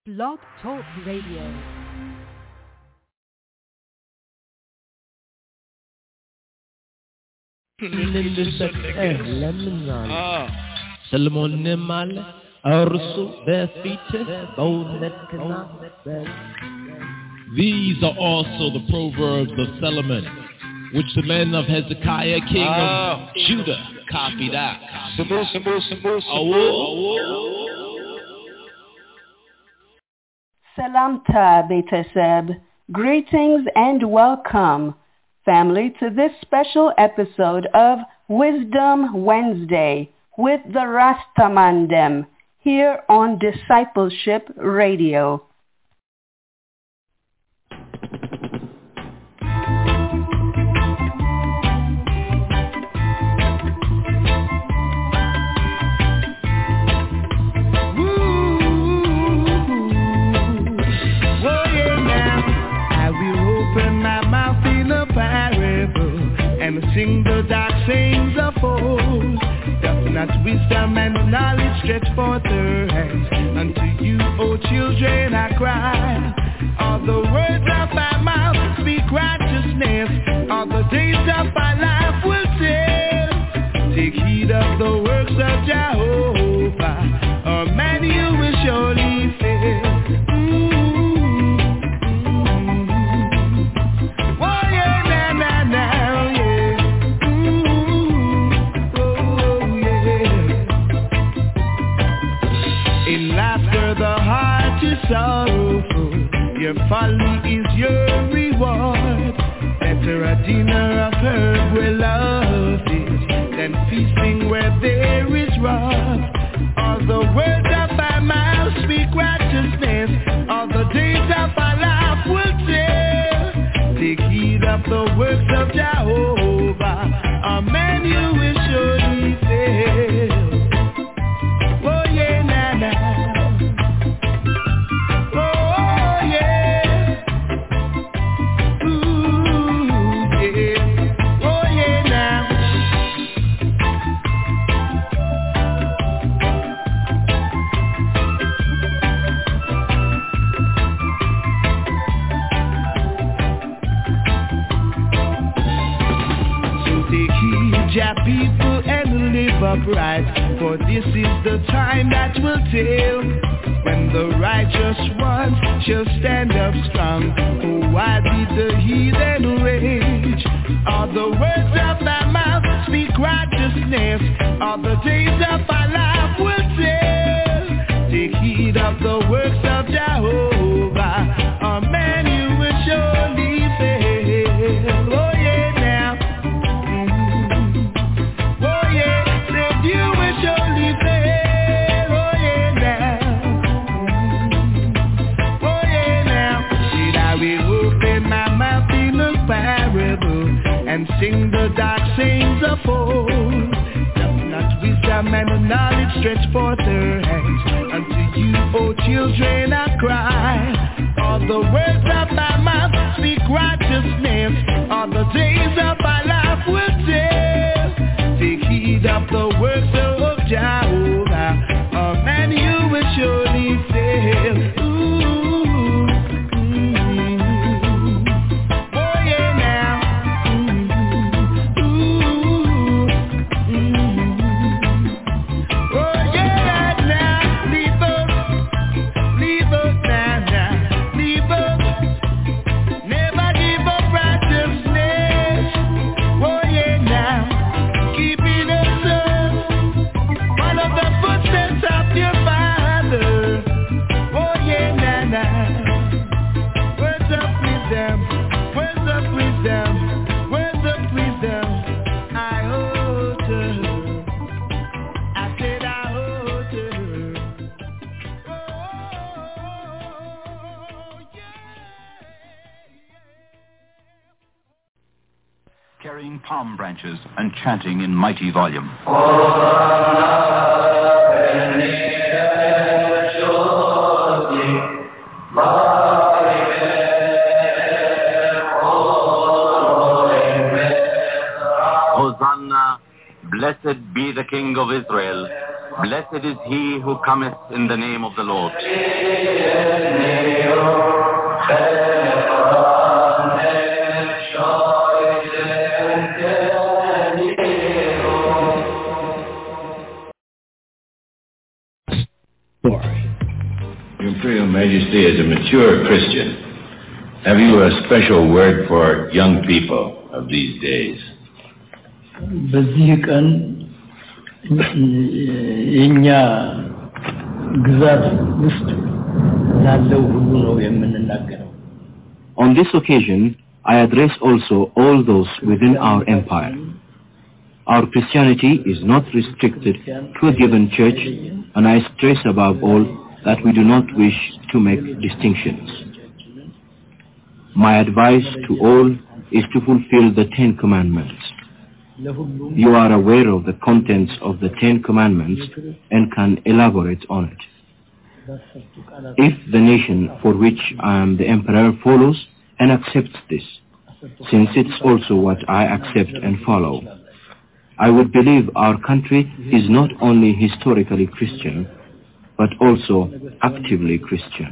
Blog Talk Radio. Salomon Male, Arsu, Befite, Bonekana. These are also the proverbs of Solomon, which the men of Hezekiah, king of Judah, copied out. Salamta Beteseb, greetings and welcome, family, to this special episode of Wisdom Wednesday with the Rastamandem here on Discipleship Radio. And sing the dark sayings of old. Doth not wisdom and knowledge stretch forth her hands? Unto you, O children, I cry. All the words of my mouth speak righteousness. All the days of my life will tell. Take heed of the works of Jehovah, or man you will surely fail. Sorrowful, your folly is your reward. Better a dinner of herb where love is than feasting where there is wrath. All the words of my mouth speak righteousness. All the days of my life will tell. Take heed of the works of Jehovah. Amen, you will surely fail. Oh yeah, na na. People and live upright, for this is the time that will tell, when the righteous ones shall stand up strong. Oh, why did the heathen rage? All the words of my mouth speak righteousness. All the days of my life will tell. Take heed of the works of Jehovah, or man you will surely fail. Oh yeah, now. And sing the dark sayings of old. Doth not wisdom and knowledge stretch forth her hands? Unto you, O children, I cry. All the words of my mouth speak righteousness. All the days of my life will tell. Take heed of the works of Jehovah, or man you will surely fail. Carrying palm branches and chanting in mighty volume. Hosanna, blessed be the King of Israel. Blessed is he who cometh in the name of the Lord. Your Imperial Majesty, as a mature Christian, have you a special word for young people of these days? በዚህ ቀን የኛ ግዛት ውስጥ ላለው ሁሉ ነው የምንናገረው. On this occasion, I address also all those within our empire. Our Christianity is not restricted to a given church, and I stress above all that we do not wish to make distinctions. My advice to all is to fulfill the 10 commandments. You are aware of the contents of the 10 commandments and can elaborate on it. If the nation for which I am the emperor follows and accepts this, since it's also what I accept and follow, I would believe our country is not only historically Christian, but also actively Christian.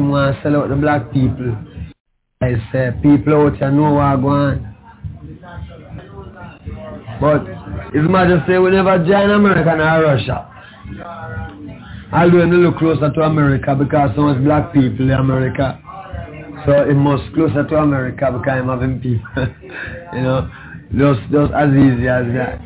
them want to sell out the black people. I say people out here know what go on. But His Majesty will never join America nor Russia. Although he look closer to America because so much black people in America. So he must closer to America because I'm having people. You know, just as easy as that.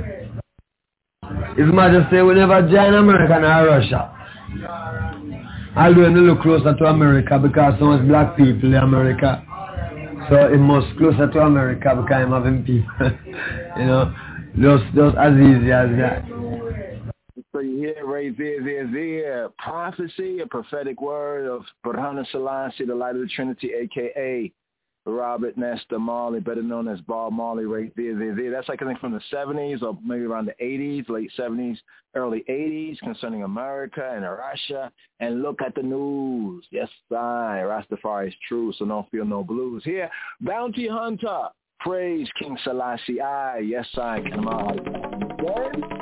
His Majesty will never join America nor Russia. Although he look closer to America because so much black people in America. So he must closer to America because I'm having people. You know, just as easy as that. So you hear right there, prophecy, a prophetic word of Burhanu Selassie, the Light of the Trinity, a.k.a. Robert Nesta Marley, better known as Bob Marley, right there. That's like I think from the 70s or maybe around the 80s, late 70s, early 80s concerning America and Russia. And look at the news. Yes, Rastafari is true, so don't feel no blues. Here, Bounty Hunter, praise King Selassie. Yes, come on.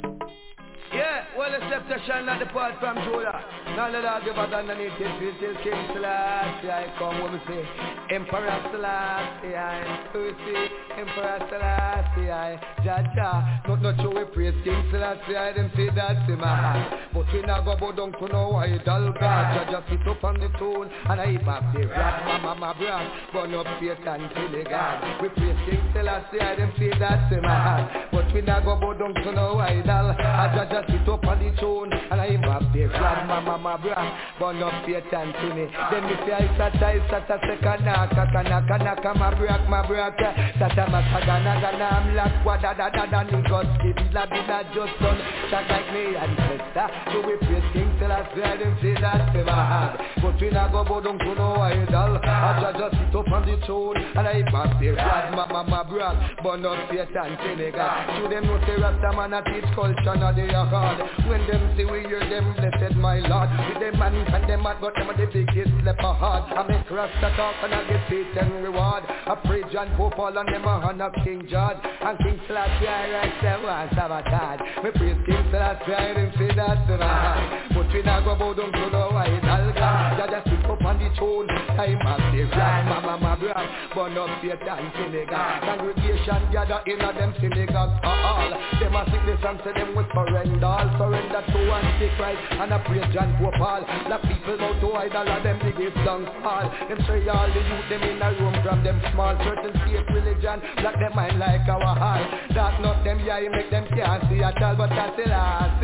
Yeah, well, except I shall not depart from Judah. None of that give us underneath it. Till King Selassie, I come when we say Emperor Selassie, we see Emperor Selassie, Jaja. Not sure we praise King Selassie, them say that's in my heart. But we not go down to no idol God. Jaja sit up on the throne, and I back the rap, mama brand. Burn up Satan till the God. We praise King Selassie, them say that's in my heart. But we not go down to no idol. Jaja sit up on the throne, and I have the grab mama brand, burn up Satan to me. Then me say I sata second naka my brack, sata masagana gana I'm like what da niggas give la just done, shot like me ancestor. So we praise King Selassie, them say that's in my heart. But we not go down to no idol. I just sit up on the throne, and I have the grab mama brand, burn up Satan to me. To them no say Rasta man a teach culture, now they are hard. When them see we hear them, blessed my Lord. With them man and them mad, but them are the biggest leper hard. I make Rasta talk and I get faith and reward. I pray John Pope all and them a honor King George. And King Selassie I write them one sabotage. Me praise King Selassie I didn't say that to my heart. But we not go bow down to the white alga. Jah just sit up on the throne. Time of the black mama brand. Burn up Satan synagogue. Congregation gather in a them synagogues for all. Them a sickness and say them with surrender. Surrender to Antichrist and a praise John Pope all. The people go to idol and them biggest downfall. Them say all the youth them in a room from them small certain state religion. Block them mind like our hall. That not them yeah make them can't see at all. But I still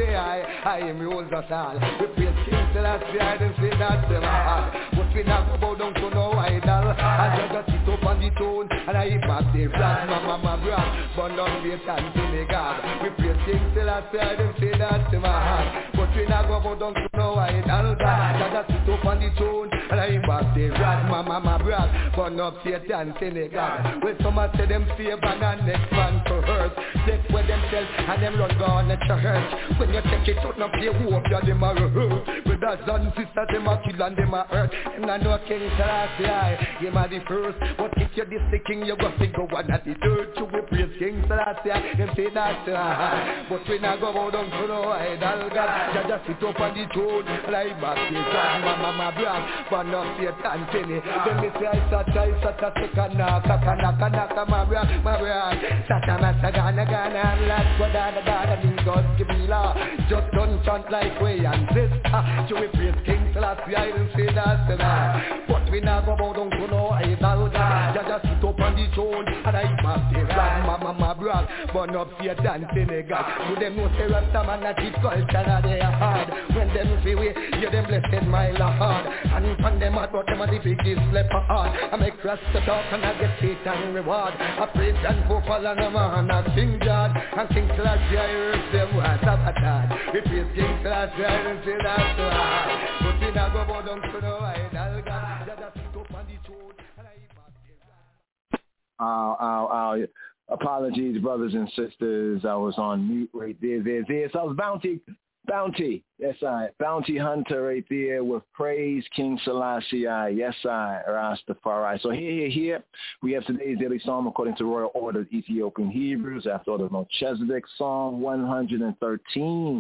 I am rules us all. We praise King Selassie I didn't say that to my heart. But we not go bow down to no idol. I just sit up on the throne and I back the black mama brand. Burn up Satan synagogue. We praise King Selassie I didn't say that to my heart. But we not go down to no idol. Jah sit up on the throne and I back the black mama brand. Burn up Satan synagogue. When someone say them save and next man to hurt. Take where themselves and them run gone at your church. When you take it out now play hope you them a hurt. Brothers and sisters them a kill and them a hurt. And I know King Selassie him a the first. But if you this the king you got to go one at the dirt. You will praise King Selassie them say that but we not go down to no idol God. Jah just sit up on the throne like back the God mama brand. Burn up Satan penny. Then me say I sata second naka my brand. Sata masagana gana I'm like what da in God give me law. Just don't chant like way and sister. So we praise King Selassie I didn't say that tonight. But we not go down to no idol God. Jah just sit up on the throne and I back the God mama brand. Burn up Satan synagogue. To them no say Rasta man a teach culture that they are hard. When them see we hear them blessed my Lord. And from them out but them are the biggest leper hard. I make Rasta talk and I get Satan reward. I praise and Pope all and I'm a King George. And King Selassie I heard them was sabotage. We praise King Selassie I didn't say that to hard. But we not go down to no idol God. Just sit up on the throne and I Ow. Apologies, brothers and sisters. I was on mute right there. So I was Bounty. Yes, Bounty Hunter right there with praise King Selassie. Yes, Rastafari. So here. We have today's daily psalm according to Royal Order of Ethiopian Hebrews after order of Melchizedek, Psalm 113.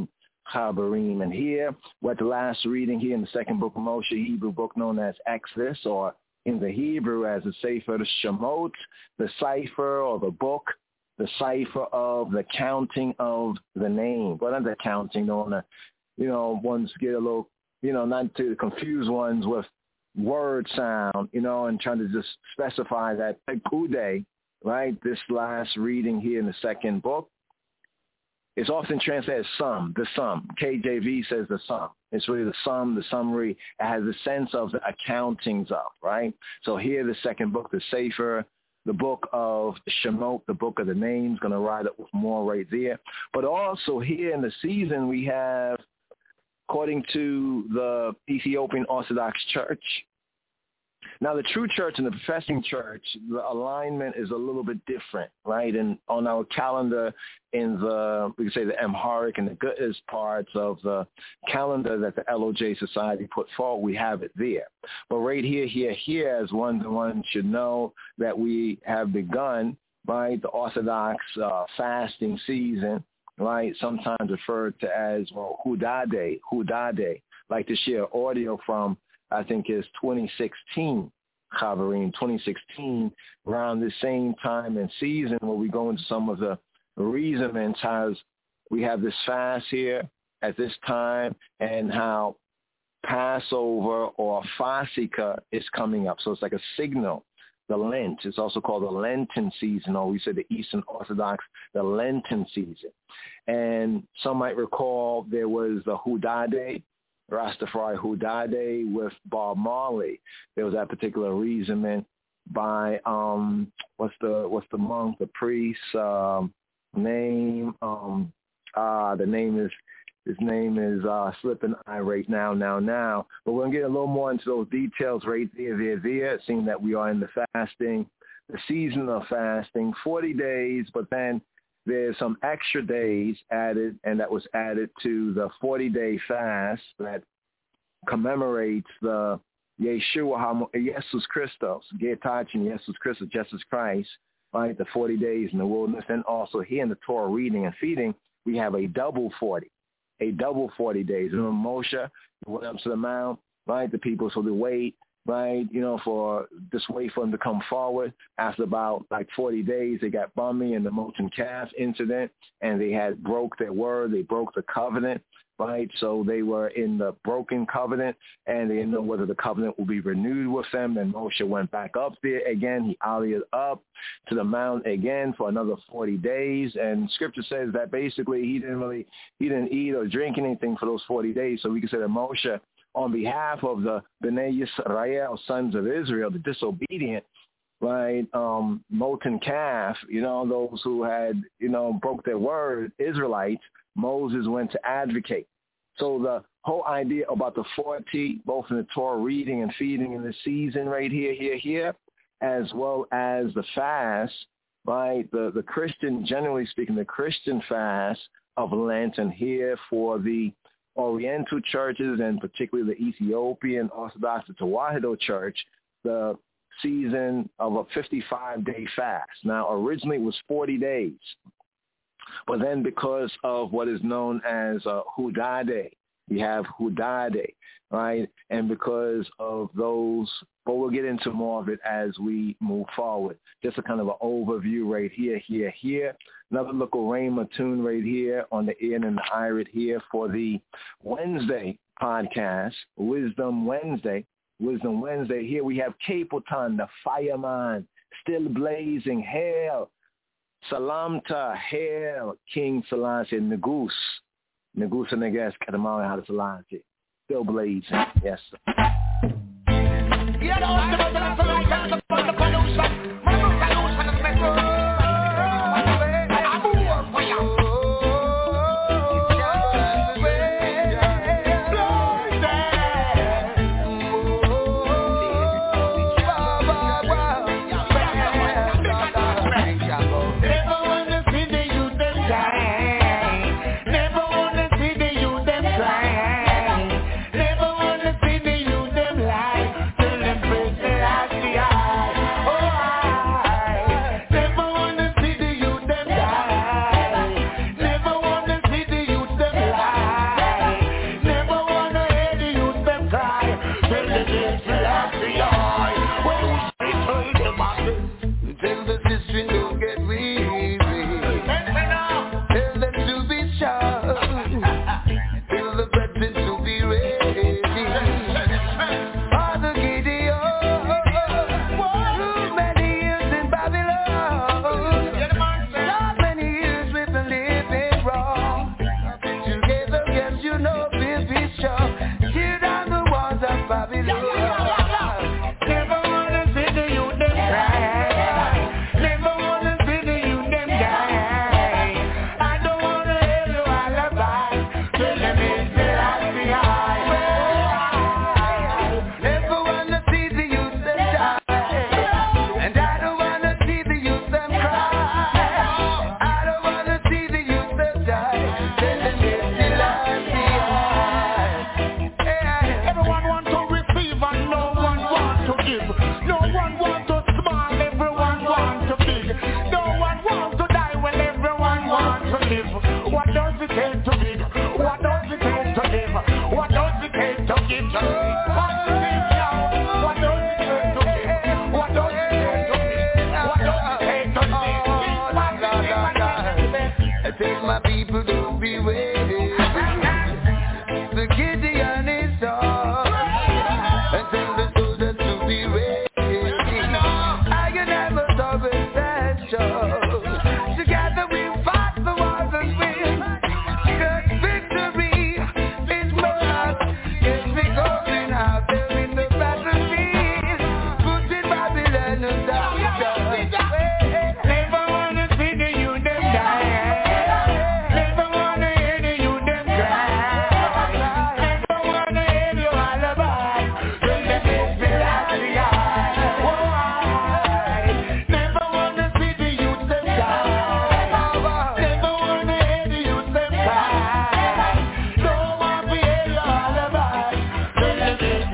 Chabarim. And here, we're at the last reading here in the second book of Moshe, Hebrew book known as Exodus, or in the Hebrew as the Sefer Shemot, the cipher or the book, the cipher of the counting of the name. But under counting, don't want to, ones get a little, not to confuse ones with word sound, and trying to just specify that Pekude, right, this last reading here in the second book, it's often translated as sum, the sum. KJV says the sum. It's really the sum, the summary. It has the sense of the accountings of, right? So here the second book, the Sefer, the book of Shemot, the book of the names, going to ride up with more right there. But also here in the season we have, according to the Ethiopian Orthodox Church, now the true church and the professing church, the alignment is a little bit different, right? And on our calendar in we can say the Amharic and the Ge'ez parts of the calendar that the LOJ Society put forward, we have it there. But right here, as one should know that we have begun, right, the Orthodox fasting season, right, sometimes referred to as, Hudade. Like to share audio from, I think it's 2016, Chabarim, 2016, around the same time and season where we go into some of the reasonings, how we have this fast here at this time and how Passover or Fasika is coming up. So it's like a signal. The Lent is also called the Lenten season, or we say the Eastern Orthodox, the Lenten season. And some might recall there was the Hudade, Rastafari Hudade with Bob Marley. There was that particular reasoning by what's the monk, the priest name? His name is slipping eye right now. But we're gonna get a little more into those details right there. Seeing that we are in the fasting, the season of fasting, 40 days, but then there's some extra days added, and that was added to the 40-day fast that commemorates the Yeshua, Jesus Christos, Getachin, Jesus Christos, Jesus Christ, right, the 40 days in the wilderness. And also here in the Torah reading and feeding, we have a double 40 days. Remember Moshe went up to the mount, right, the people, so they wait, right, for them to come forward. After about 40 days, they got bummy in the molten calf incident, and they had broke their word. They broke the covenant, right? So they were in the broken covenant, and they didn't know whether the covenant would be renewed with them. And Moshe went back up there again. He allied up to the mount again for another 40 days. And Scripture says that basically he didn't eat or drink anything for those 40 days. So we can say that Moshe, on behalf of the Bnei Yisrael, sons of Israel, the disobedient, right, molten calf, those who had, broke their word, Israelites, Moses went to advocate. So the whole idea about the 40, both in the Torah reading and feeding in the season right here, as well as the fast, right, the Christian, generally speaking, the Christian fast of Lent, and here for the Oriental churches, and particularly the Ethiopian Orthodox, the Tewahedo Church, the season of a 55-day fast. Now, originally it was 40 days, but then because of what is known as Hudade, we have Hudade, right? And because of those, but we'll get into more of it as we move forward. Just a kind of an overview right here. Another little Rhema tune right here on the ear and the irid here for the Wednesday podcast, Wisdom Wednesday. Here we have Capoton, the fireman, still blazing. Hail, Salamta, hail, King Selassie, Negus Neges, Kadamawi Hada Selassie, still blazing. Yes, sir. Yeah. people don't be waiting. The Gideon is on, and tell the soldiers to be ready. I can never stop and stand sure. Together we fight the wars and win. The victory is mine. Yes, we going out there in the battlefield, putting Babylon down. Never wanna see the youth them die. Never wanna hear the youth them cry. Never wanna hear your alibi from the best Selassie. Why? Never wanna see the youth them die. Never wanna hear the youth them cry. Don't want to hear your alibi from the best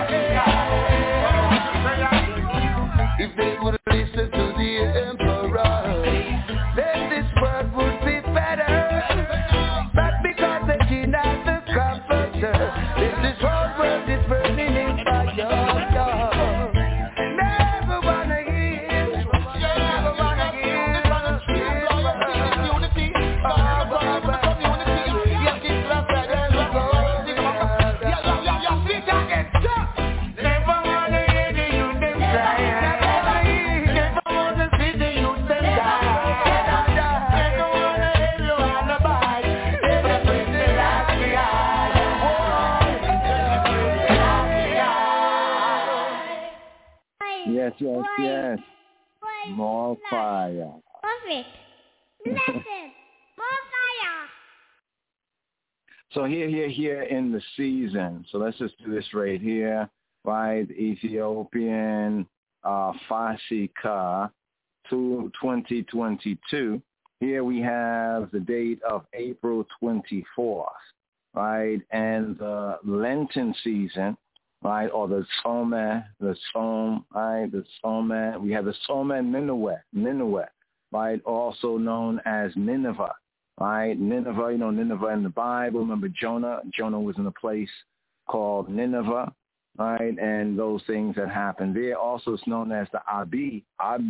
Selassie. If they would listen to the emperor, then this world would be better. But because they deny the comforter, then this whole world is burning in fire. Never wanna hear, never wanna hear. Never wanna hear the youth them cry. Never wanna see the youth them die. Never wanna hear your alibi. Never bring the last Yes, yes, yes. More fire. Perfect. Listen. More fire. So here in the season. So let's just do this right here. Right, Ethiopian Fasika 2022. Here we have the date of April 24th, right, and the Lenten season, right, or the Som, right, the Som. We have the Som Nineveh, right, also known as Nineveh, right, Nineveh. Nineveh in the Bible. Remember Jonah? Jonah was in a place called Nineveh. Right, and those things that happened there. Also, it's known as the Abi,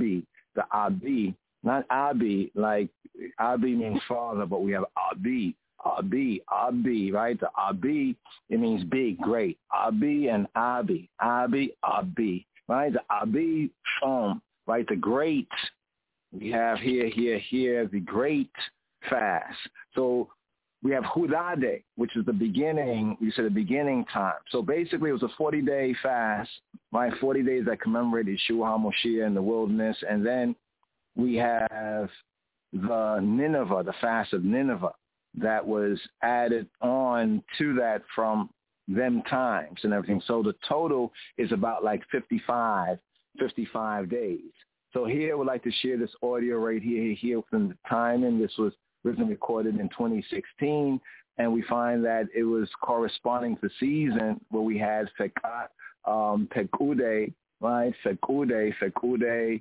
not Abi, like Abi means father, but we have Abi, right? The Abi, it means big, great. Abi and Abi, right? The Abi Som, right? The great. We have here, the great fast. So we have Hudade, which is the beginning. We said the beginning time. So basically, it was a 40-day fast, right? 40 days that commemorated Yeshua HaMoshiach in the wilderness. And then we have the Nineveh, the fast of Nineveh, that was added on to that from them times and everything. So the total is about like 55 days. So here, I would like to share this audio right here from the timing. This was originally recorded in 2016, and we find that it was corresponding to season where we had Fekat, Pekude, right? Fekude.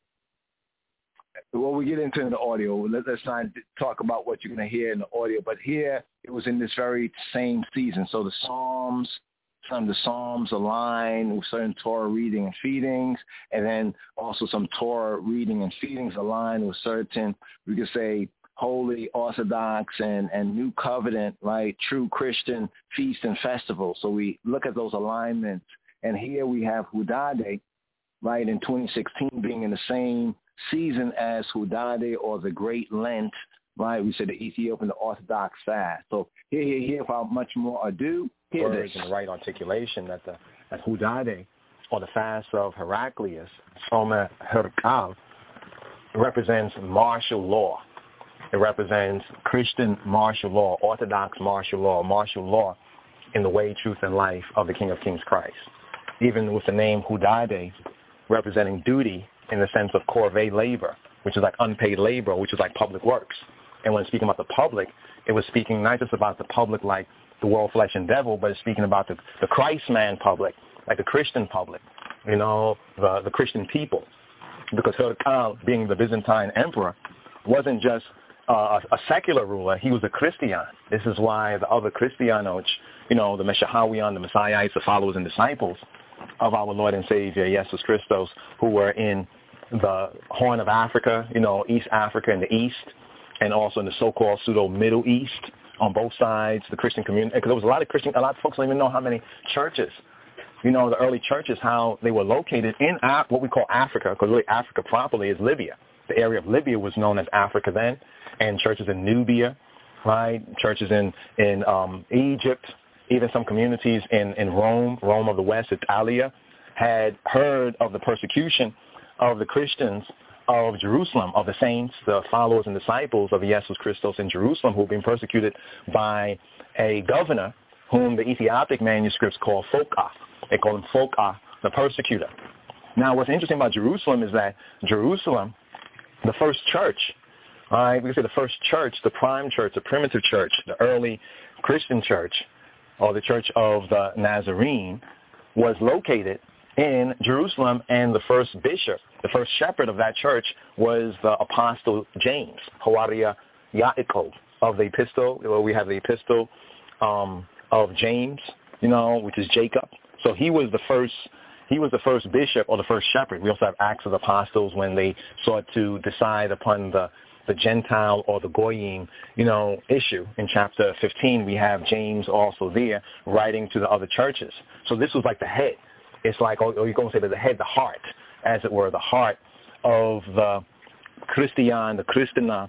Well, we get into the audio. Let's not talk about what you're going to hear in the audio, but here it was in this very same season. So the Psalms, some of the Psalms align with certain Torah reading and feedings, and then also some Torah reading and feedings align with certain, we could say, Holy, Orthodox, and New Covenant, right, true Christian feasts and festivals. So we look at those alignments. And here we have Hudade, right, in 2016 being in the same season as Hudade or the Great Lent, right? We said the Ethiopian, the Orthodox fast. So here, without much more ado, here it is. In the right articulation that Hudade, or the fast of Heraclius, Soma Herkav, represents martial law. It represents Christian martial law, Orthodox martial law in the way, truth, and life of the King of Kings Christ. Even with the name Hudade, representing duty in the sense of corvée labor, which is like unpaid labor, which is like public works. And when speaking about the public, it was speaking not just about the public like the world, flesh, and devil, but it's speaking about the Christ man public, like the Christian public, the Christian people. Because Heraclius, being the Byzantine emperor, wasn't just a secular ruler. He was a Christian. This is why the other Christianos, the Meshahawian, the Messiahites, the followers and disciples of our Lord and Savior, Jesus Christos, who were in the Horn of Africa, East Africa in the east, and also in the so-called pseudo-Middle East on both sides, the Christian community. Because there was a lot of folks don't even know how many churches, the early churches, how they were located in what we call Africa, because really Africa properly is Libya. The area of Libya was known as Africa then, and churches in Nubia, right? Churches in Egypt, even some communities in Rome of the West, Italia, had heard of the persecution of the Christians of Jerusalem, of the saints, the followers and disciples of Jesus Christos in Jerusalem, who were being persecuted by a governor whom the Ethiopic manuscripts call Phocas. They call him Phocas, the persecutor. Now, what's interesting about Jerusalem is that Jerusalem, the first church, right, we can say the first church, the prime church, the primitive church, the early Christian church, or the church of the Nazarene, was located in Jerusalem, and the first bishop, the first shepherd of that church was the apostle James, Hawaria Yaakov of the epistle. We have the epistle of James, which is Jacob. So he was the first bishop or the first shepherd. We also have Acts of the Apostles when they sought to decide upon the Gentile or the Goyim, issue. In chapter 15, we have James also there writing to the other churches. So this was like the head. It's like, you're going to say that the head, the heart, as it were, the heart of the Christina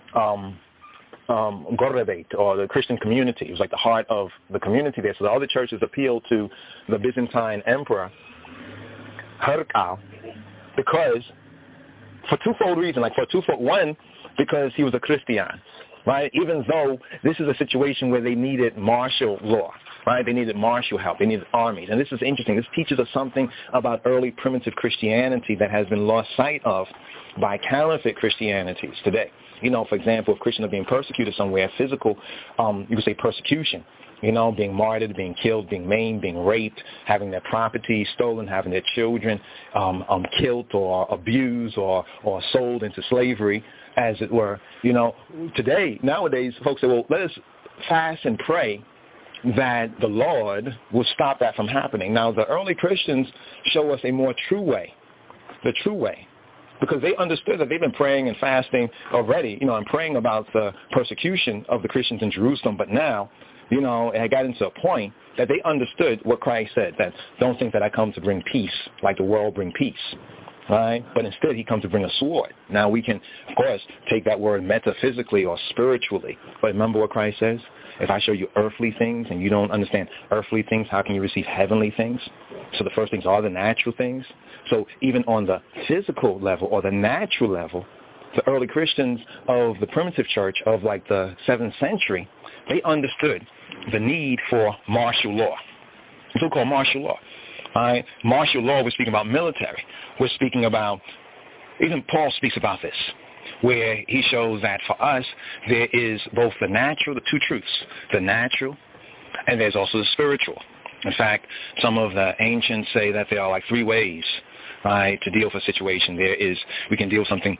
Gorebeit, or the Christian community. It was like the heart of the community there. So the other churches appealed to the Byzantine emperor, Herkal, because for twofold reason, one, because he was a Christian, right? Even though this is a situation where they needed martial law, right? They needed martial help. They needed armies. And this is interesting. This teaches us something about early primitive Christianity that has been lost sight of by counterfeit Christianities today. For example, if Christians are being persecuted somewhere, physical, you could say persecution, being martyred, being killed, being maimed, being raped, having their property stolen, having their children killed or abused or sold into slavery, as it were. Nowadays, folks say, well, let us fast and pray that the Lord will stop that from happening. Now, the early Christians show us a more true way, the true way, because they understood that they've been praying and fasting already, and praying about the persecution of the Christians in Jerusalem. But now, it had gotten to a point that they understood what Christ said, that don't think that I come to bring peace like the world bring peace, right? But instead, he comes to bring a sword. Now, we can, of course, take that word metaphysically or spiritually. But remember what Christ says? If I show you earthly things and you don't understand earthly things, how can you receive heavenly things? So the first things are the natural things. So even on the physical level or the natural level, the early Christians of the primitive church of like the 7th century, they understood the need for martial law, so-called martial law. Right? Martial law, we're speaking about military. We're speaking about, even Paul speaks about this, where he shows that for us, there is both the natural, the two truths, the natural, and there's also the spiritual. In fact, some of the ancients say that there are like 3 ways, right, to deal with a situation. We can deal with something,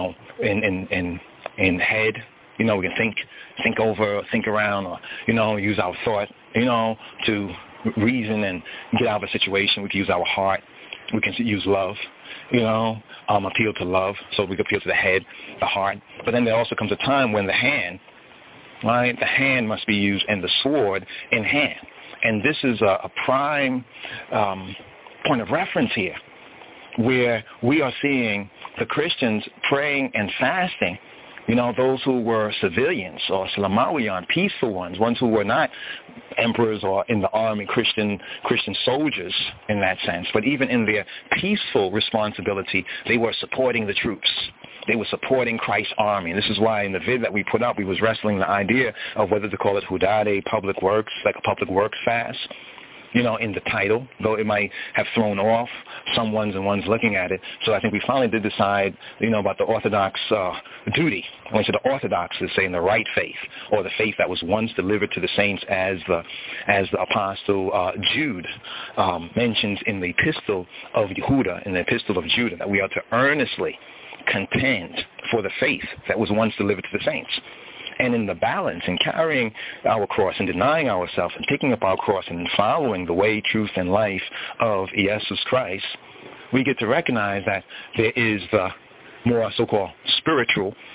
in head. We can think over, think around, or, use our thought, to reason and get out of a situation. We can use our heart. We can use love, appeal to love. So we can appeal to the head, the heart. But then there also comes a time when the hand, right, the hand must be used and the sword in hand. And this is a prime point of reference here, where we are seeing the Christians praying and fasting, those who were civilians or Salamawian, peaceful ones who were not emperors or in the army, Christian soldiers in that sense. But even in their peaceful responsibility, they were supporting the troops. They were supporting Christ's army. And this is why in the vid that we put up, we was wrestling the idea of whether to call it Hudade, public works, like a public works fast, in the title, though it might have thrown off some ones and ones looking at it. So I think we finally did decide, about the Orthodox duty. When to the Orthodox is saying the right faith, or the faith that was once delivered to the saints, as the Apostle Jude mentions in the Epistle of Yehuda, in the Epistle of Judah, that we are to earnestly contend for the faith that was once delivered to the saints. And in the balance, in carrying our cross and denying ourselves and picking up our cross and following the way, truth, and life of Jesus Christ, we get to recognize that there is the more so-called spiritual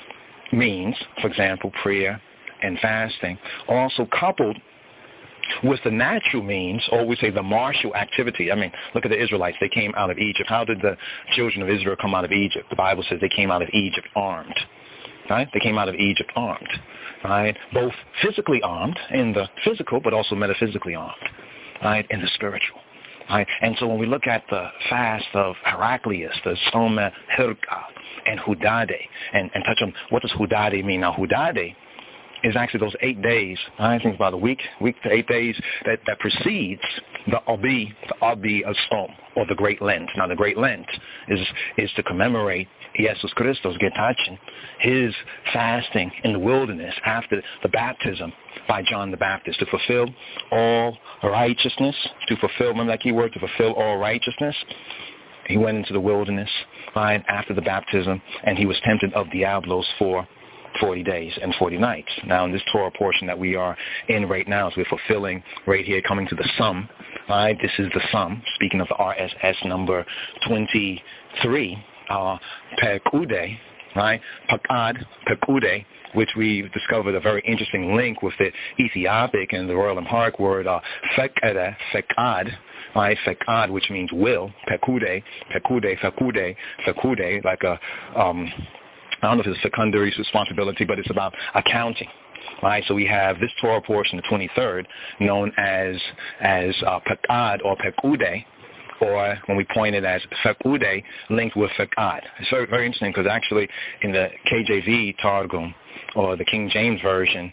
means, for example, prayer and fasting, are also coupled with the natural means, or we say the martial activity. I mean, look at the Israelites. They came out of Egypt. How did the children of Israel come out of Egypt? The Bible says they came out of Egypt armed. Right? They came out of Egypt armed. Right? Both physically armed in the physical, but also metaphysically armed. Right? In the spiritual. Right? And so when we look at the fast of Heraclius, the Soma Hirka, and Hudade, and touch on what does Hudade mean. Now, Hudade is actually those 8 days, I think about a week to 8 days that precedes the Abi of Som, or the Great Lent. Now, the Great Lent is to commemorate Jesus Christos Getachin, his fasting in the wilderness after the baptism by John the Baptist, to fulfill all righteousness, remember that key word, to fulfill all righteousness. He went into the wilderness right after the baptism, and he was tempted of Diablos for 40 days and 40 nights. Now, in this Torah portion that we are in right now, as we're fulfilling right here, coming to the sum, right? This is the sum, speaking of the RSS number 23, Pekude, right? Pekude, which we discovered a very interesting link with the Ethiopic and the Royal Amharic word, Fekad, right? Fekad, which means will, Pekude, like a, I don't know if it's secondary responsibility, but it's about accounting, right? So we have this Torah portion, the 23rd, known as Pekad or Pekude, or when we point it as Fekude, linked with Fekad. It's very, very interesting because actually in the KJV Targum, or the King James Version,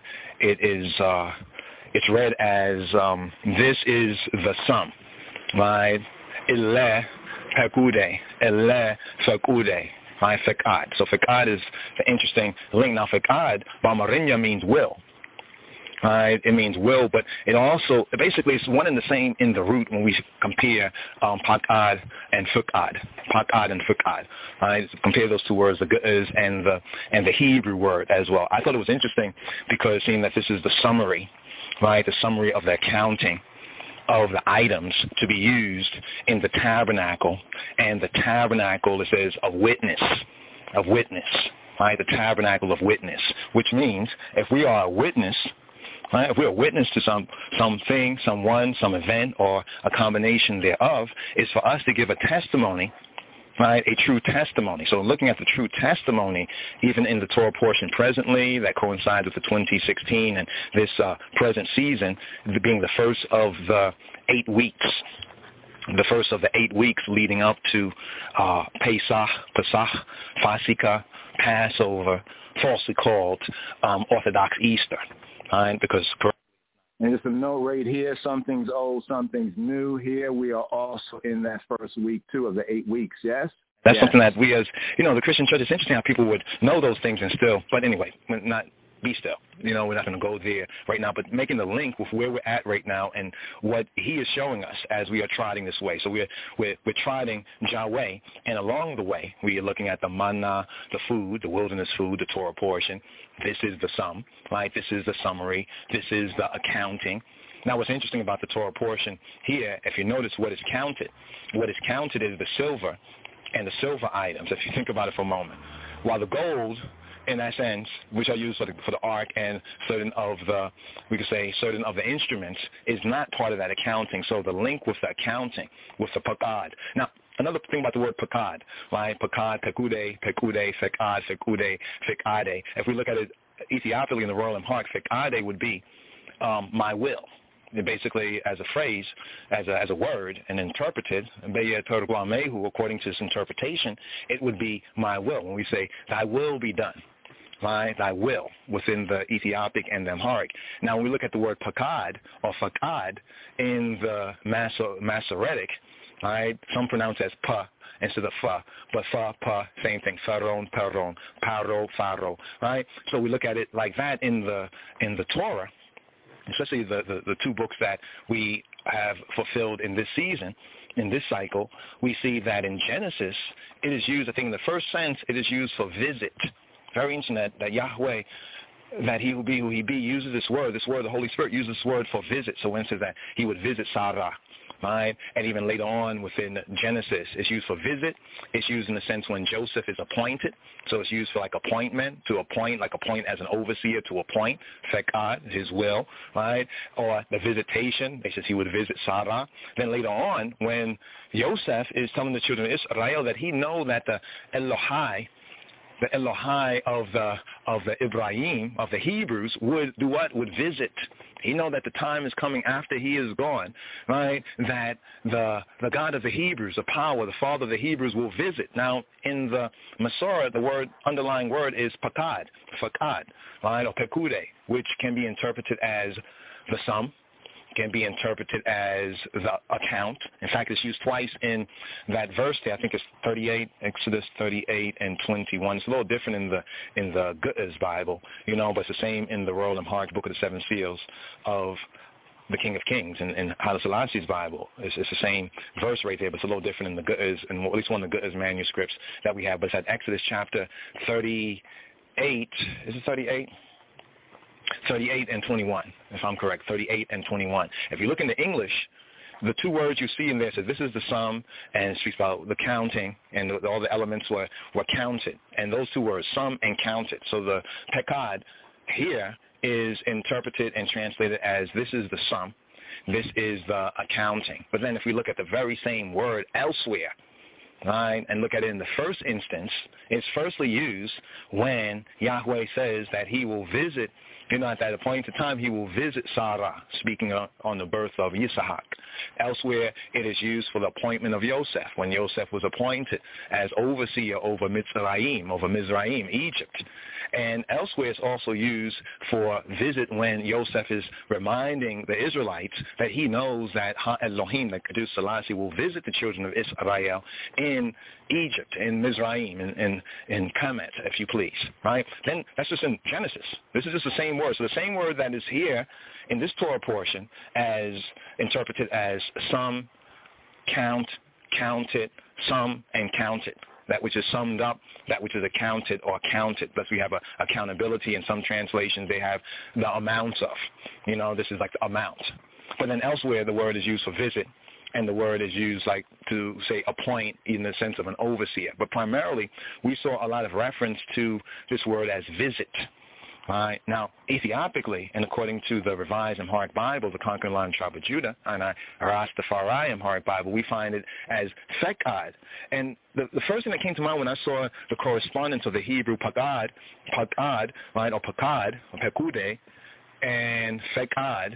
it's read as this is the sum, right? Ele Pekude, Ele Fekude. Right, Fekad. So Fekad is the interesting link. Now Fekad, Bamarinya means will. Right? It means will, but it also, basically it's one and the same in the root when we compare Pakad and Fukad. Pakad and Fukad. Right? Compare those two words, the Ge'ez and the Hebrew word as well. I thought it was interesting because seeing that this is the summary, right? The summary of the accounting of the items to be used in the tabernacle, and the tabernacle, it says, of witness, right? The tabernacle of witness, which means if we are a witness, right? If we're a witness to something, someone, some event, or a combination thereof, is for us to give a testimony, right? A true testimony. So looking at the true testimony, even in the Torah portion presently, that coincides with the 2016 and this present season, being the first of the 8 weeks. The first of the 8 weeks leading up to Pesach, Fasika, Passover, falsely called Orthodox Easter. Right? Because and just a note right here, something's old, something's new. Here we are also in that first week, too, of the 8 weeks, yes? That's something that we as, the Christian church, it's interesting how people would know those things and still, but anyway, not be still. We're not going to go there right now, but making the link with where we're at right now and what he is showing us as we are trotting this way. So we're trotting Yahweh, and along the way, we are looking at the manna, the food, the wilderness food, the Torah portion. This is the sum, right? This is the summary. This is the accounting. Now, what's interesting about the Torah portion here, if you notice what is counted is the silver and the silver items, if you think about it for a moment. While the gold, in that sense, which are used for the ark and certain of the instruments, is not part of that accounting. So the link with the accounting, with the pakad. Now, another thing about the word pakad, right? Pakad, pekude, fekad, fekude, fekade. If we look at it Ethiopially in the Royal Amharic, fekade would be my will. Basically, as a phrase, as a word, and interpreted, according to this interpretation, it would be my will. When we say, thy will be done, right? Thy will, within the Ethiopic and the Amharic. Now, when we look at the word pakad, or fakad, in the Masoretic, right, some pronounce as pa instead of fa, but fa, pa, same thing, faron, paron, paro, faro, right? So we look at it like that in the Torah, especially the 2 books that we have fulfilled in this season, in this cycle. We see that in Genesis, it is used, I think in the first sense, it is used for visit. Very interesting that Yahweh, that he will be who he be, uses this word, the Holy Spirit uses this word for visit. So when it says that he would visit Sarah, right? And even later on within Genesis, it's used for visit. It's used in the sense when Joseph is appointed. So it's used for like appointment, to appoint, like appoint as an overseer, to appoint, fekad, his will, right? Or the visitation, it says he would visit Sarah. Then later on, when Joseph is telling the children of Israel that he know that the Elohai of the Ibrahim, of the Hebrews, would do what? Would visit. He know that the time is coming after he is gone, right? That the God of the Hebrews, the power, the Father of the Hebrews, will visit. Now, in the Masorah, the underlying word is fakad, right, or pekude, which can be interpreted as the sum, can be interpreted as the account. In fact, it's used twice in that verse there. I think it's 38, Exodus 38 and 21. It's a little different in the Gutters Bible, but it's the same in the Royal Amharic Book of the Seven Seals of the King of Kings in Haile Selassie's Bible. It's the same verse right there, but it's a little different in the Gutters, and at least one of the Gutters manuscripts that we have. But it's at Exodus chapter 38. Is it 38? 38 and 21, if I'm correct, 38 and 21. If you look in the English, the two words you see in there says this is the sum, and it speaks about the counting, and all the elements were counted. And those two words, sum and counted. So the pekad here is interpreted and translated as this is the sum, this is the accounting. But then if we look at the very same word elsewhere, right, and look at it in the first instance, it's firstly used when Yahweh says that he will visit, at that appointed time, he will visit Sarah, speaking on the birth of Yitzhak. Elsewhere, it is used for the appointment of Yosef, when Yosef was appointed as overseer over Mizraim, Egypt. And elsewhere, it's also used for visit when Yosef is reminding the Israelites that he knows that Ha-Elohim, that Kedus Selassie, will visit the children of Israel in Egypt, in Mizraim, in Kemet, if you please, right? Then that's just in Genesis. This is just the same word. So the same word that is here in this Torah portion as interpreted as sum, count, counted, sum, and counted. That which is summed up, that which is accounted or counted. Thus we have accountability. In some translations they have the amounts of. This is like the amount. But then elsewhere the word is used for visit, and the word is used like to say appoint in the sense of an overseer. But primarily we saw a lot of reference to this word as visit. Right. Now, Ethiopically, and according to the Revised Amharic Bible, the Conquering Lion Tribe of Judah, and Rastafari Amharic Bible, we find it as fekad. And the first thing that came to mind when I saw the correspondence of the Hebrew pakad, right, or pakad, or pekude, and fekade,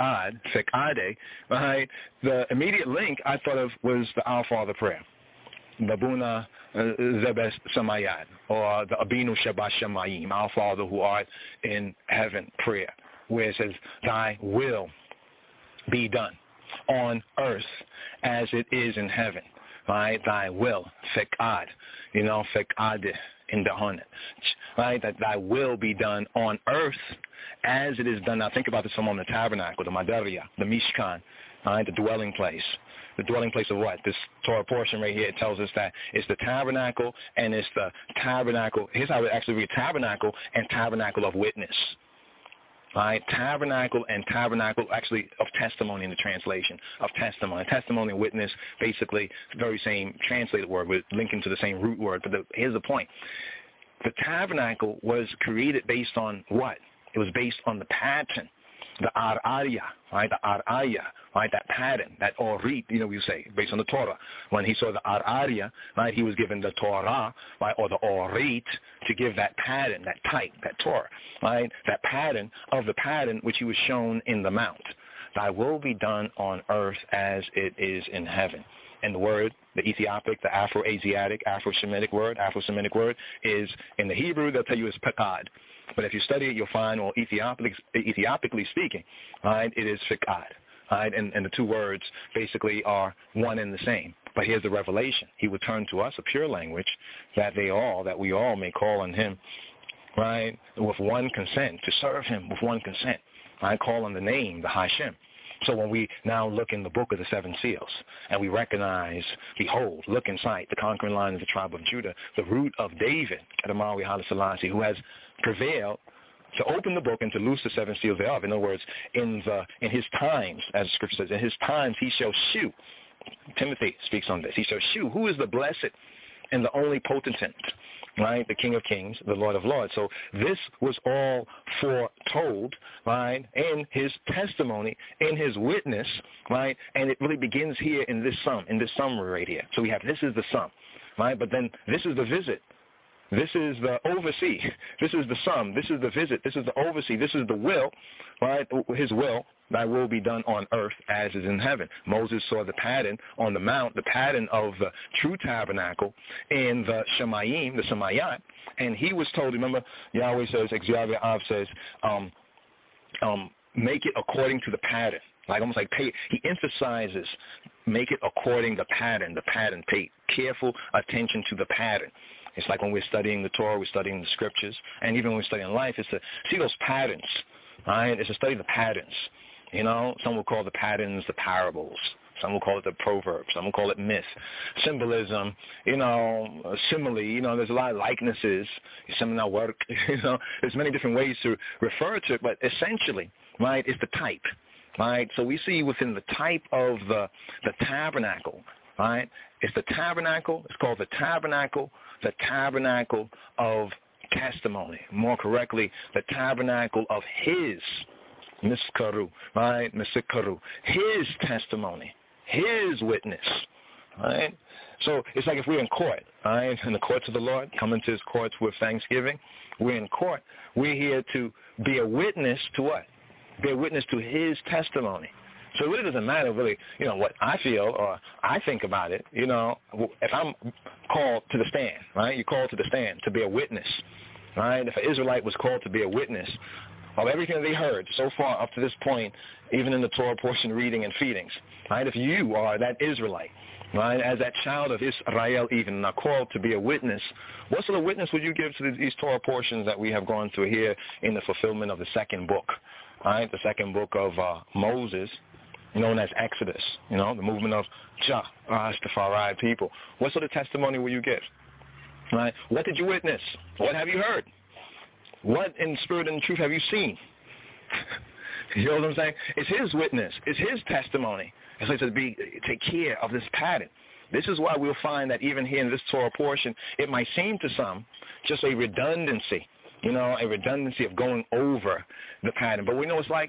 right, the immediate link I thought of was the Our Father prayer. Babuna Zebes Samayad, or the Abinu Sheba Shemayim, our Father who art in heaven prayer, where it says, thy will be done on earth as it is in heaven, right? Thy will, fekad, fekad in the Hunnet, right? That thy will be done on earth as it is done. Now think about this for a moment, the tabernacle, the Madaria, the Mishkan, right? The dwelling place. The dwelling place of what? This Torah portion right here, it tells us that it's the tabernacle, and it's the tabernacle. Here's how it actually reads: tabernacle and tabernacle of witness. Right? Tabernacle and tabernacle, actually, of testimony in the translation, of testimony. Testimony and witness, basically, very same translated word, with linking to the same root word. But here's the point. The tabernacle was created based on what? It was based on the pattern. The ar'aya, right? The ar'aya, right? That pattern, that orit, we say, based on the Torah. When he saw the ar'aya, right, he was given the Torah, right, or the orit, to give that pattern, that type, that Torah, right? That pattern of the pattern which he was shown in the mount. Thy will be done on earth as it is in heaven. And the word, the Ethiopic, the Afro-Asiatic, Afro-Semitic word is, in the Hebrew, they'll tell you it's pekad. But if you study it, you'll find, well, Ethiopically speaking, right, it is fikad. Right? And the two words basically are one and the same. But here's the revelation. He would turn to us a pure language that we all may call on him, right, with one consent, to serve him with one consent. I call on the name, the Hashem. So when we now look in the book of the seven seals and we recognize, behold, look in sight, the conquering line of the tribe of Judah, the root of David, Adamawi Haile Selassie, who has prevailed to open the book and to loose the 7 seals thereof. In other words, in his times, as the scripture says, in his times he shall shew. Timothy speaks on this. He shall shew who is the blessed and the only potentate, right? The King of Kings, the Lord of Lords. So this was all foretold, right, in his testimony, in his witness, right? And it really begins here in this summary right here. So we have, this is the sum, right? But then this is the visit. This is the oversee. This is the sum. This is the visit. This is the oversee. This is the will, right? His will, thy will be done on earth as is in heaven. Moses saw the pattern on the mount, the pattern of the true tabernacle in the Shemayim, the Shemayat, and he was told, remember, Yahweh says, Yahweh Av says, make it according to the pattern. Like almost like he emphasizes, make it according to the pattern, pay careful attention to the pattern. It's like when we're studying the Torah, we're studying the scriptures, and even when we're studying life, it's to see those patterns, right? It's to study the patterns. You know, some will call the patterns the parables. Some will call it the proverbs. Some will call it myth, symbolism, you know, simile. You know, there's a lot of likenesses, seminar work. You know, there's many different ways to refer to it, but essentially, right, it's the type, right? So we see within the type of the tabernacle, right? It's the tabernacle. It's called the tabernacle of testimony. More correctly, the tabernacle of his miskaru, right? Misikaru, his testimony, his witness, right? So it's like if we're in court, right? In the courts of the Lord, coming to his courts with thanksgiving, we're in court. We're here to be a witness to what? Be a witness to his testimony. So it really doesn't matter really, you know, what I feel or I think about it. You know, if I'm called to the stand, right? You're called to the stand to be a witness, right? If an Israelite was called to be a witness of everything they heard so far up to this point, even in the Torah portion reading and feedings, right? If you are that Israelite, right, as that child of Israel even, and are called to be a witness, what sort of witness would you give to these Torah portions that we have gone through here in the fulfillment of the second book, right? The second book of Moses, known as Exodus, you know, the movement of Jah, Rastafari people. What sort of testimony will you give, right? What did you witness? What have you heard? What in spirit and truth have you seen? You know what I'm saying? It's his witness. It's his testimony. It's like to take care of this pattern. This is why we'll find that even here in this Torah portion, it might seem to some just a redundancy, you know, a redundancy of going over the pattern. But we know it's like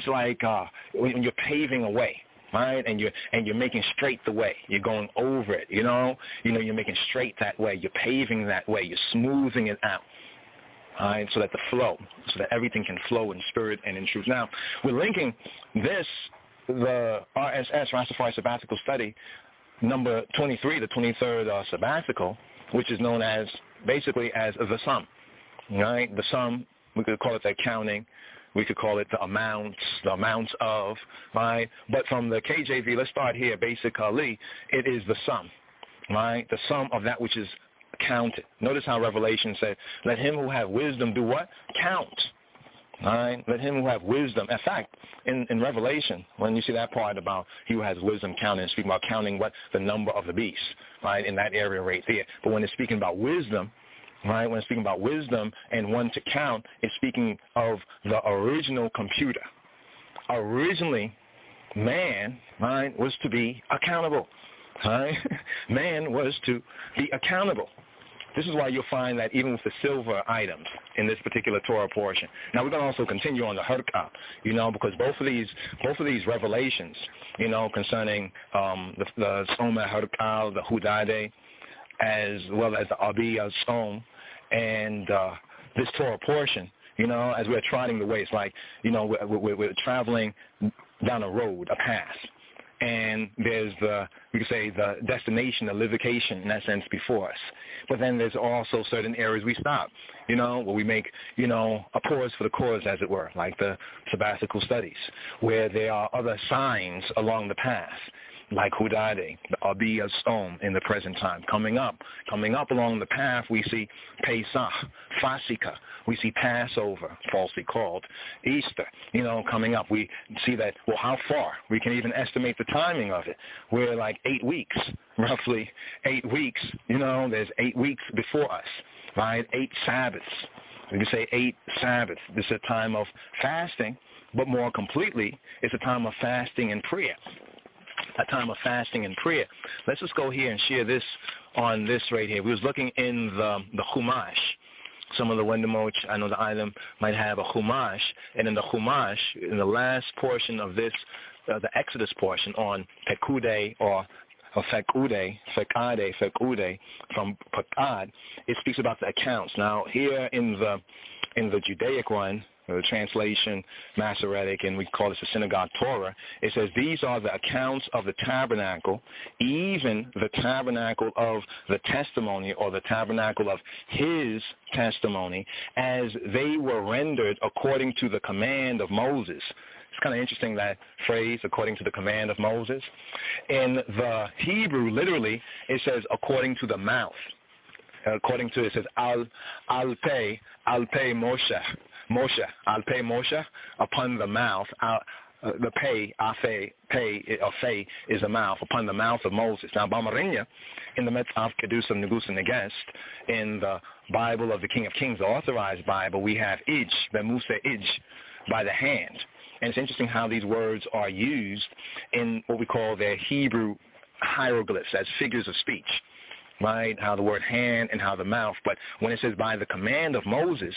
when you're paving a way, right? And you're making straight the way. You're going over it, you know, you're making straight that way. You're paving that way. You're smoothing it out. Right, so that everything can flow in spirit and in truth. Now, we're linking this, the RSS, Rastafari Sabbatical Study, number 23, the 23rd sabbatical, which is known as, basically as the sum, right? The sum, we could call it the accounting, we could call it the amounts of, right? But from the KJV, let's start here, basically, it is the sum, right? The sum of that which is counted. Notice how Revelation said, let him who have wisdom do what? Count. All right? Let him who have wisdom. In fact, in Revelation, when you see that part about he who has wisdom counting, it's speaking about counting what? The number of the beast, right? In that area right there. But when it's speaking about wisdom, right? When it's speaking about wisdom and one to count, it's speaking of the original computer. Originally, man, right, was to be accountable. Right? Man was to be accountable. This is why you'll find that even with the silver items in this particular Torah portion. Now we're going to also continue on the Herkah, you know, because both of these revelations, you know, concerning the Soma Herkah, the Hudade, as well as the Abi Som, and this Torah portion, you know, as we're trotting the way, it's like, you know, we're traveling down a road, a path. And there's we could say the destination, the livication in that sense before us. But then there's also certain areas we stop, you know, where we make, you know, a pause for the cause, as it were, like the sabbatical studies, where there are other signs along the path, like Hudade, the Abi Som in the present time. Coming up along the path, we see Pesach, Fasika. We see Passover, falsely called Easter, you know, coming up. We see that, well, how far? We can even estimate the timing of it. We're like 8 weeks, roughly 8 weeks. You know, there's 8 weeks before us, right? 8 Sabbaths, You say 8 Sabbaths. This is a time of fasting, but more completely, it's a time of fasting and prayer. A time of fasting and prayer. Let's just go here and share this on this right here. We was looking in the Chumash. Some of the Wendemoch, I know the island might have a Chumash, and in the Chumash, in the last portion of this, the Exodus portion on Pekude or Fekude from Pekad, it speaks about the accounts. Now here in the Judaic one, the translation Masoretic, and we call this the Synagogue Torah, it says these are the accounts of the tabernacle, even the tabernacle of the testimony, or the tabernacle of his testimony, as they were rendered according to the command of Moses. It's kind of interesting, that phrase, according to the command of Moses. In the Hebrew, literally, it says according to the mouth. According to it says al pei Moshe, al pei Moshe, upon the mouth. The pei is the mouth, upon the mouth of Moses. Now, Bamarinya, in the Metzav Kedusah Negusa Negest, in the Bible of the King of Kings, the Authorized Bible, we have ij, Bemuse ij, by the hand. And it's interesting how these words are used in what we call their Hebrew hieroglyphs as figures of speech, right? How the word hand and how the mouth. But when it says by the command of Moses,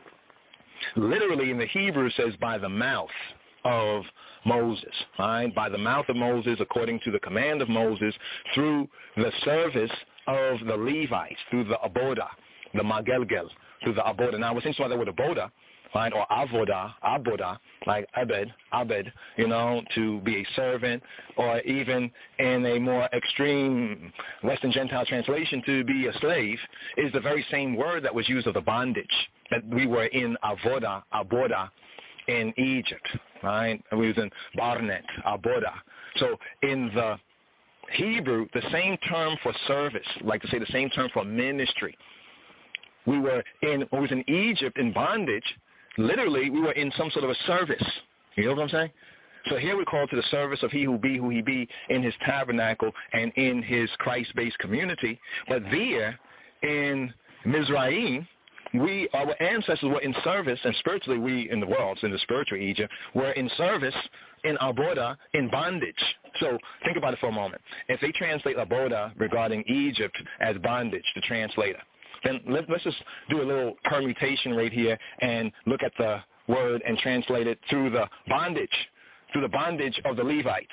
literally in the Hebrew it says by the mouth of Moses, right? By the mouth of Moses, according to the command of Moses, through the service of the Levites, through the Aboda, the Magelgel, through the Aboda. Now, what's interesting about the word Aboda, right, or Aboda, like Abed, you know, to be a servant, or even in a more extreme Western Gentile translation, to be a slave, is the very same word that was used of the bondage that we were in Aboda in Egypt, right? And we was in Barnet, Aboda. So in the Hebrew, the same term for service, like to say the same term for ministry. We was in Egypt in bondage. Literally, we were in some sort of a service. You know what I'm saying? So here we call to the service of he who he be in his tabernacle and in his Christ-based community. But there in Mizraim, our ancestors were in service, and spiritually we in the world, in the spiritual Egypt, were in service in Aboda, in bondage. So think about it for a moment. If they translate Aboda regarding Egypt as bondage, the translator, then let's just do a little permutation right here and look at the word and translate it through the bondage of the Levites,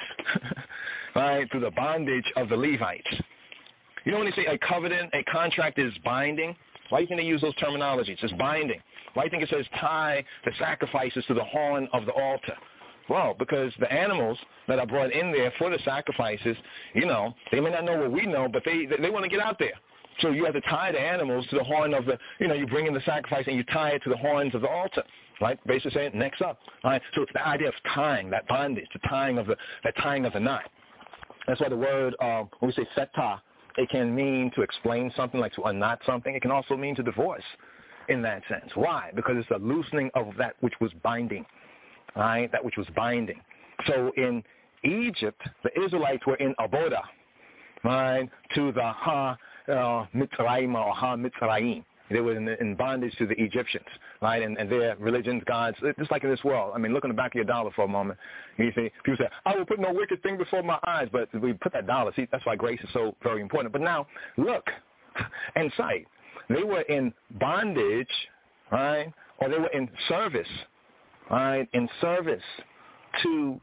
right? Through the bondage of the Levites. You know when they say a covenant, a contract is binding? Why do you think they use those terminologies? It's binding. Why do you think it says tie the sacrifices to the horn of the altar? Well, because the animals that are brought in there for the sacrifices, you know, they may not know what we know, but they want to get out there. So you have to tie the animals to the horn of the, you know, you bring in the sacrifice and you tie it to the horns of the altar, right? Basically saying next up, right? So it's the idea of tying, that bondage, the tying of the knot. That's why the word, when we say feta, it can mean to explain something, like to unknot something. It can also mean to divorce in that sense. Why? Because it's a loosening of that which was binding, right? That which was binding. So in Egypt, the Israelites were in Aboda, right? To the Ha-Mitzrayim or Ha-Mitzrayim. They were in bondage to the Egyptians, right? And their religions, gods, just like in this world. I mean, look in the back of your dollar for a moment. You see, people say, I will put no wicked thing before my eyes, but we put that dollar. See, that's why grace is so very important. But now, look and sight. They were in bondage, right? Or they were in service, right? In service to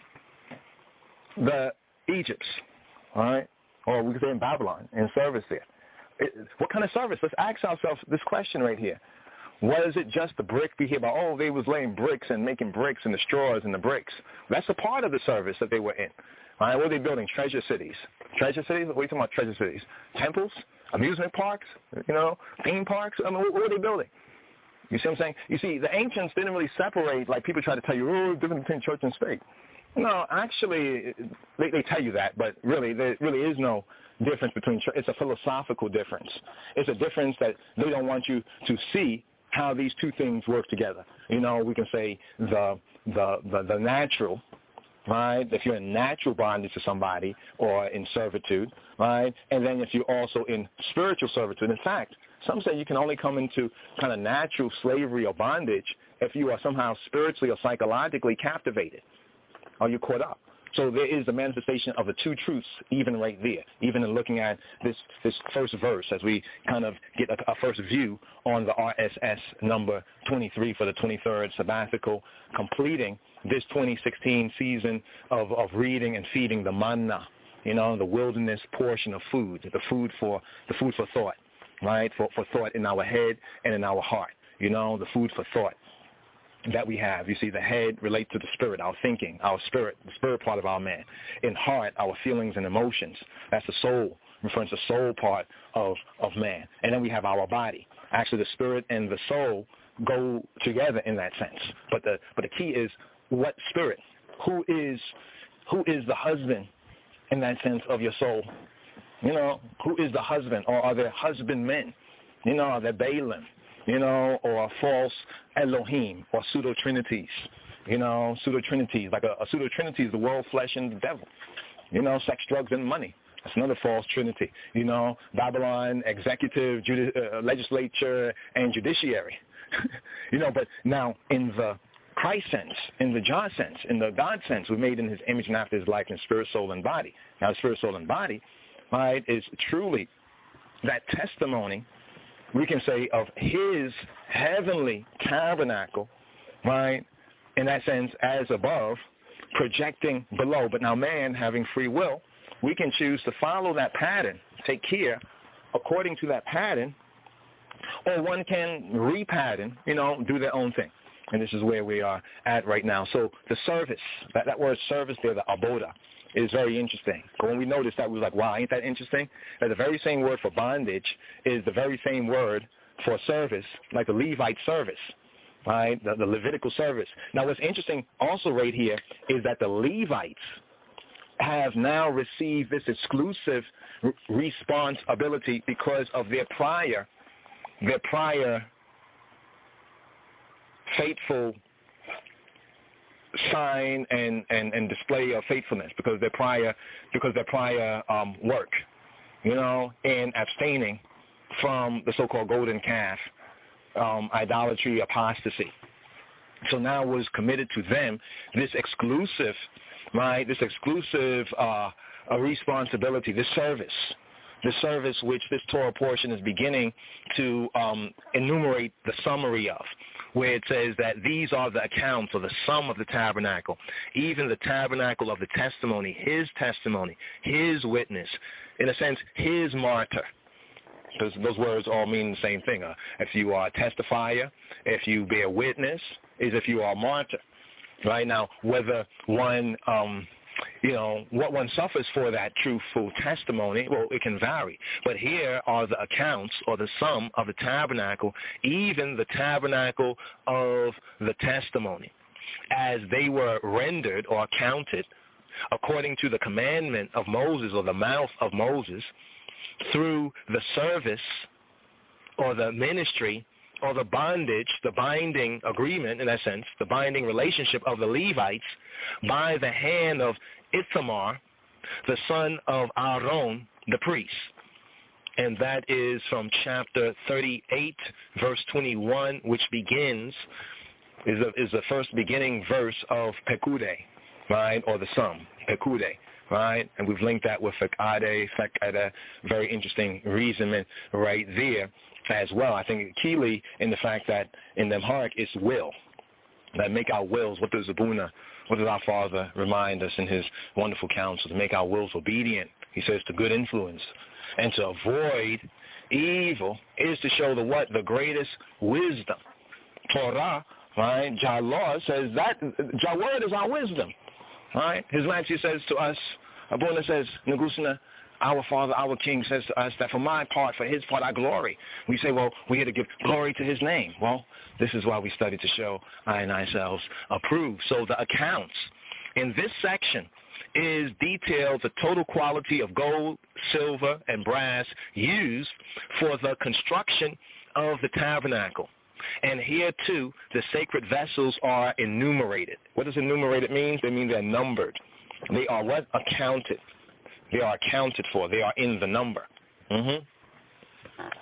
the Egypts, all right? Or we could say in Babylon, in service there. What kind of service? Let's ask ourselves this question right here. Was it just the brick we hear about, oh, they was laying bricks and making bricks and the straws and the bricks? That's a part of the service that they were in. All right, what were they building? Treasure cities. Treasure cities? What are you talking about, treasure cities? Temples? Amusement parks? You know, theme parks? I mean, what were they building? You see what I'm saying? You see, the ancients didn't really separate, like people try to tell you, oh, difference between church and state. No, actually, they tell you that, but really, there really is no difference between church. It's a philosophical difference. It's a difference that they don't want you to see how these two things work together. You know, we can say the natural, right? If you're in natural bondage to somebody or in servitude, right? And then if you're also in spiritual servitude. In fact, Some say you can only come into kind of natural slavery or bondage if you are somehow spiritually or psychologically captivated. Are you caught up? So there is the manifestation of the two truths even right there, even in looking at this first verse as we kind of get a first view on the RSS number 23 for the 23rd sabbatical, completing this 2016 season of reading and feeding the manna, the wilderness portion of food, the food for thought, right, for thought in our head and in our heart, the food for thought that we have. You see, the head relates to the spirit, our thinking, our spirit, the spirit part of our man. In heart, our feelings and emotions. That's the soul, referring to the soul part of man. And then we have our body. Actually, the spirit and the soul go together in that sense. But the key is what spirit? Who is the husband in that sense of your soul? Who is the husband? Or are there husbandmen? Are there Balaam? Or false Elohim, or pseudo-trinities, pseudo-trinities. Like a pseudo-trinity is the world, flesh, and the devil, sex, drugs, and money. That's another false trinity, Babylon, executive, legislature, and judiciary, but now in the Christ sense, in the Jah sense, in the God sense, we're made in his image and after his likeness, spirit, soul, and body. Now, spirit, soul, and body, right, is truly that testimony, we can say, of his heavenly tabernacle, right, in that sense, as above, projecting below. But now man, having free will, we can choose to follow that pattern, take care according to that pattern, or one can repattern, do their own thing. And this is where we are at right now. So the service, that word service there, the aboda, is very interesting. But when we noticed that, we was like, wow, ain't that interesting? That the very same word for bondage is the very same word for service, like the Levite service, right? The Levitical service. Now, what's interesting also right here is that the Levites have now received this exclusive responsibility because of their prior faithful sign and display of faithfulness, because their prior work, and abstaining from the so-called golden calf, idolatry, apostasy. So now was committed to them this exclusive, right? This exclusive responsibility, this service which this Torah portion is beginning to enumerate the summary of, where it says that these are the accounts or the sum of the tabernacle, even the tabernacle of the testimony, his witness, in a sense, his martyr. Those words all mean the same thing. If you are a testifier, if you bear witness, is if you are a martyr. Right now, whether one what one suffers for that truthful testimony, well, it can vary. But here are the accounts or the sum of the tabernacle, even the tabernacle of the testimony, as they were rendered or counted according to the commandment of Moses or the mouth of Moses through the service or the ministry or the bondage, the binding agreement, in that sense, the binding relationship of the Levites by the hand of Ithamar, the son of Aaron, the priest. And that is from chapter 38, verse 21, which begins, is the first beginning verse of Pekude, right, or the sum, Pekude, right? And we've linked that with Fekade, very interesting reasoning right there as well. I think keyly in the fact that in the Amharic it's will, that make our wills, what does our Father remind us in his wonderful counsel, to make our wills obedient, he says, to good influence, and to avoid evil is to show the greatest wisdom. Torah, right, Jah law says that, Jah word is our wisdom, right? His Majesty says to us, Abuna says, Nagusana, our Father, our King says to us that for my part, for his part, I glory. We say, well, we're here to give glory to his name. Well, this is why we study to show I and ourselves approve. So the accounts in this section is detailed the total quality of gold, silver, and brass used for the construction of the tabernacle. And here, too, the sacred vessels are enumerated. What does enumerated mean? They mean they're numbered. They are what? Accounted. They are accounted for. They are in the number.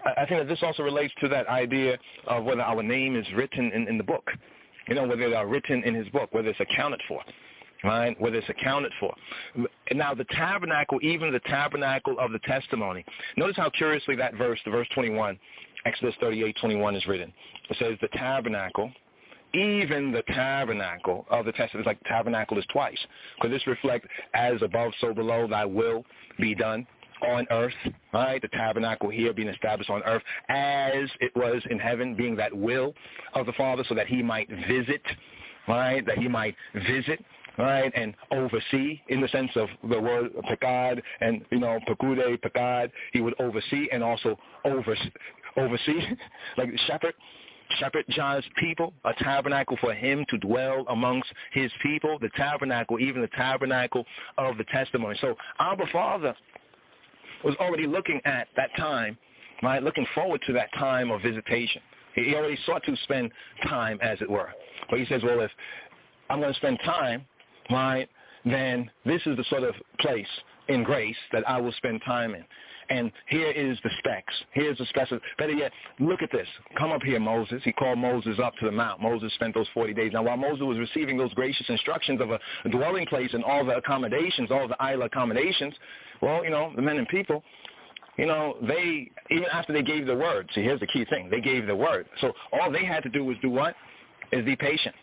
I think that this also relates to that idea of whether our name is written in the book, whether they are written in his book, whether it's accounted for, right, whether it's accounted for. Now, the tabernacle, even the tabernacle of the testimony, notice how curiously that verse, the verse 21, Exodus 38:21 is written. It says the tabernacle, even the tabernacle of the testimony. It's like tabernacle is twice. Because this reflects as above, so below, thy will be done on earth, right? The tabernacle here being established on earth as it was in heaven, being that will of the Father, so that he might visit, right? That he might visit, right? And oversee, in the sense of the word pekad and, pekude, pekad, he would oversee and also oversee, like shepherd John's people, a tabernacle for him to dwell amongst his people, the tabernacle, even the tabernacle of the testimony. So Abba Father was already looking at that time, right, looking forward to that time of visitation. He already sought to spend time, as it were. But he says, well, if I'm going to spend time, right, then this is the sort of place in grace that I will spend time in. And here is the specs. Here's the specs. Better yet, look at this. Come up here, Moses. He called Moses up to the mount. Moses spent those 40 days. Now, while Moses was receiving those gracious instructions of a dwelling place and all the accommodations, all the isla accommodations, well, the men and people, they, even after they gave the word, see, here's the key thing. They gave the word. So all they had to do was do what? Is be patient.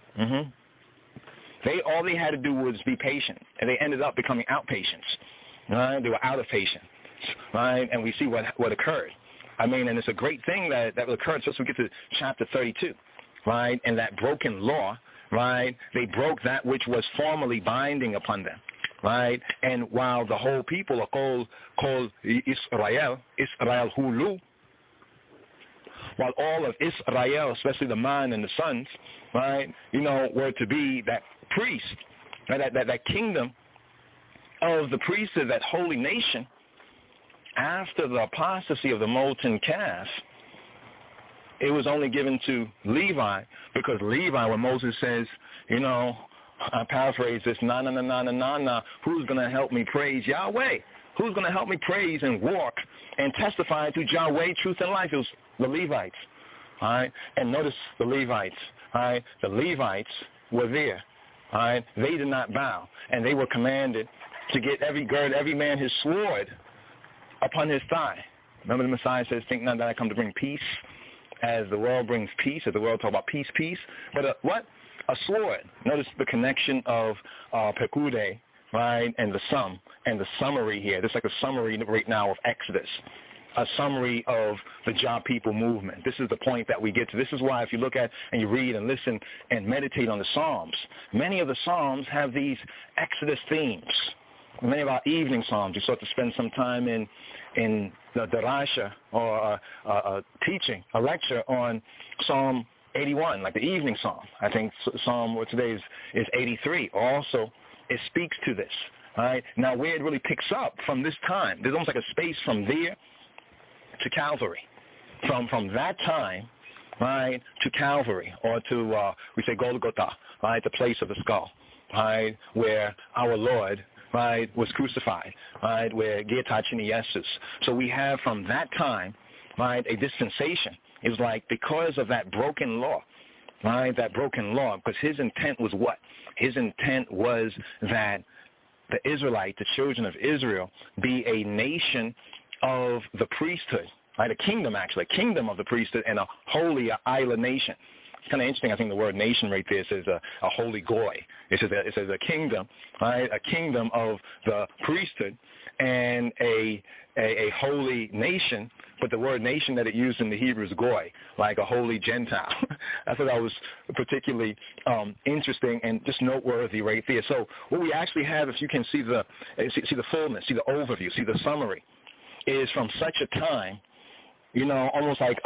All they had to do was be patient, and they ended up becoming outpatients. Right? They were out of patience, right? And we see what occurred. I mean, and it's a great thing that occurred. So we get to chapter 32, right? And that broken law, right? They broke that which was formerly binding upon them, right? And while the whole people are called Israel Hulu, while all of Israel, especially the man and the sons, right, were to be that priest, right, that kingdom of the priesthood, that holy nation, after the apostasy of the molten calf, it was only given to Levi, because Levi, when Moses says, I paraphrase this, who's going to help me praise Yahweh? Who's going to help me praise and walk and testify to Yahweh, truth and life? It was the Levites. All right? And notice the Levites. All right? The Levites were there. All right? They did not bow. And they were commanded to gird every man his sword upon his thigh. Remember the Messiah says, think not that I come to bring peace, as the world brings peace, as the world talk about peace. But what? A sword. Notice the connection of pekude, right, and the sum, and the summary here. This is like a summary right now of Exodus, a summary of the Jah people movement. This is the point that we get to. This is why if you look at and you read and listen and meditate on the Psalms, many of the Psalms have these Exodus themes. Many of our evening Psalms, you start to spend some time in the Darasha, or a teaching, a lecture on Psalm 81, like the evening Psalm. I think Psalm today is 83. Also, it speaks to this. All right? Now, where it really picks up from this time, there's almost like a space from there to Calvary. From that time, right, to Calvary, or to, we say Golgotha, right, the place of the skull, right, where our Lord, right, was crucified, right, where Getachini Jesus. So we have from that time, right, a dispensation. It's like because of that broken law, right, that broken law, because his intent was what? His intent was that the Israelites, the children of Israel, be a nation of the priesthood, right, a kingdom actually, a kingdom of the priesthood, and a holy island nation. It's kind of interesting. I think the word nation right there says a holy goy. It says a kingdom, right? A kingdom of the priesthood and a holy nation. But the word nation that it used in the Hebrew is goy, like a holy Gentile. I thought that was particularly interesting and just noteworthy right there. So what we actually have, if you can see the fullness, see the overview, see the summary, is from such a time, almost like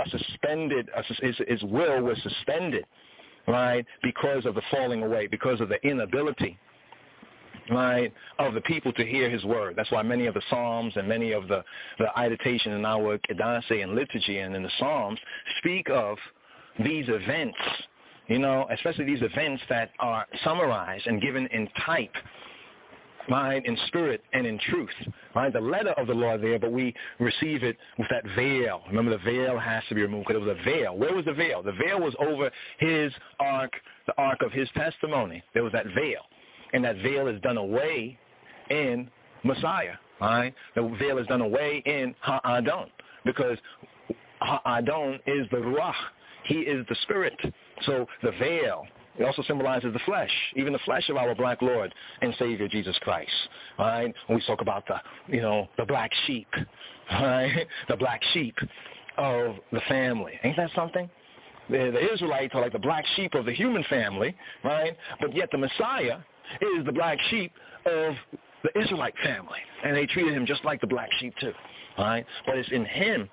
his will was suspended, right, because of the falling away, because of the inability, right, of the people to hear his word. That's why many of the Psalms and many of the meditation in our Kedase and liturgy and in the Psalms speak of these events, especially these events that are summarized and given in type, right, in spirit and in truth, right? The letter of the law there, but we receive it with that veil. Remember, the veil has to be removed because it was a veil. Where was the veil? The veil was over his ark, the ark of his testimony. There was that veil, and that veil is done away in Messiah, right? The veil is done away in Ha'adon, because Ha'adon is the Ruach. He is the spirit. So the veil, it also symbolizes the flesh, even the flesh of our black Lord and Savior Jesus Christ, right? When we talk about the black sheep, right? The black sheep of the family. Ain't that something? The Israelites are like the black sheep of the human family, right? But yet the Messiah is the black sheep of the Israelite family, and they treated him just like the black sheep too, right? But it's in him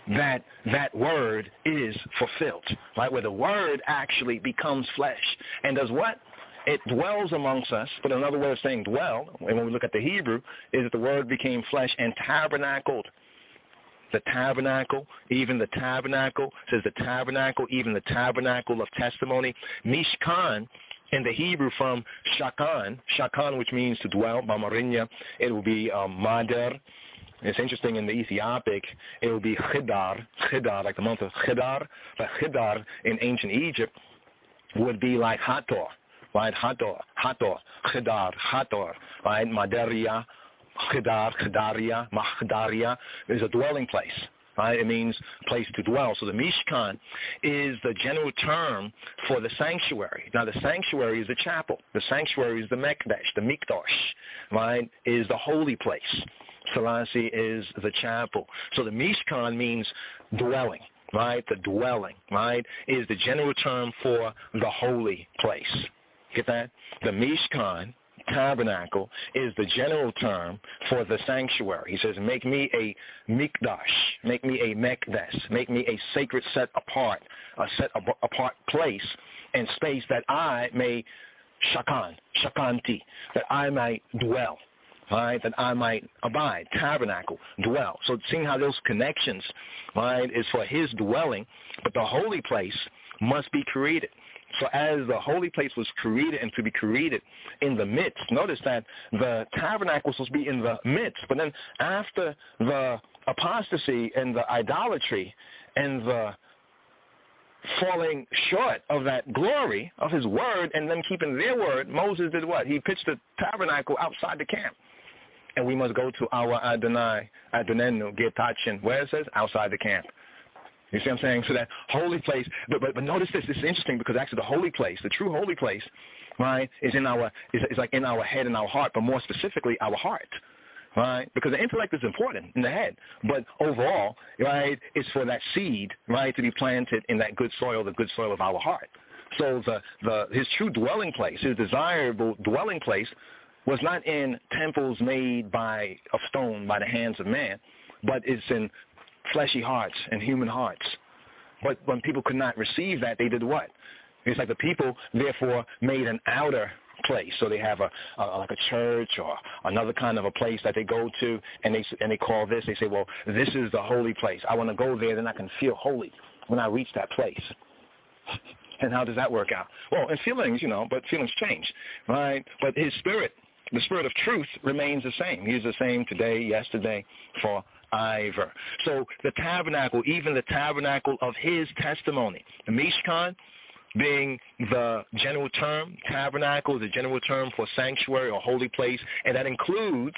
that word is fulfilled, right? Where the word actually becomes flesh and does what? It dwells amongst us. But another way of saying dwell, and when we look at the Hebrew, is that the word became flesh and tabernacled. The tabernacle, even the tabernacle, says the tabernacle, even the tabernacle of testimony. Mishkan in the Hebrew from shakan, which means to dwell, Bamarinya, it will be mader. It's interesting, in the Ethiopic, it will be Chidar, like the month of Chidar. But Chidar in ancient Egypt would be like Hator, right? Hator, Chidar, Hator, right? Maderia, Chidar, Chidaria, Mahdaria is a dwelling place, right? It means place to dwell. So the Mishkan is the general term for the sanctuary. Now the sanctuary is the chapel. The sanctuary is the Mekdesh, the Mikdash, right? Is the holy place. Selassie is the chapel. So the Mishkan means dwelling, right? The dwelling, right, is the general term for the holy place. Get that? The Mishkan, tabernacle, is the general term for the sanctuary. He says, make me a mikdash, make me a mekdes, make me a sacred set apart place and space that I may shakanti, that I might dwell. Right, that I might abide, tabernacle, dwell. So seeing how those connections, right, is for his dwelling, but the holy place must be created. So as the holy place was created and to be created in the midst, notice that the tabernacle was supposed to be in the midst, but then after the apostasy and the idolatry and the falling short of that glory of his word and them keeping their word, Moses did what? He pitched the tabernacle outside the camp. And we must go to our Adonai, Adonenu, Getachin, where it says outside the camp. You see what I'm saying? So that holy place, but notice this is interesting because actually the holy place, the true holy place, right, is like in our head and our heart, but more specifically our heart. Right? Because the intellect is important in the head, but overall, right, it's for that seed, right, to be planted in that good soil, the good soil of our heart. So his true dwelling place, his desirable dwelling place, was not in temples made of stone by the hands of man, but it's in fleshy hearts and human hearts. But when people could not receive that, they did what? It's like the people, therefore, made an outer place. So they have like a church or another kind of a place that they go to, and they call this. They say, well, this is the holy place. I want to go there, then I can feel holy when I reach that place. And how does that work out? Well, in feelings, but feelings change, right? But his spirit, the spirit of truth, remains the same. He's the same today, yesterday, forever. So the tabernacle, even the tabernacle of his testimony, the Mishkan, being the general term, tabernacle is the general term for sanctuary or holy place, and that includes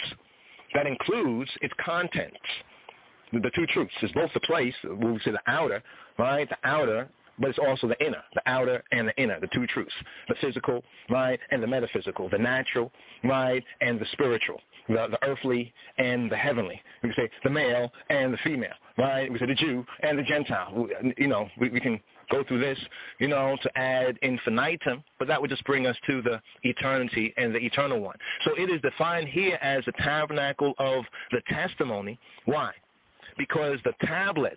its contents. The two truths. It's both the place, we say the outer, right? The outer, but it's also the inner, the outer and the inner, the two truths. The physical, right, and the metaphysical, the natural, right, and the spiritual, the earthly and the heavenly. We can say the male and the female, right? We say the Jew and the Gentile. We can go through this, to add infinitum, but that would just bring us to the eternity and the eternal one. So it is defined here as the tabernacle of the testimony. Why? Because the tablets,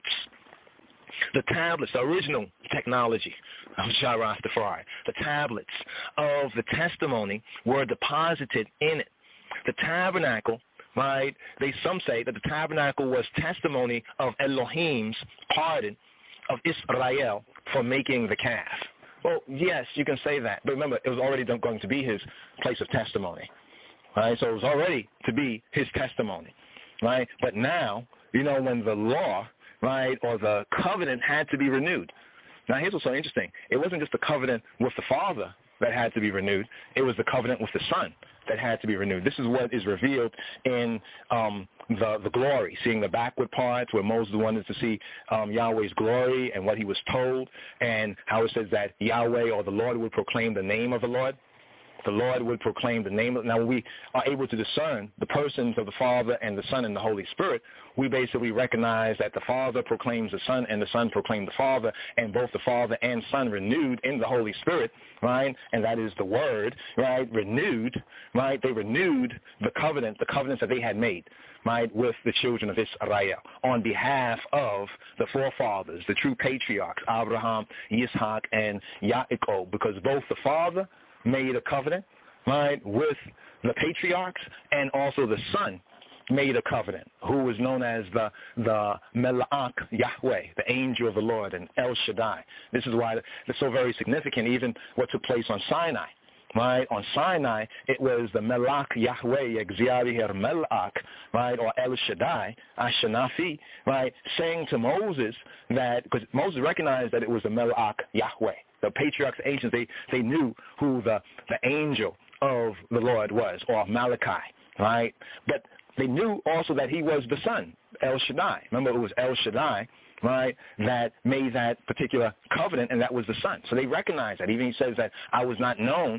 the original technology of Jah Rastafari, the tablets of the testimony were deposited in it. The tabernacle, right, some say that the tabernacle was testimony of Elohim's pardon of Israel for making the calf. Well, yes, you can say that, but remember, it was already going to be his place of testimony. right? So it was already to be his testimony, right? But now, when the law, right, or the covenant had to be renewed. Now, here's what's so interesting. It wasn't just the covenant with the Father that had to be renewed. It was the covenant with the Son that had to be renewed. This is what is revealed in the glory, seeing the backward parts where Moses wanted to see Yahweh's glory and what he was told, and how it says that Yahweh or the Lord would proclaim the name of the Lord. The Lord would proclaim the name of. Now, when we are able to discern the persons of the Father and the Son and the Holy Spirit, we basically recognize that the Father proclaims the Son and the Son proclaims the Father, and both the Father and Son renewed in the Holy Spirit, right? And that is the Word, right? Renewed, right? They renewed the covenants that they had made, right, with the children of Israel on behalf of the forefathers, the true patriarchs, Abraham, Yitzhak, and Yaakov, because both the Father made a covenant, right, with the patriarchs, and also the Son made a covenant, who was known as the Melech Yahweh, the angel of the Lord, and El Shaddai. This is why it's so very significant, even what took place on Sinai. Right? On Sinai, it was the Melech Yahweh, Exyarihir Melech, right, or El Shaddai, Ashanafi, right, saying to Moses that, because Moses recognized that it was the Melech Yahweh. The patriarchs, the ancients, they knew who the angel of the Lord was, or Malachi, right? But they knew also that he was the Son, El Shaddai. Remember, it was El Shaddai, right, that made that particular covenant, and that was the Son. So they recognized that. Even he says that I was known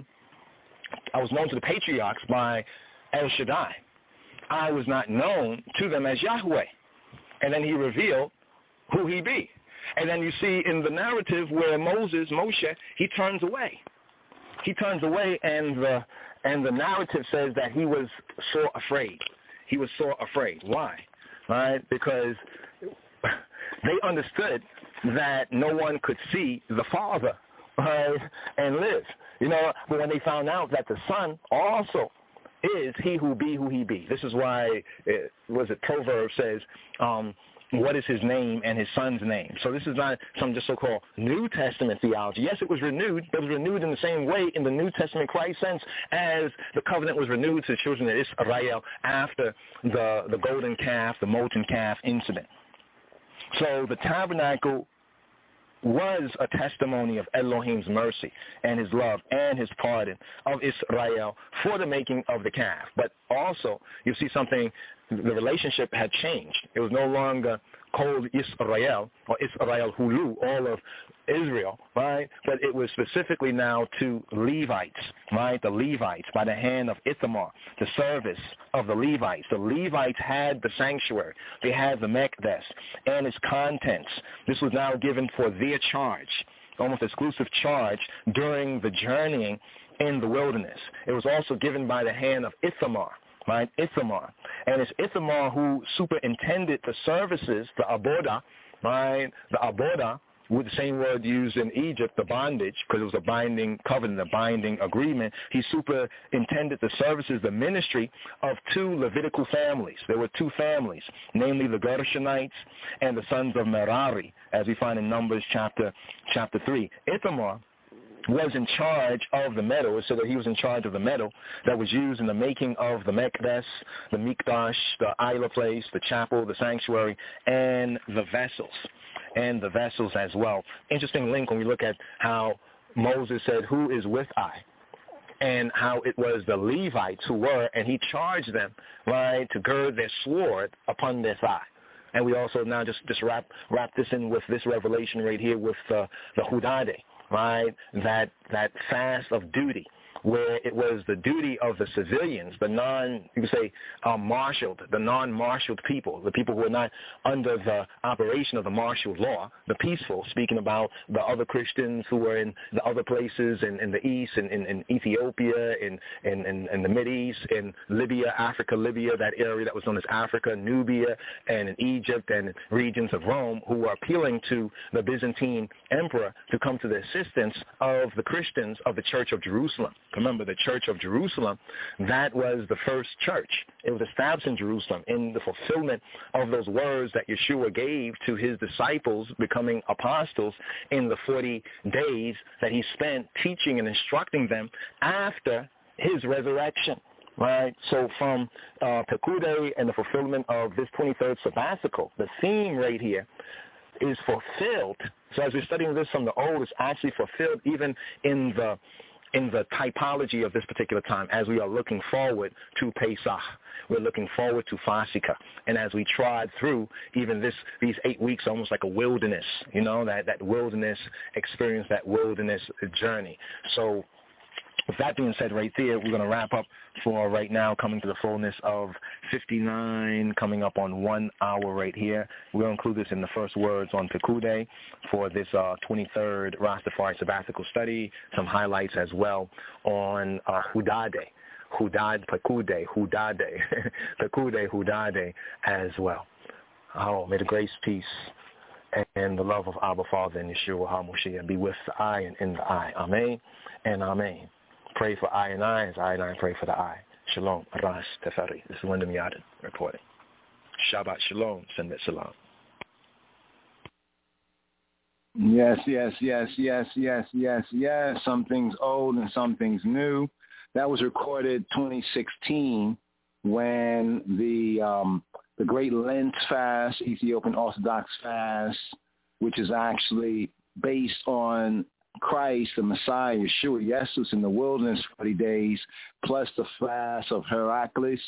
to the patriarchs by El Shaddai. I was not known to them as Yahweh. And then he revealed who he be. And then you see in the narrative where Moshe, he turns away. He turns away, and the narrative says that he was so afraid. He was so afraid. Why? Right? Because they understood that no one could see the Father, right, and live. But when they found out that the Son also is he who be who he be. This is why, Proverbs says, what is his name and his son's name. So this is not some just so-called New Testament theology. Yes, it was renewed, but it was renewed in the same way in the New Testament Christ sense as the covenant was renewed to the children of Israel after the golden calf, the molten calf incident. So the tabernacle was a testimony of Elohim's mercy and his love and his pardon of Israel for the making of the calf. But also, you see something, the relationship had changed. It was no longer called Israel or Israel Hulu, all of Israel, right? But it was specifically now to Levites, right? The Levites by the hand of Ithamar, the service of the Levites. The Levites had the sanctuary. They had the Mekdes and its contents. This was now given for their charge, almost exclusive charge during the journeying in the wilderness. It was also given by the hand of Ithamar. Right, Ithamar. And it's Ithamar who superintended the services, the aboda, right? The aboda, with the same word used in Egypt, the bondage, because it was a binding covenant, a binding agreement. He superintended the services, the ministry of two Levitical families. There were two families, namely the Gershonites and the sons of Merari, as we find in Numbers chapter 3. Ithamar was in charge of the metal, so that he was in charge of the metal that was used in the making of the Mekdes, the Mikdash, the Isla place, the chapel, the sanctuary, and the vessels as well. Interesting link when we look at how Moses said, "Who is with I?" and how it was the Levites who were, and he charged them, right, to gird their sword upon their thigh. And we also now just wrap this in with this revelation right here with the Hudade. Right, that fast of duty, where it was the duty of the civilians, the non-marshaled people, the people who were not under the operation of the martial law, the peaceful, speaking about the other Christians who were in the other places in the east, in Ethiopia, in the Mideast, in Libya, Africa, Libya, that area that was known as Africa, Nubia, and in Egypt and regions of Rome, who were appealing to the Byzantine emperor to come to the assistance of the Christians of the Church of Jerusalem. Remember, the Church of Jerusalem, that was the first church. It was established in Jerusalem in the fulfillment of those words that Yeshua gave to his disciples becoming apostles in the 40 days that he spent teaching and instructing them after his resurrection. right? So from Pekude and the fulfillment of this 23rd sabbatical, the theme right here is fulfilled. So as we're studying this from the old, it's actually fulfilled even in the typology of this particular time as we are looking forward to Pesach. We're looking forward to Fasika. And as we trod through even these 8 weeks, almost like a wilderness, that wilderness experience, that wilderness journey. So with that being said right there, we're going to wrap up for right now, coming to the fullness of 59, coming up on 1 hour right here. We'll include this in the first words on Pekude for this 23rd Rastafari sabbatical study, some highlights as well on Hudade. Pekude, Hudade, Pekude, Hudade as well. Oh, may the grace, peace, and the love of Abba Father and Yeshua HaMoshiach be with the I and in the I. Amen and Amen. Pray for I and I as I and I pray for the I. Shalom, Ras Teferi. This is Wyndham Yadin reporting. Shabbat Shalom, Sendet Salam. Yes. Something's old and something's new. That was recorded 2016 when the Great Lent fast, Ethiopian Orthodox fast, which is actually based on Christ, the Messiah, Yeshua, Jesus in the wilderness 40 days, plus the fast of Heracles,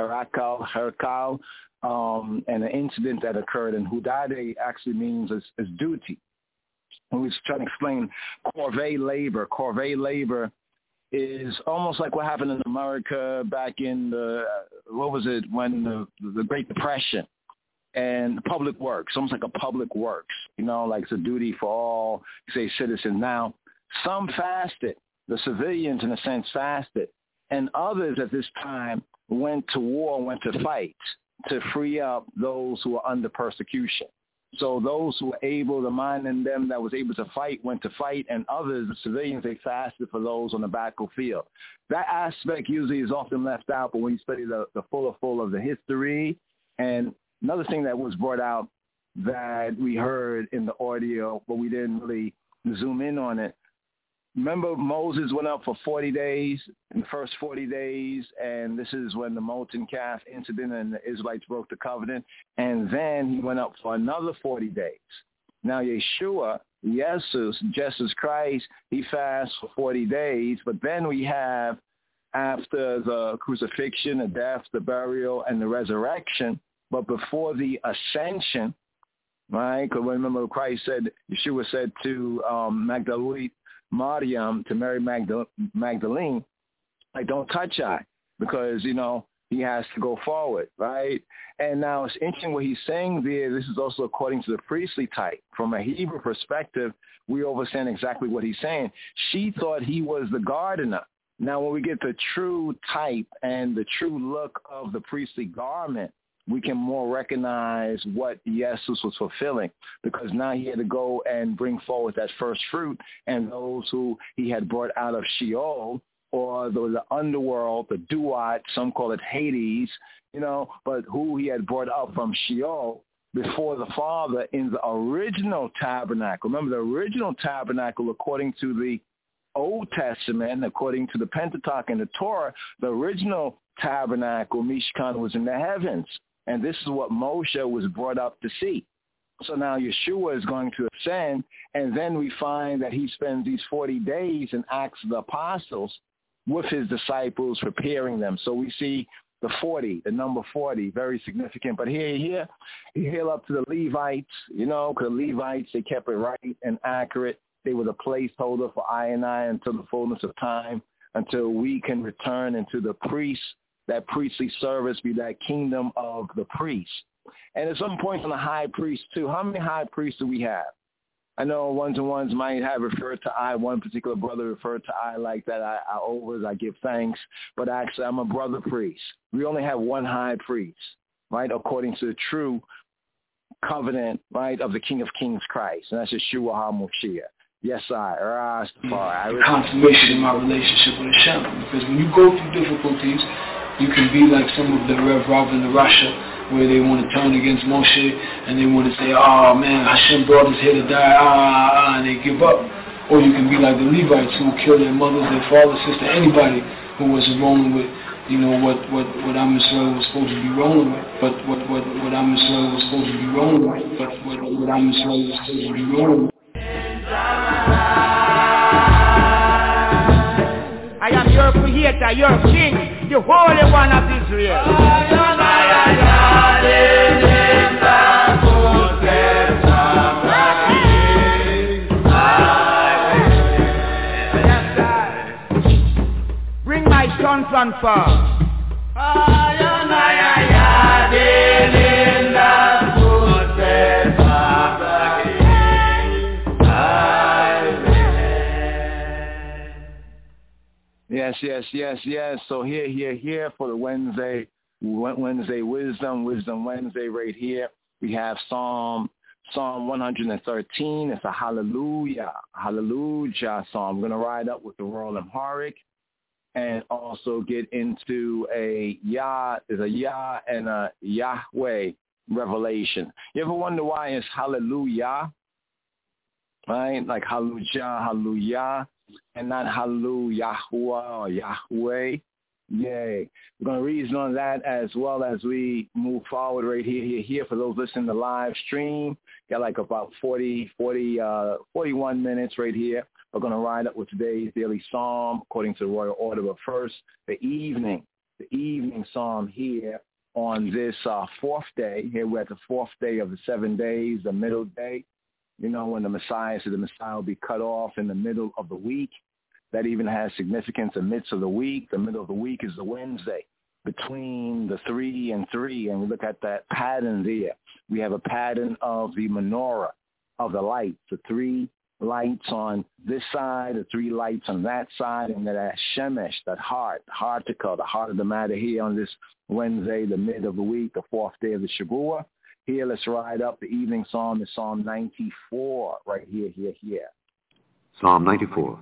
and an incident that occurred in Hudade actually means as duty. And we was trying to explain corvée labor. Corvée labor is almost like what happened in America back in when the Great Depression. And public works, almost like a public works, like it's a duty for all, say, citizens. Now, some fasted. The civilians, in a sense, fasted. And others at this time went to war, went to fight to free up those who were under persecution. So those who were able, the mind in them that was able to fight, went to fight, and others, the civilians, they fasted for those on the battlefield. That aspect usually is often left out, but when you study the full of the history. And another thing that was brought out that we heard in the audio, but we didn't really zoom in on it. Remember, Moses went up for 40 days, in the first 40 days, and this is when the molten calf incident and the Israelites broke the covenant, and then he went up for another 40 days. Now, Yeshua, Jesus Christ, he fasts for 40 days, but then we have, after the crucifixion, the death, the burial, and the resurrection, but before the ascension, right? Because remember, Yeshua said to Magdalene, Mariam, to Mary Magdalene, like, don't touch I, because, he has to go forward, right? And now it's interesting what he's saying there. This is also according to the priestly type. From a Hebrew perspective, we understand exactly what he's saying. She thought he was the gardener. Now, when we get the true type and the true look of the priestly garment, we can more recognize what Jesus was fulfilling, because now he had to go and bring forward that first fruit, and those who he had brought out of Sheol, or the underworld, the Duat, some call it Hades, but who he had brought up from Sheol before the Father in the original tabernacle. Remember, the original tabernacle, according to the Old Testament, according to the Pentateuch and the Torah, the original tabernacle, Mishkan, was in the heavens. And this is what Moshe was brought up to see. So now Yeshua is going to ascend, and then we find that he spends these 40 days in Acts of the Apostles with his disciples, preparing them. So we see the 40, the number 40, very significant. But here, he hail up to the Levites, because the Levites, they kept it right and accurate. They were the placeholder for I and I until the fullness of time, until we can return into the priests, that priestly service, be that kingdom of the priests. And at some point on the high priest too, how many high priests do we have? I know ones might have referred to I, one particular brother referred to I like that. I give thanks, but actually I'm a brother priest. We only have one high priest, right, according to the true covenant, right, of the King of Kings Christ, and that's Yeshua HaMoshiach. Yes, Rastafari. Confirmation in my relationship with Hashem, because when you go through difficulties, you can be like some of the Rev Rav in Russia, where they want to turn against Moshe, and they want to say, oh man, Hashem brought us here to die, and they give up. Or you can be like the Levites who killed their mothers, their father, sister, anybody who wasn't rolling with you know, what Am Yisrael was supposed to be rolling with. What Am Yisrael was supposed to be rolling with. What Am Yisrael was supposed to be rolling with. I am your creator, your king, the Holy One of Israel. Bring my sons on fire. Yes. So here for the Wednesday Wisdom Wednesday right here. We have Psalm 113. It's a hallelujah psalm. I'm going to ride up with the Royal Amharic and also get into a Yah and a Yahweh revelation. You ever wonder why it's hallelujah? Right? Like hallelujah. And not hallelujah or Yahweh. Yay. We're going to reason on that as well as we move forward right here. For those listening to the live stream, got like about 41 minutes right here. We're going to ride up with today's daily psalm according to the royal order. But first, the evening psalm here on this fourth day. Here we're at the fourth day of the 7 days, the middle day. You know, when the Messiah will be cut off in the middle of the week. That even has significance in the midst of the week. The middle of the week is the Wednesday between the 3 and 3. And we look at that pattern there. We have a pattern of the menorah, of the lights, the 3 lights on this side, the 3 lights on that side, and that shemesh, that heart to call, the heart of the matter here on this Wednesday, the mid of the week, the fourth day of the Shavuot. Here, let's ride up. The evening psalm is Psalm 94, right here. Psalm 94.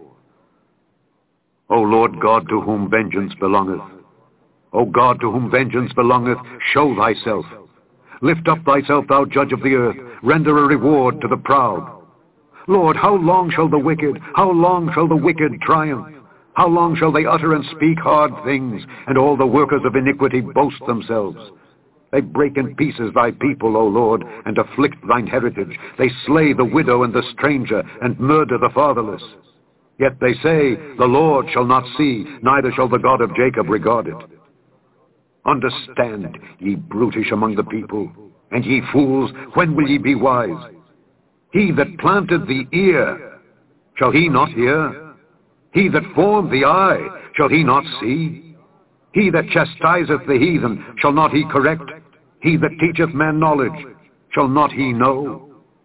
O Lord God, to whom vengeance belongeth, O God, to whom vengeance belongeth, show thyself. Lift up thyself, thou judge of the earth. Render a reward to the proud. Lord, how long shall the wicked triumph? How long shall they utter and speak hard things, and all the workers of iniquity boast themselves? They break in pieces thy people, O Lord, and afflict thine heritage. They slay the widow and the stranger, and murder the fatherless. Yet they say, the Lord shall not see, neither shall the God of Jacob regard it. Understand, ye brutish among the people, and ye fools, when will ye be wise? He that planted the ear, shall he not hear? He that formed the eye, shall he not see? He that chastiseth the heathen, shall not he correct? He that teacheth man knowledge, shall not he know?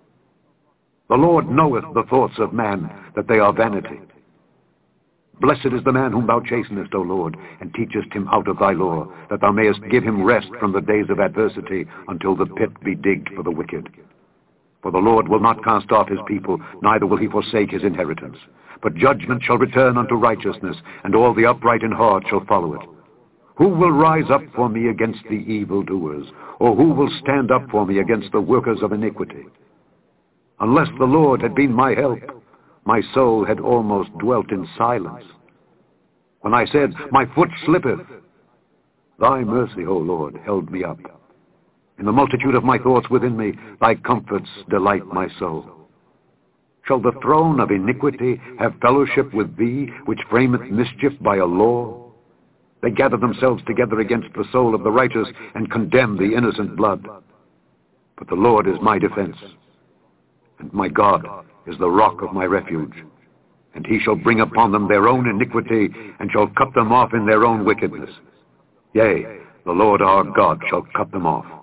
The Lord knoweth the thoughts of man, that they are vanity. Blessed is the man whom thou chastenest, O Lord, and teachest him out of thy law, that thou mayest give him rest from the days of adversity, until the pit be digged for the wicked. For the Lord will not cast off his people, neither will he forsake his inheritance. But judgment shall return unto righteousness, and all the upright in heart shall follow it. Who will rise up for me against the evildoers? Or who will stand up for me against the workers of iniquity? Unless the Lord had been my help, my soul had almost dwelt in silence. When I said, my foot slippeth, thy mercy, O Lord, held me up. In the multitude of my thoughts within me, thy comforts delight my soul. Shall the throne of iniquity have fellowship with thee, which frameth mischief by a law? They gather themselves together against the soul of the righteous, and condemn the innocent blood. But the Lord is my defense, and my God is the rock of my refuge. And he shall bring upon them their own iniquity, and shall cut them off in their own wickedness. Yea, the Lord our God shall cut them off.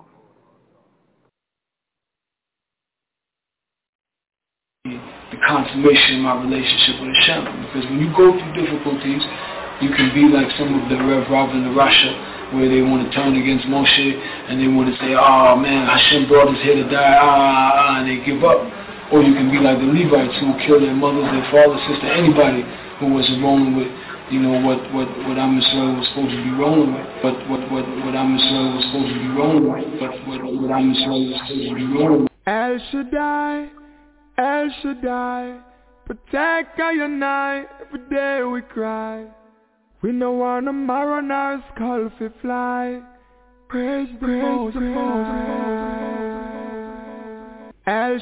The consummation of my relationship with Hashem. Because when you go through difficulties, you can be like some of the Rev Rav in Russia, where they want to turn against Moshe, and they want to say, oh man, Hashem brought us here to die, and they give up. Or you can be like the Levites who kill their mothers, their father, sister, anybody who wasn't rolling with, you know, what Am Yisrael was supposed to be rolling with. What Am Yisrael was supposed to be rolling with. What Am Yisrael was supposed to be rolling with. El Shaddai, protect our night, every day we cry. We no want a marrow on our skull fi fly. Praise the Most High.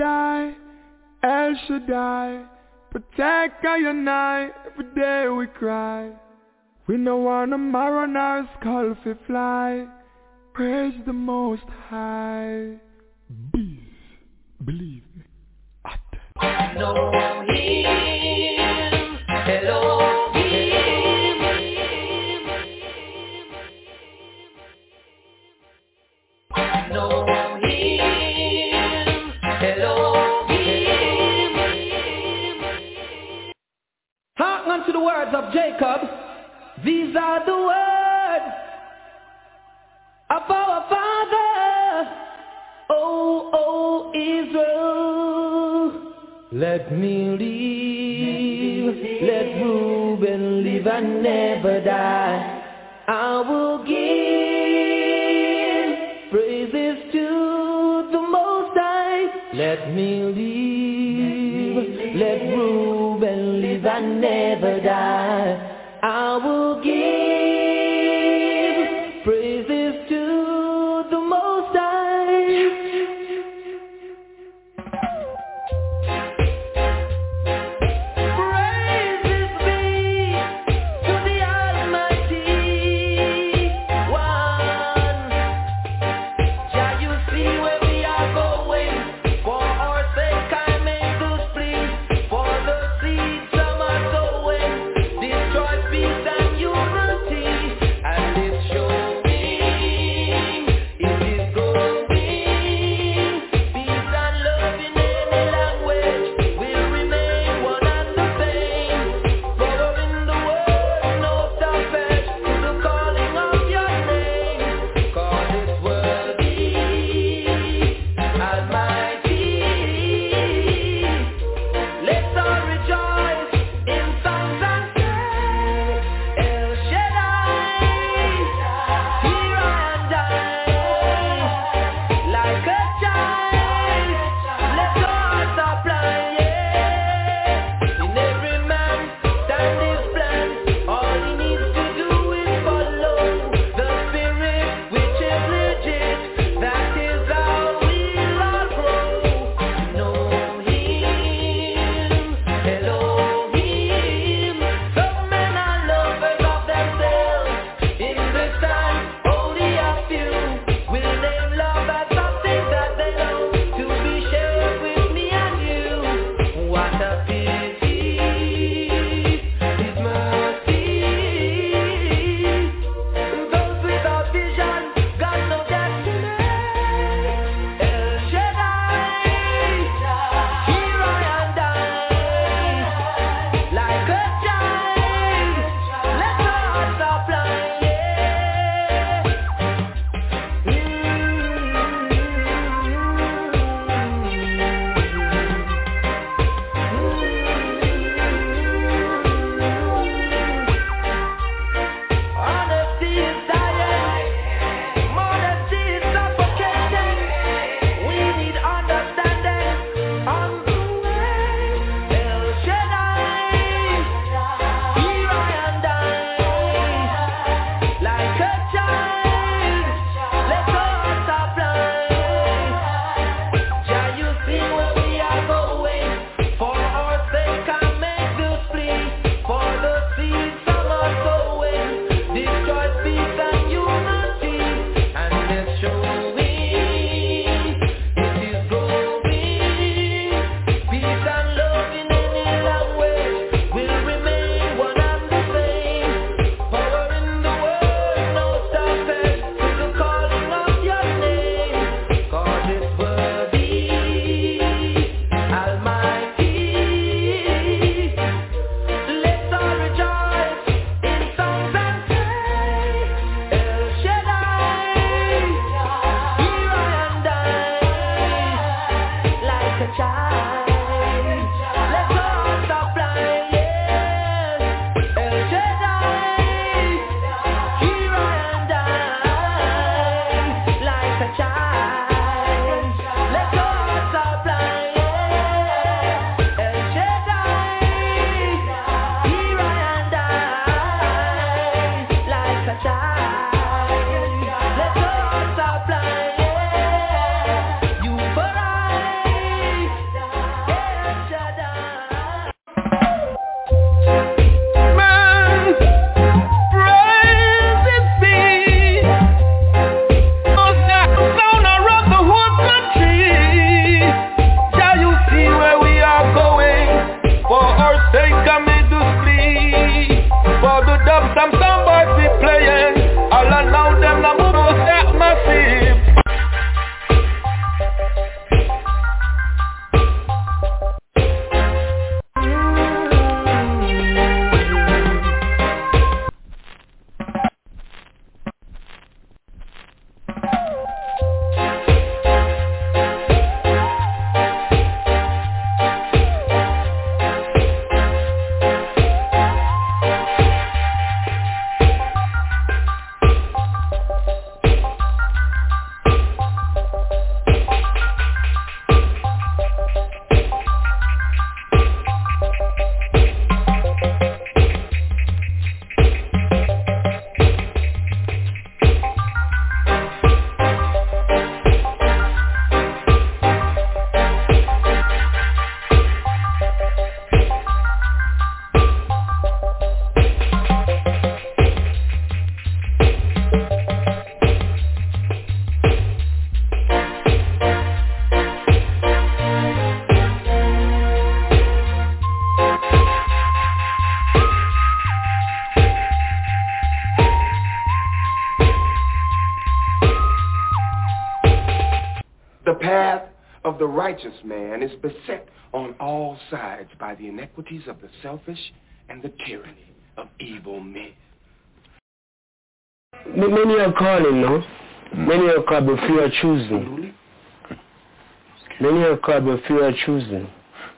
El Shaddai, protect I and I, every day we cry. We no want a marrow on our skull fi fly. Praise the Most High. Believe me. Know Him, Elohim. Know Him, Elohim. Hearken to the words of Jacob. These are the words of our Father, O Israel. Let me live, let Reuben live and never die. I will give praises to the Most High. Let me live, let Reuben live and never die. I will give praises to the Most High. Praises be to the Almighty One. Shall you see where we are going? For our sake I make those pleas. For the seeds some are sowing. Destroy peace and human of the righteous man is beset on all sides by the inequities of the selfish and the tyranny of evil men. Many are calling, no? Many are called, but few are choosing. Many are called, but few are choosing.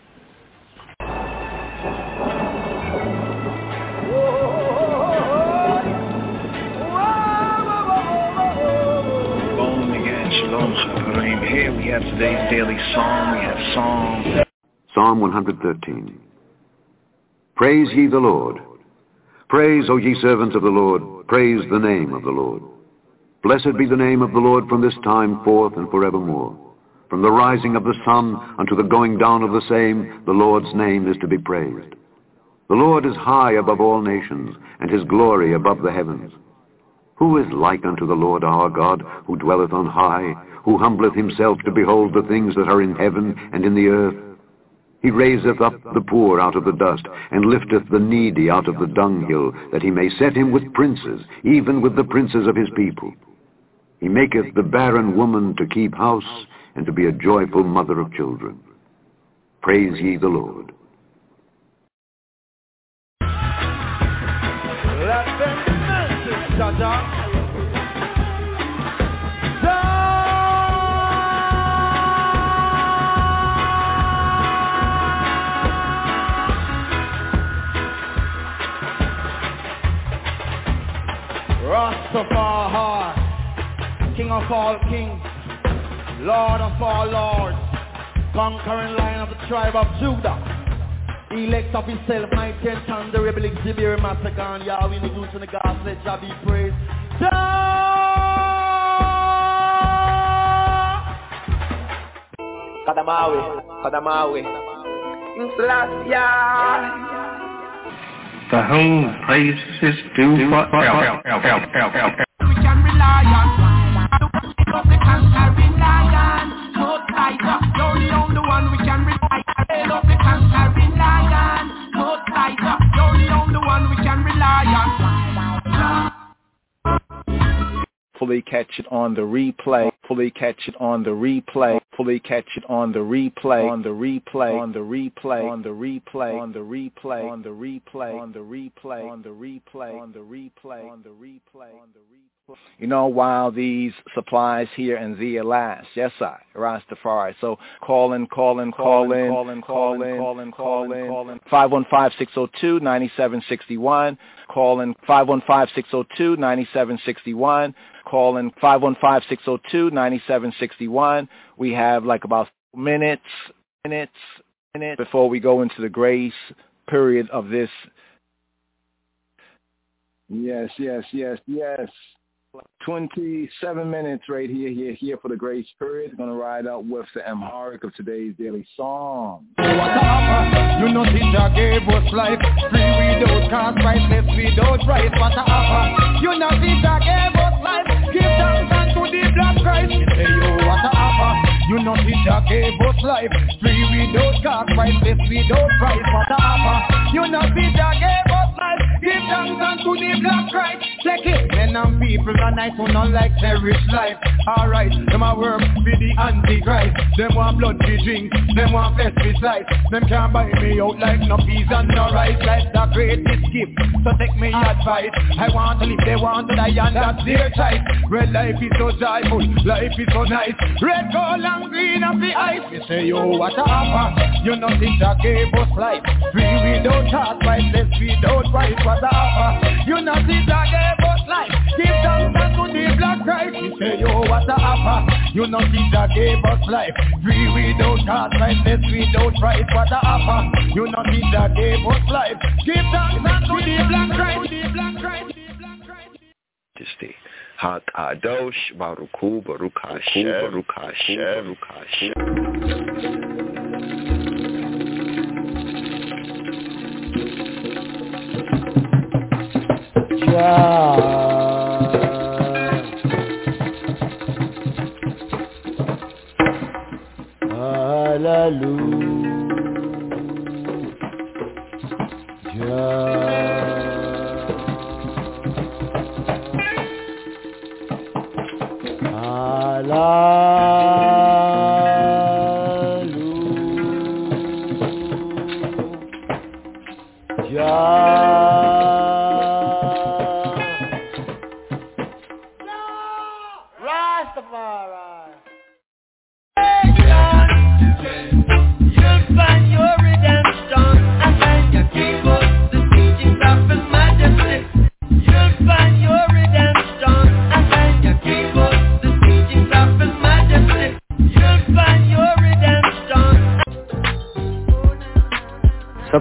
Here we have today's daily psalm. We have Psalm 113. Praise ye the Lord. Praise, O ye servants of the Lord. Praise the name of the Lord. Blessed be the name of the Lord from this time forth and forevermore. From the rising of the sun unto the going down of the same, the Lord's name is to be praised. The Lord is high above all nations, and his glory above the heavens. Who is like unto the Lord our God, who dwelleth on high, who humbleth himself to behold the things that are in heaven and in the earth? He raiseth up the poor out of the dust, and lifteth the needy out of the dunghill, that he may set him with princes, even with the princes of his people. He maketh the barren woman to keep house, and to be a joyful mother of children. Praise ye the Lord. Let them message, Jaja. Rastafari, King of all kings, Lord of all lords, conquering Lion of the tribe of Judah, elect of himself, mighty and thunder, rebel exhibit, massacre, Yahweh, the goose and the gods, let Jah be praised. Kadamawi, to whom praise is due forever. We can rely on the conquering lion, no tiger, you're the only one we can rely on. The conquering lion, no tiger, you're the only one we can rely on. Fully catch it on the replay. Fully catch it on the replay. Fully catch it on the replay. On the replay. On the replay. On the replay. On the replay. On the replay. On the replay. On the replay. On the replay. On the replay. On the replay. You know, while these supplies here in Zia last. Yes, I Rastafari. So call in. 515-602-9761. Call in 515-602-9761. Call in 515-602-9761. We have like about minutes before we go into the grace period of this. Yes. 27 minutes right here for the grace period. Going to ride out with the Amharic of today's daily song. You know Ginger gave us life, free without cost, priceless without price. What a offer. You know Ginger gave us life, give thanks unto the black Christ. Hey yo, what a offer. You know Ginger gave us life, free without cost, priceless without price. What a offer. You know Ginger gave us life, give thanks unto the black Christ. Check it, men and people are nice who not like their rich life. Alright, them a work for the Antichrist. Them want blood to drink, them want flesh beside. Them can't buy me out like no peas and no rice. Life's the greatest gift, so take me advice. I want to live, they want to die, and that's their choice. Red life is so joyful, life is so nice. Red, gold and green of the ice. You say, yo, what a offer. You know Ginger gave us life, free without cost, priceless without price. What a offer. You know Ginger gave us life, give thanks unto the black Christ. You say, yo, what a offer. You know Ginger gave us life, free without cost, priceless without price. What a offer. You know Ginger gave us life, give thanks unto the black Christ. Majesty. Hakadosh, Baruchu, Baruch Hashem, Baruch Hashem, Baruch Hashem.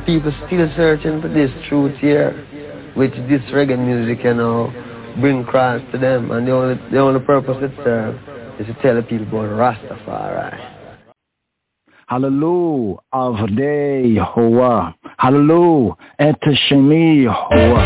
people still searching for this truth here, which this reggae music, bring across to them. And the only purpose it serves is to tell the people about Rastafari. Hallelujah, Avdei Hoa. Hallelujah, Eteshemi Hoa.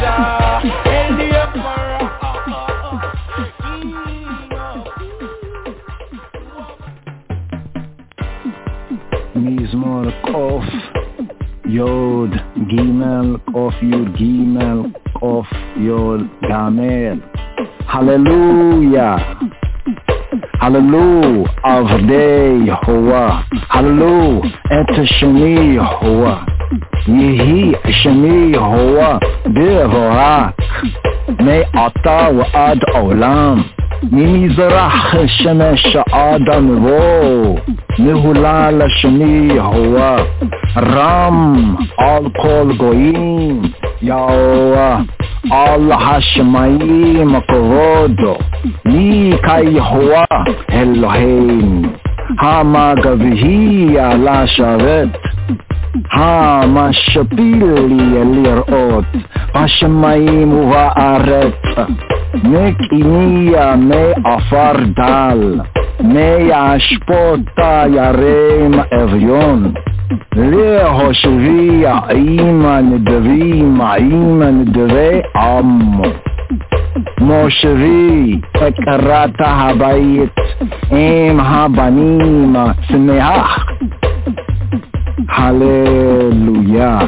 Mizmor Kof Yod Gimel Kof Yod Gimel Kof Yod Gamel. Hallelujah. Hallelujah, Avdei Hoa. Hallelujah, Eteshemi Hoa. Yehi Shemi Hoa. Devorak. Me ata wa ad olam. ממזרח השמש עד המבוא מהולל השני הווה רם על כל גויים יהוה על השמיים כבודו מי כיהוה אלוהים המגביהי על השרת המשפיל לי לראות בשמיים ובארץ נקייה מעפר דל מהשפוטה ירם אביון להושבי עם נדבי עמו מושבי בקרת הבית עם הבנים שמח Hallelujah.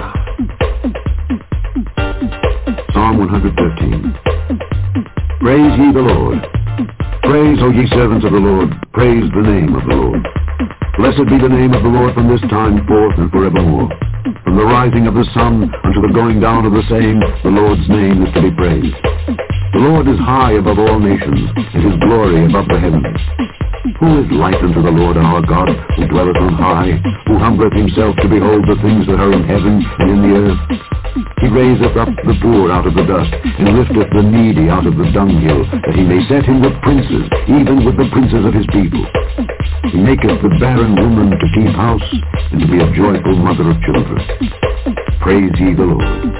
Psalm 113. Praise ye the Lord. Praise, O ye servants of the Lord. Praise the name of the Lord. Blessed be the name of the Lord from this time forth and forevermore. From the rising of the sun unto the going down of the same, the Lord's name is to be praised. The Lord is high above all nations, and his glory above the heavens. Who is like unto the Lord our God, who dwelleth on high, who humbleth himself to behold the things that are in heaven and in the earth? He raiseth up the poor out of the dust, and lifteth the needy out of the dunghill, that he may set him with princes, even with the princes of his people. He maketh the barren woman to keep house, and to be a joyful mother of children. Praise ye the Lord.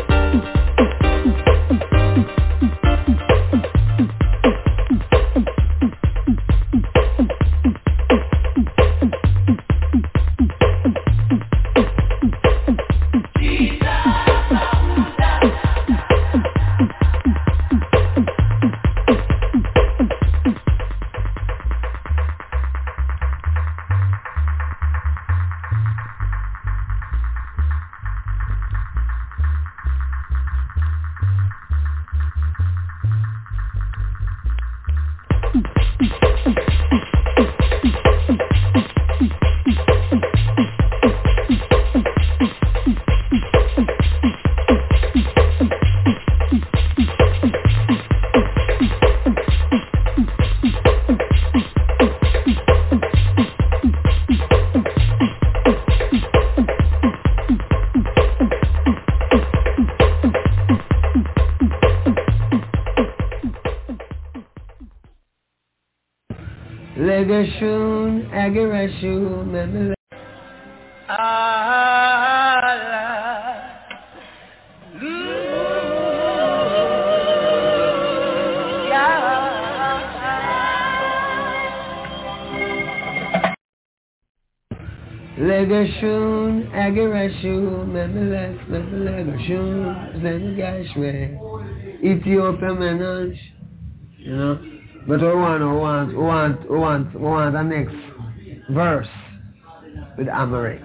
Legashun, Agarashun, and Legashun, Agarashun, and Legashun, Zengashwe, Ethiopia Menage, But we want the next verse with Amharic.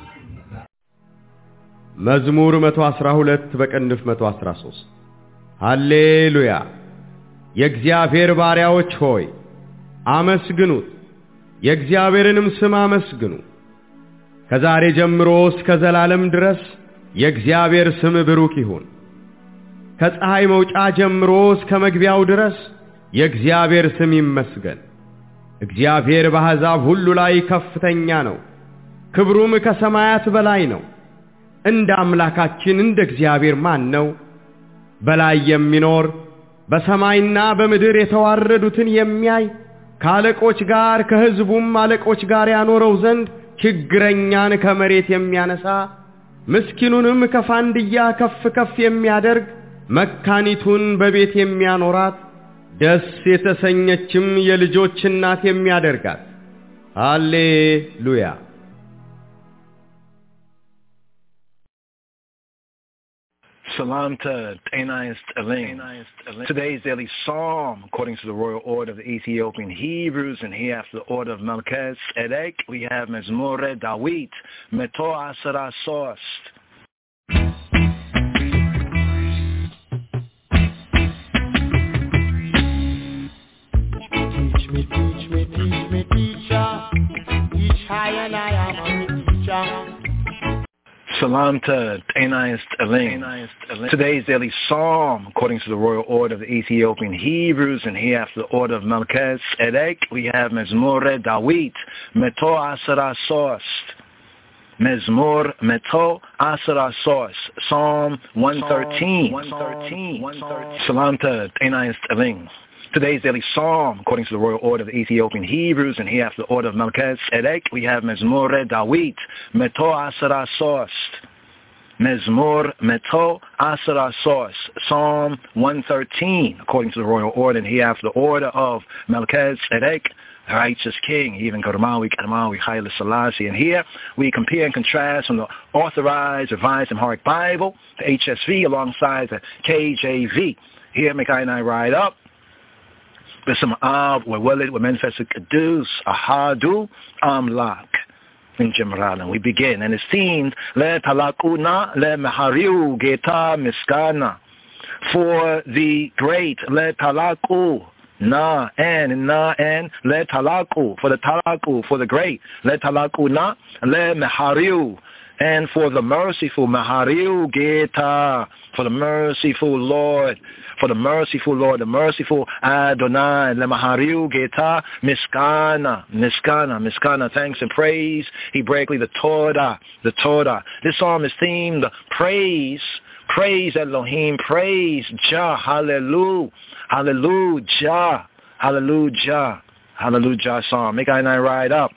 መዝሙር 112 በቅንፍ 113 ሃሌሉያ የእግዚአብሔር ባሪያዎች ሆይ አመስግኑት የእግዚአብሔርንም ስም አመስግኑ ከዛሬ ጀምሮ እስከ ዘላለም ድረስ የእግዚአብሔር ስም ብሩክ ይሁን ከፀሐይ መውጫ ጀምሮ እስከ መግቢያው ድረስ የእግዚአብሔር ስም ይመስገን እግዚአብሔር በአሕዛብ ሁሉ ላይ ከፍተኛ ነው ክብሩም ከሰማያት በላይ ነው እንደ አምላካችን እንደ እግዚአብሔር ማን ነው በላይ የሚኖር በሰማይና በምድር የተዋረዱትን የሚያይ ከአለቆች ጋር ከሕዝቡም አለቆች ጋር ያኖረው ዘንድ ችግረኛን ከመሬት የሚያነሳ ምስኪኑንም ከፋንድያ ከፍ ከፍ የሚያደርግ መካኒቱን በቤት የሚያኖራት ደስ የተሰኘችም የልጆች እናት የሚያደርጋት ሃሌሉያ Salam to Tainayist Eling. Today's daily psalm, according to the royal order of the Ethiopian Hebrews, and here after the order of Melchizedek, we have Mezmore Dawit, Meto Asara Sost. Teach me, teacher. Teach high and I am a teacher. Salam to Tainayist Eling. Today's daily psalm, according to the royal order of the Ethiopian Hebrews, and here after the order of Melchizedek, we have Mezmore Dawit, Meto Asara Sost. Mezmor Meto Asara Sost. Psalm 113. Salam to Tainayist Eling. Today's daily psalm, according to the royal order of the Ethiopian Hebrews, and here after the order of Melchizedek, we have Mezmor Dawit, Meto Asara Sost. Mezmor Meto Asara Sost. Psalm 113, according to the royal order, and here after the order of Melchizedek, righteous king, even Karamawi, Haile Selassie. And here we compare and contrast from the Authorized Revised Amharic Bible, the HSV, alongside the KJV. Here, Mekai and I ride up. Bism Ab, Wewelid, Wemenfesik Kadus, Ahadu, Amlak, in Jimral. And we begin. And it's themed, Le Talakuna, Le Mehariu, Geta Miskana. For the great, Le Talaku, Na and Le Talaku, for the Talaku, for the great, Le Talakuna, Le Mehariu. And for the merciful, Mahariu Geta, for the merciful Lord, the merciful Adonai, Le Mahariu Geta, Miskana, thanks and praise, Hebraically the Torah. This psalm is themed praise Elohim, praise Jah, hallelujah psalm. Make I and I ride up.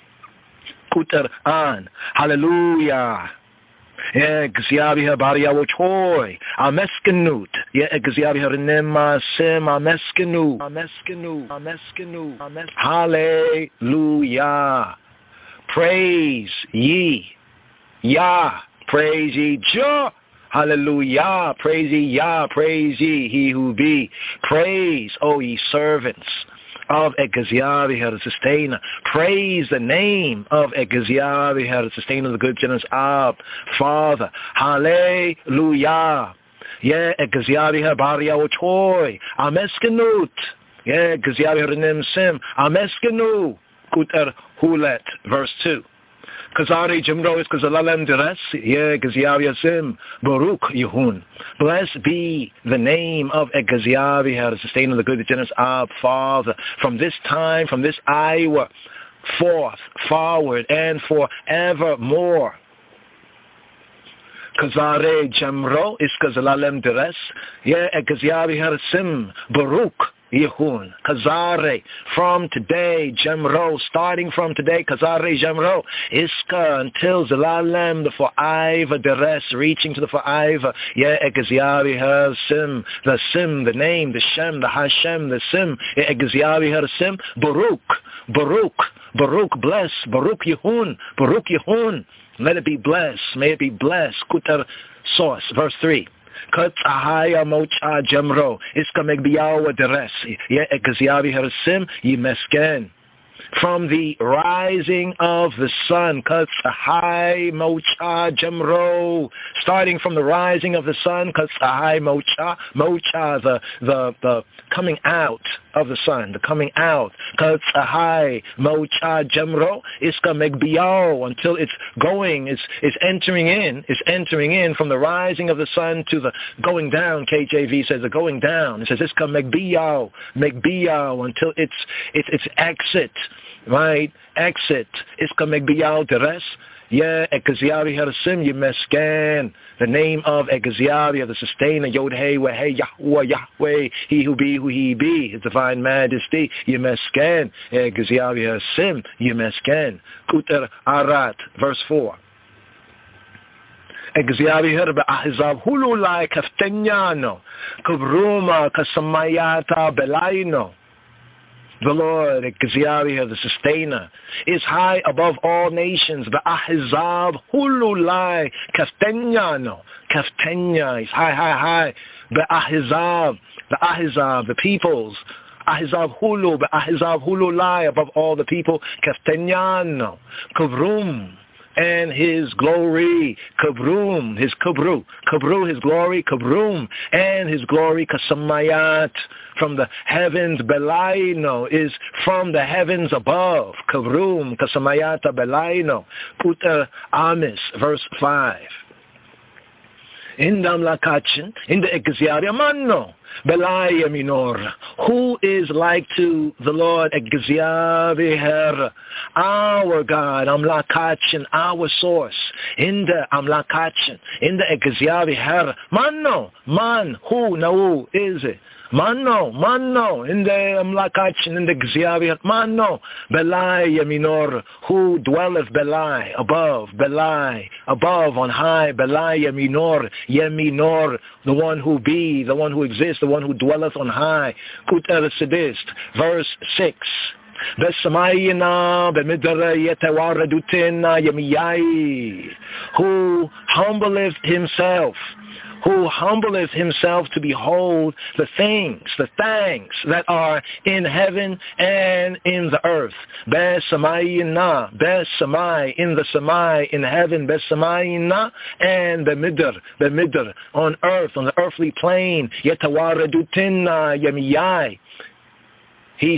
An hallelujah እግዚአብሔር ባሪያዎች ሆይ አመስግኑት የእግዚአብሔር ስም አመስግኑ hallelujah praise ye Yah praise ye Jah hallelujah praise ye Yah praise ye he who be praise O ye servants of እግዚአብሔር the sustainer. Praise the name of እግዚአብሔር the sustainer, the good generous Ab, Father. Hallelujah. የእግዚአብሔር ባሪያዎች ሆይ አመስግኑት የእግዚአብሔር ስም አመስግኑ. ቁጥር 2 verse 2. ከዛሬ ጀምሮ እስከ ዘላለም ድረስ የእግዚአብሔር ስም ብሩክ ይሁን. Blessed be the name of እግዚአብሔር, the sustainer of the good, the generous Ab, Father, from this time, from this hour, forth, forward, and forevermore. ከዛሬ ጀምሮ እስከ ዘላለም ድረስ የእግዚአብሔር ስም ብሩክ Yehun, Kazare, from today, Jemro, starting from today, Kazare, Jemro, Iska, until Zalalem, the forever, the rest, reaching to the forever, Egziavi, her sim, the name, the Shem, the Hashem, the sim, Egziavi, her sim, Baruch, bless, Baruch Yehun, let it be blessed, may it be blessed, Kutar Source, verse 3. Katzahaya mocha Jemro, Iska megbiyawa deres, Egziavi sim yimesken. From the rising of the sun, Katzahai mocha Jemro, starting from the rising of the sun, Katzahai mocha, the coming out of the sun, the coming out, Katzahai mocha Jemro, Iska megbiyao, until it's going, it's entering in from the rising of the sun to the going down. KJV says the going down. It says Iska megbiyao, until it's exit. Right? Exit. Iska megbiyao deres. Egziavi sim yimeskan. The name of Egziavi, the sustainer, Yod-Heh, Weh, Yahweh, he who be, who he be, his divine majesty, yimeskan. Egziavi sim yimeskan. Kuter Arat, verse 4. እግዚአብሔር በአሕዛብ ሁሉ ላይ ከፍተኛ ነው። ክብሩም ከሰማያት በላይ ነው። The Lord, እግዚአብሔር, the sustainer, is high above all nations. በአሕዛብ ሁሉ ላይ ከፍተኛ ነው። ከፍተኛ is high. በአሕዛብ, the peoples. አሕዛብ ሁሉ, በአሕዛብ ሁሉ ላይ, above all the people, ከፍተኛ ነው። ክብሩም and his glory, kabrum, his kabru, his glory, kabrum, and his glory, kasamayat, from the heavens, belaino, is from the heavens above, kabrum, kasamayata belaino, kuta amis, verse 5. In the Amlakachin, in the Exyaria Manno, Belaya Minor, who is like to the Lord Exyaviher, our God, Amlakachin, our source, in the Amlakachin, in the Exyaviher, Manno, man, who, no, is it? Manno, in the Amlakachin, in the Exyaviher, Manno, Belaya Minor, who dwelleth Belai, above, on high, Belaya Minor, Yeminor, the one who be, the one who exists, the one who dwelleth on high. Kuter Sedist, verse 6. Besamayina, bemidra yetawaradutena yemiyai, who humbleth himself to behold the things that are in heaven and in the earth. Besamayina, besamai, in the samai, in heaven, besamayina, and bemidr, on earth, on the earthly plane, yetawaradutena yemiyai. He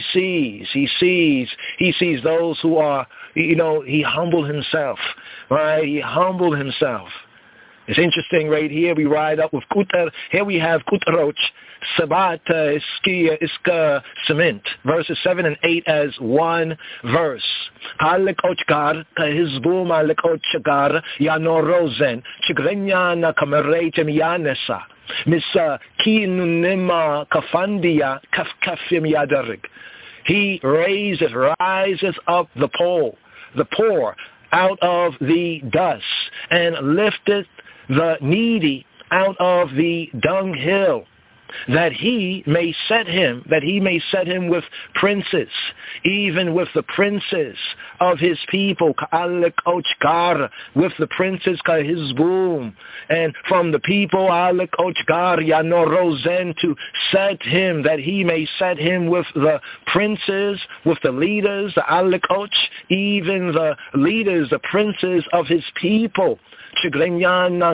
sees those who are, he humbled himself, right? He humbled himself. It's interesting right here. We ride up with Kutar. Here we have Kutaroch, Sabat, Iska, Cement. Verses 7 and 8 as one verse. Halikochkar, Kahizbum, Halikochkar, Yanorozen, Chigrenya, Kameretem Yanesa. Misa Kinunima Kafandia, Kafkafim Yadarig. He rises up the poor out of the dust, and lifteth the needy out of the dunghill, that he may set him with princes, even with the princes of his people, with the princes, and from the people, to set him, that he may set him with the princes, with the leaders, even the leaders, the princes of his people. Chigrenya,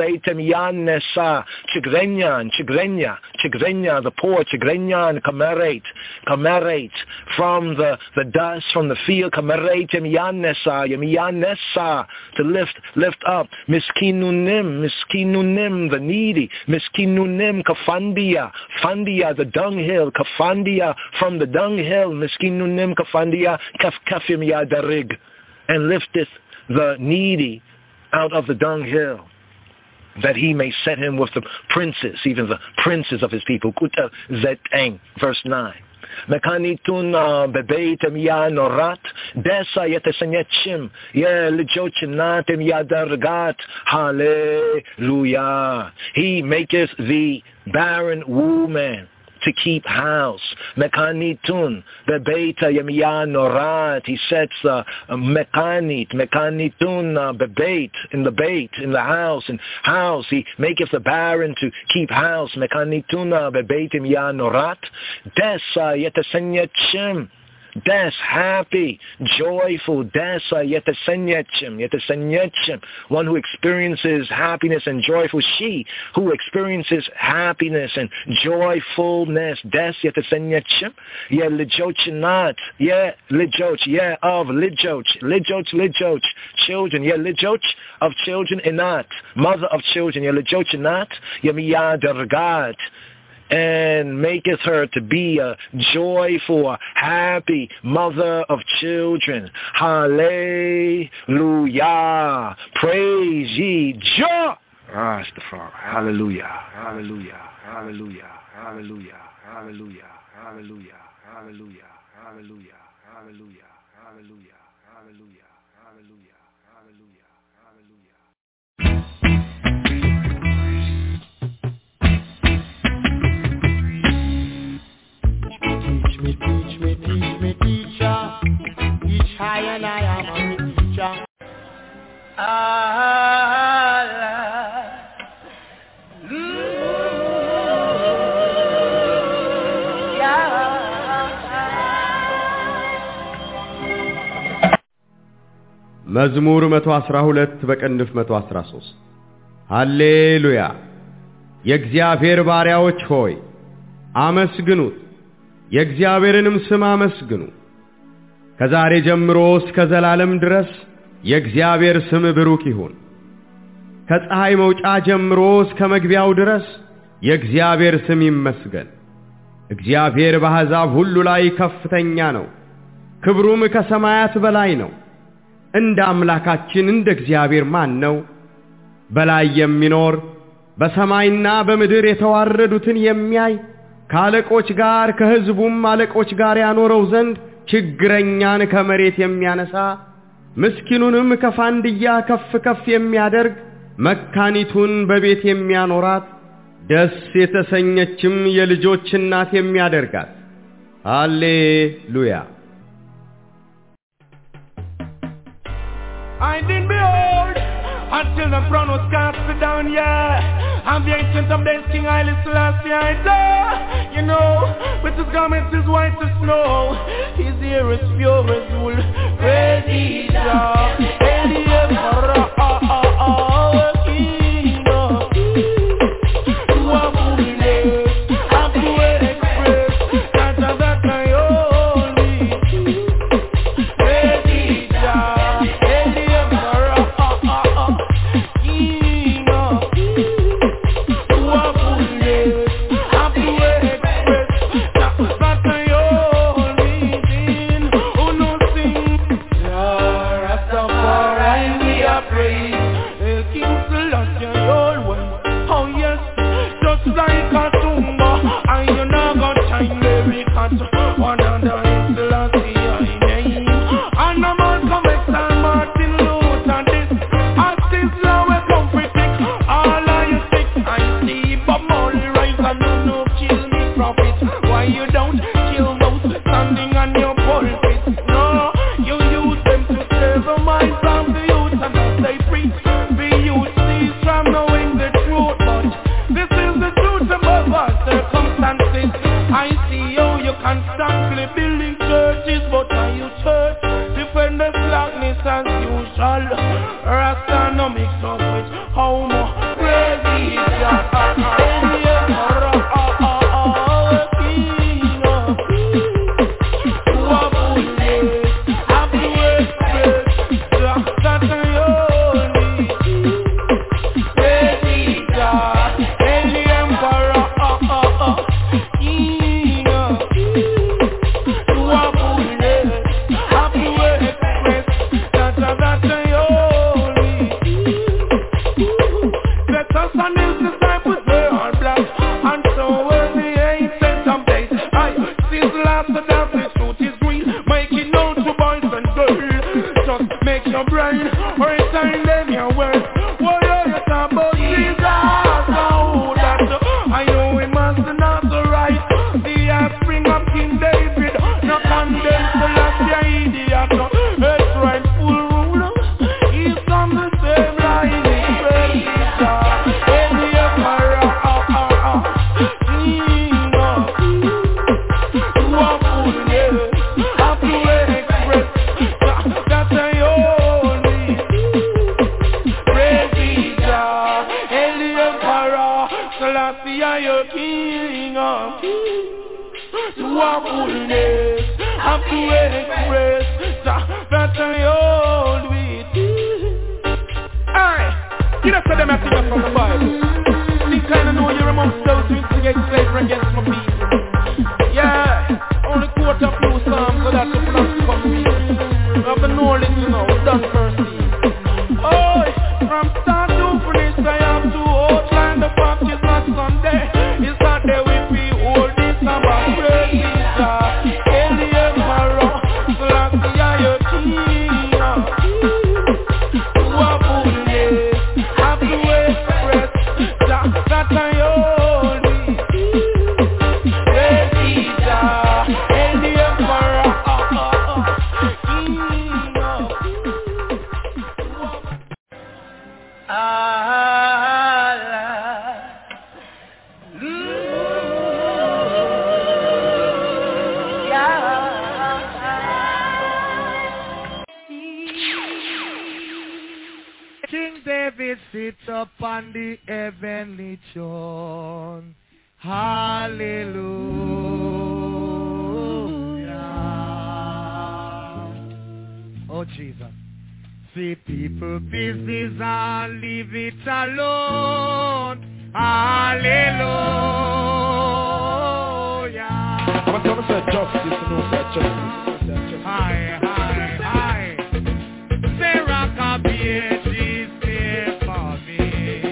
the poor, Chigrenyan, Kamerate, from the dust, from the field, Kameretem Yanesa, to lift up, Miskinunim, the needy, Miskinunim, Kafandia, the dunghill, Kafandia, from the dunghill, Miskinunim, Kafandia, Kafkafim Yadarig, and lifteth the needy out of the dunghill, that he may set him with the princes, even the princes of his people. Kuta Zeteng, verse 9. Mekanitun bebeitem ya norat, desa yetesenyetchim, ye lijochinatem yadargat, hallelujah. He maketh the barren woman to keep house. Mekanitun, bebeita yemiya norat. He sets mekanitun bebeit, in the house, he maketh the barren to keep house. Mekanitun bebeit yemiya norat. Desa yetesenyetchim. Des, happy, joyful, desa yetesenyetchim, one who experiences happiness and joyful, she who experiences happiness and joyfulness, des yetesenyetchim, ye lijochinat, ye lijoch, ye of lijoch, children, ye lijoch of children, inat, mother of children, ye lijochinat, ye miyadargat, and maketh her to be a joyful, happy mother of children. Hallelujah. Praise ye Jah. Rastafari. Hallelujah. Hallelujah. Hallelujah. Hallelujah. Hallelujah. Hallelujah. Hallelujah. Hallelujah. Hallelujah. Hallelujah. Hallelujah. Hallelujah. Hallelujah. Hallelujah. መዝሙር 112 በቅንፍ 113 ሃሌሉያ የእግዚአብሔር ባሪያዎች ሆይ አመስግኑት የእግዚአብሔርንም ስም አመስግኑ ከዛሬ ጀምሮ እስከ ዘላለም ድረስ የእግዚአብሔር ስም ብሩክ ይሁን ከፀሐይ መውጫ ጀምሮ እስከ መግቢያው ድረስ የእግዚአብሔር ስም ይመስገን እግዚአብሔር በአሕዛብ ሁሉ ላይ ከፍተኛ ነው ክብሩም ከሰማያት በላይ ነው እንደ አምላካችን እንደ እግዚአብሔር ማን ነው በላይ የሚኖር በሰማይና በምድር የተዋረዱትን የሚያይ ከአለቆች ጋር ከሕዝቡም አለቆች ጋር ያኖረው ዘንድ ችግረኛን ከመሬት የሚያነሳ ምስኪኑንም ከፋንድያ ከፍ ከፍ የሚያደርግ መካኒቱን በቤት የሚያኖራት ደስ የተሰኘችም የልጆች እናት የሚያደርጋት ሃሌሉያ I did behold until the crown was cast down, yeah. I'm the ancient of days, King Haile Selassie, I die. You know, with his garments is white as snow, his hair is pure as wool. Ready, upon the heavenly throne. Hallelujah. Oh, Jesus. See people business and leave it alone. Hallelujah. I'm going to say justice, you know, say justice. Hi, hi, hi. Sarah Kabir, she's there for me.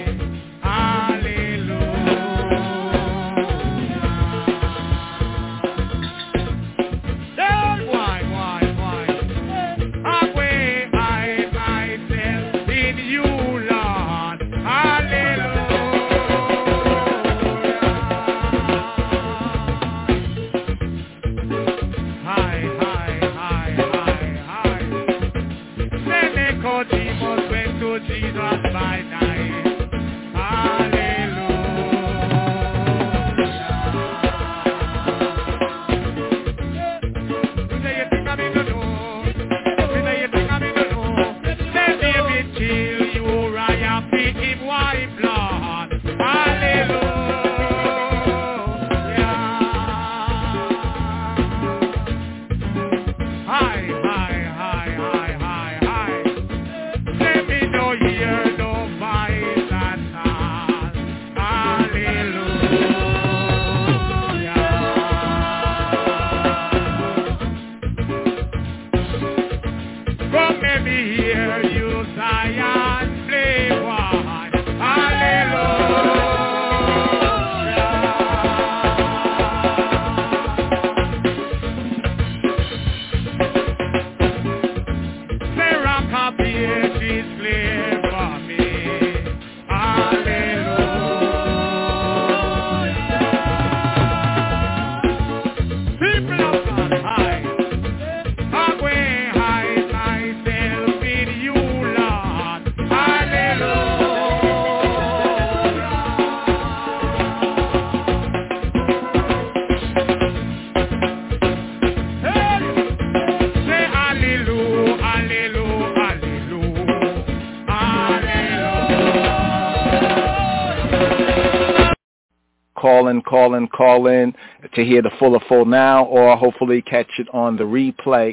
Call in to hear the full now, or hopefully catch it on the replay.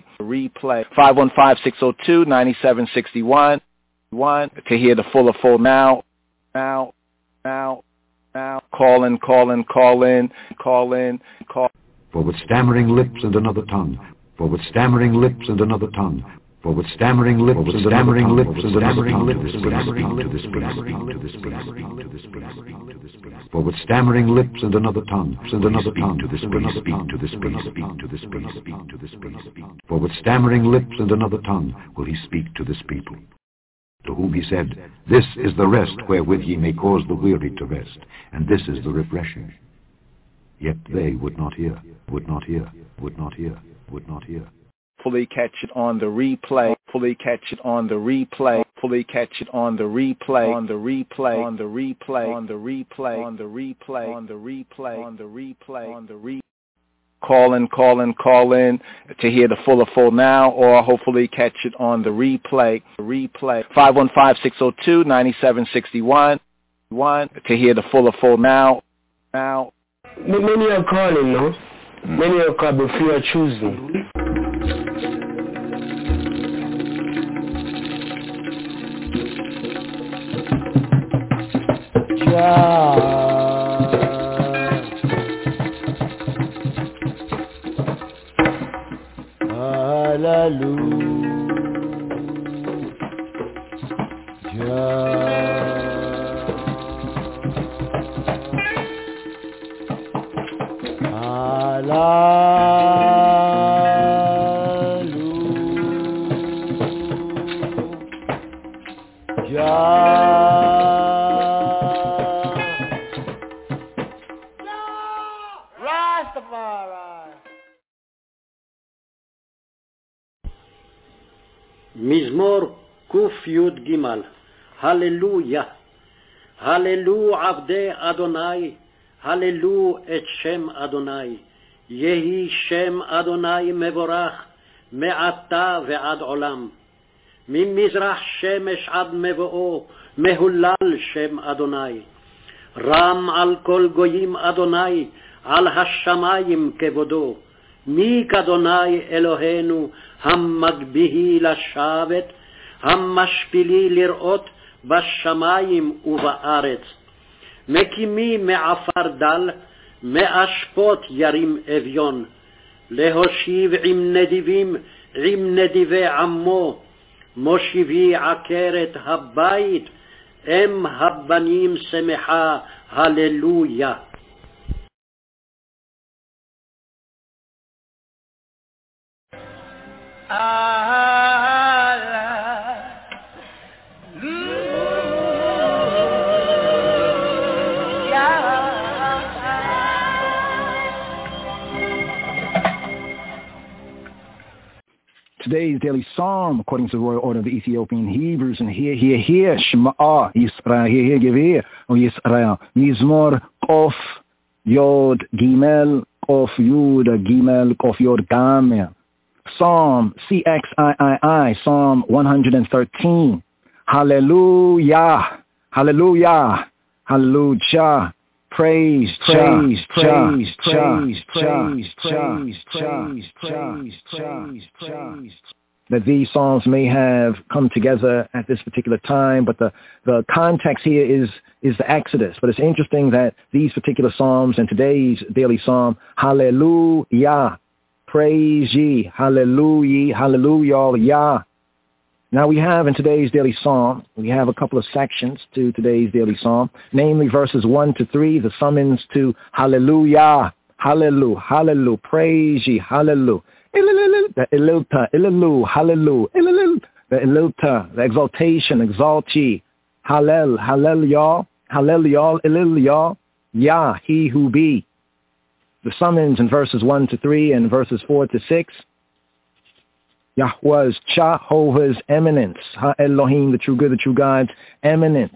515-602-9761. To hear the full now. Call in. For with stammering lips and another tongue. For with stammering lips and another tongue. For with stammering lips and stammering lips and stammering lips to For with stammering lips and another tongue and another tongue to this For with stammering lips and another tongue will he speak to this people. To whom he said, This is the rest wherewith ye may cause the weary to rest, and this is the refreshing. Yet they would not hear, would not hear, would not hear, would not hear. Fully catch it on the replay. Fully catch it on the replay. Fully catch it on the replay. On the replay. On the replay. On the replay. On the replay. On the replay. On the replay. On the replay. Call in to hear the full now, or hopefully catch it on the replay. 515-602-9761. To hear the full now. Many are calling, no? Many are calling, but few are choosing. מזמור ק"ג. הללויה. הללו עבדי אדוני, הללו את שם אדוני. יהי שם אדוני מבורך מעתה ועד עולם. ממזרח שמש עד מבואו, מהולל שם אדוני. רם על כל גויים אדוני, על השמיים כבודו. מי כאדוני אלוהינו, המגביהי לשבת, המשפילי לראות בשמיים ובארץ. מקימי מעפר דל, מאשפות ירים אביון, להושיב עם נדיבים, עם נדיבי עמו, מושיבי עקרת הבית, אם הבנים שמחה, הללויה. Today's daily psalm, according to the royal order of the Ethiopian Hebrews, and hear, Shema, Yisrael, hear, give ear, O Yisrael, Mizmor, Kof, Yod, Gimel, Kof, Yud, Gimel, Kof, Yod, Gamel. Psalm, CXIII, Psalm 113. Hallelujah, hallelujah, hallelujah. Praise, praise, praise, praise, praise, praise, praise, praise, praise. That these psalms may have come together at this particular time, but the context here is the Exodus. But it's interesting that these particular psalms and today's daily psalm, hallelujah, praise ye, hallelujah, hallelujah, Yah. Now we have in today's daily psalm, we have a couple of sections to today's daily psalm, namely verses 1 to 3, the summons to hallelujah, hallelujah, hallelujah, praise ye, hallelujah, the ililta, ililoo, hallelujah, the ililta, the exaltation, exalt ye, hallel, hallel y'all, ilil y'all, Yah, he who be. The summons in verses 1 to 3 and verses 4 to 6, Yahweh's, Jehovah's eminence, Ha-Elohim, the true good, the true God's eminence.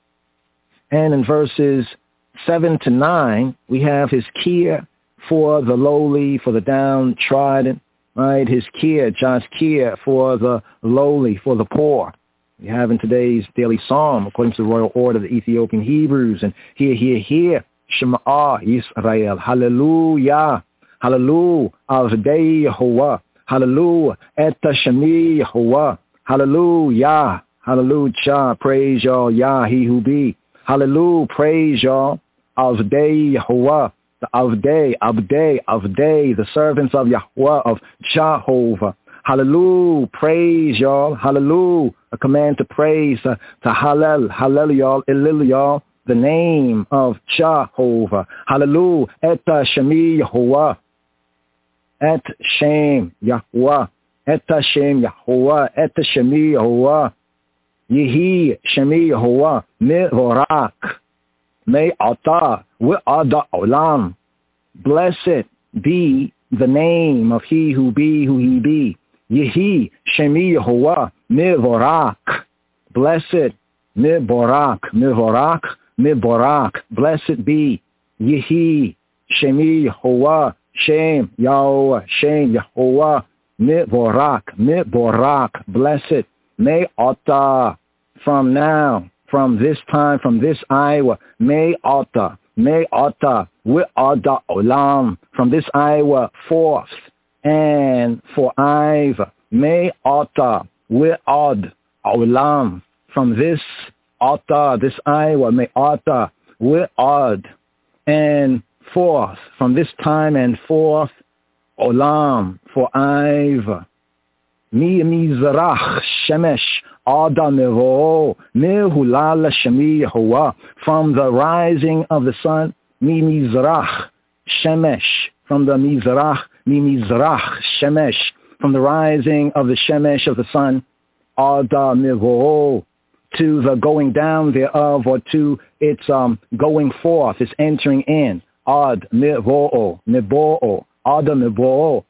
And in verses 7 to 9, we have his care for the lowly, for the downtrodden, right? His care, God's care for the lowly, for the poor. We have in today's daily psalm, according to the royal order of the Ethiopian Hebrews, and hear, Shema Yisrael, hallelujah, hallelujah, Avdei Yehovah. Hallelujah, Etta Shemi Yehovah. Hallelujah, hallelujah, praise y'all, Yah, he who be. Hallelujah, praise y'all, Avdei Yehovah, the Avdei, the servants of Yahweh, of Jehovah. Hallelujah, praise y'all, hallelujah, a command to praise, to Hallel y'all, Elil y'all, the name of Jehovah. Hallelujah, Etta Shemi Yehovah. Et Shem Yahweh, Et Shem Yahweh, Et Shemi Yahweh, Yehi Shemi Yahweh, Mevorak, Me Ata, We'ada Olam. Blessed be the name of he who be, who he be. Yehi Shemi Yahweh, Mevorak. Blessed, Mevorak, Mevorak, Mevorak. Blessed be Yehi Shemi Yahweh. Shem Yahweh, Shem Yahweh, Miborak, blessed, May Ata, from now, from this time, from this hour, May Ata, We'ada Olam, from this hour forth, and forever, May Ata, We'ad Olam, from this Ata, this hour, May Ata, We'ad, and forth, from this time and forth, Olam, forever. Mi mizrach shemesh adam mevo mehulal shemi Yehovah, from the rising of the sun, mi mizrach shemesh, from the mizrach, mi mizrach shemesh, from the rising of the shemesh of the sun, adam mevo, to the going down thereof, or to its going forth, its entering in. Ad mevo'o, nebo'o, ada mevo'o,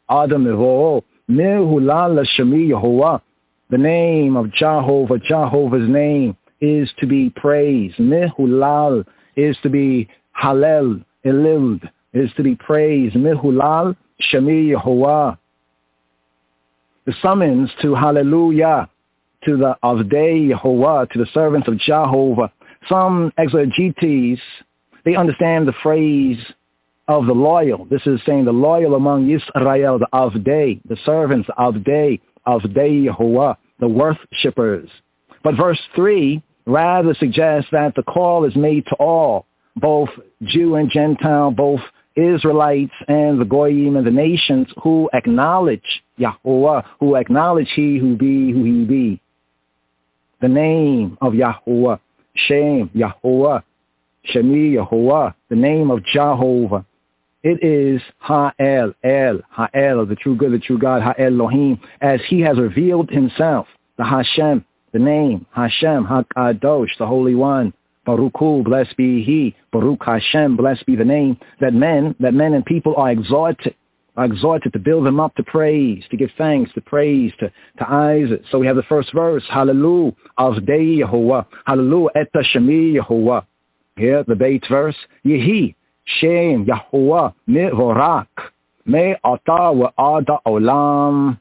mehulal shemi Yehovah. The name of Jehovah, Jehovah's name is to be praised. Mehulal is to be halel, elil is to be praised. Mehulal shemi Yehovah. The summons to hallelujah, to the Avdei Yehovah, to the servants of Jehovah. Some exegetes, they understand the phrase of the loyal. This is saying the loyal among Israel, the Avdei, the servants of Avdei Yehovah, the worshippers. But verse 3 rather suggests that the call is made to all, both Jew and Gentile, both Israelites and the Goyim and the nations who acknowledge Yahuwah, who acknowledge He who be. The name of Yahuwah, Shem Yahuwah, Shemi Yahuwah, the name of Jehovah. It is Ha'el, Ha'el, the true good, the true God, Ha'el Elohim, as He has revealed Himself, the Hashem, the name, Hashem, HaKadosh, the Holy One, Baruch Hu, blessed be He, Baruch Hashem, blessed be the name, that men and people are exhorted to build them up to praise, to give thanks, to praise, to Isaac. So we have the first verse, Hallelujah, Avdei Yehovah, Hallelujah, Etta Shemi Yehovah. Here, the Beit verse, Yehi, Shem Yahuwah Mivorak Me Ata Wa Ada Olam.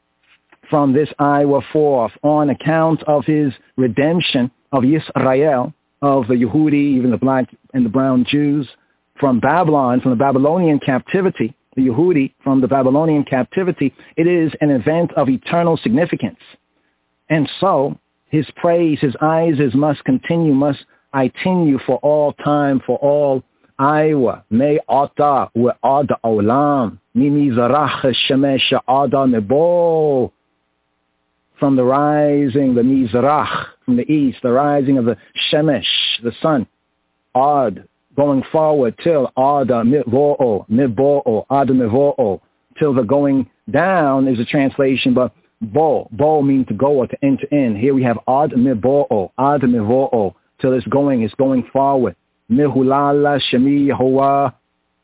From this hour forth, on account of His redemption of Yisrael, of the Yehudi, even the black and the brown Jews, from Babylon, from the Babylonian captivity, the Yehudi from the Babylonian captivity, it is an event of eternal significance. And so, His praise, His eyes must continue, must continue for all time, for all Iowa, me ata wa ada olam, mimi zarach shemesh ada nebo. From the rising, the mizrach, from the east, the rising of the shemesh, the sun, ad, going forward till ada mivo'o, ada mivo'o, till the going down is a translation, but bo means to go or to enter in. Here we have ad mivo'o, till it's going forward. Mihulala Shemi Yehovah.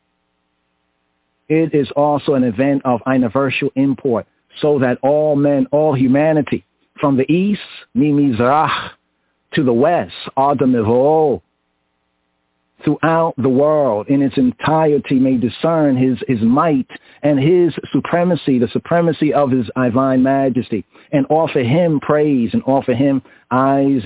It is also an event of universal import, so that all men, all humanity, from the east, Mimizrach, to the west, Adam Evo, throughout the world in its entirety may discern his might and His supremacy, the supremacy of His divine majesty, and offer Him praise and offer Him eyes.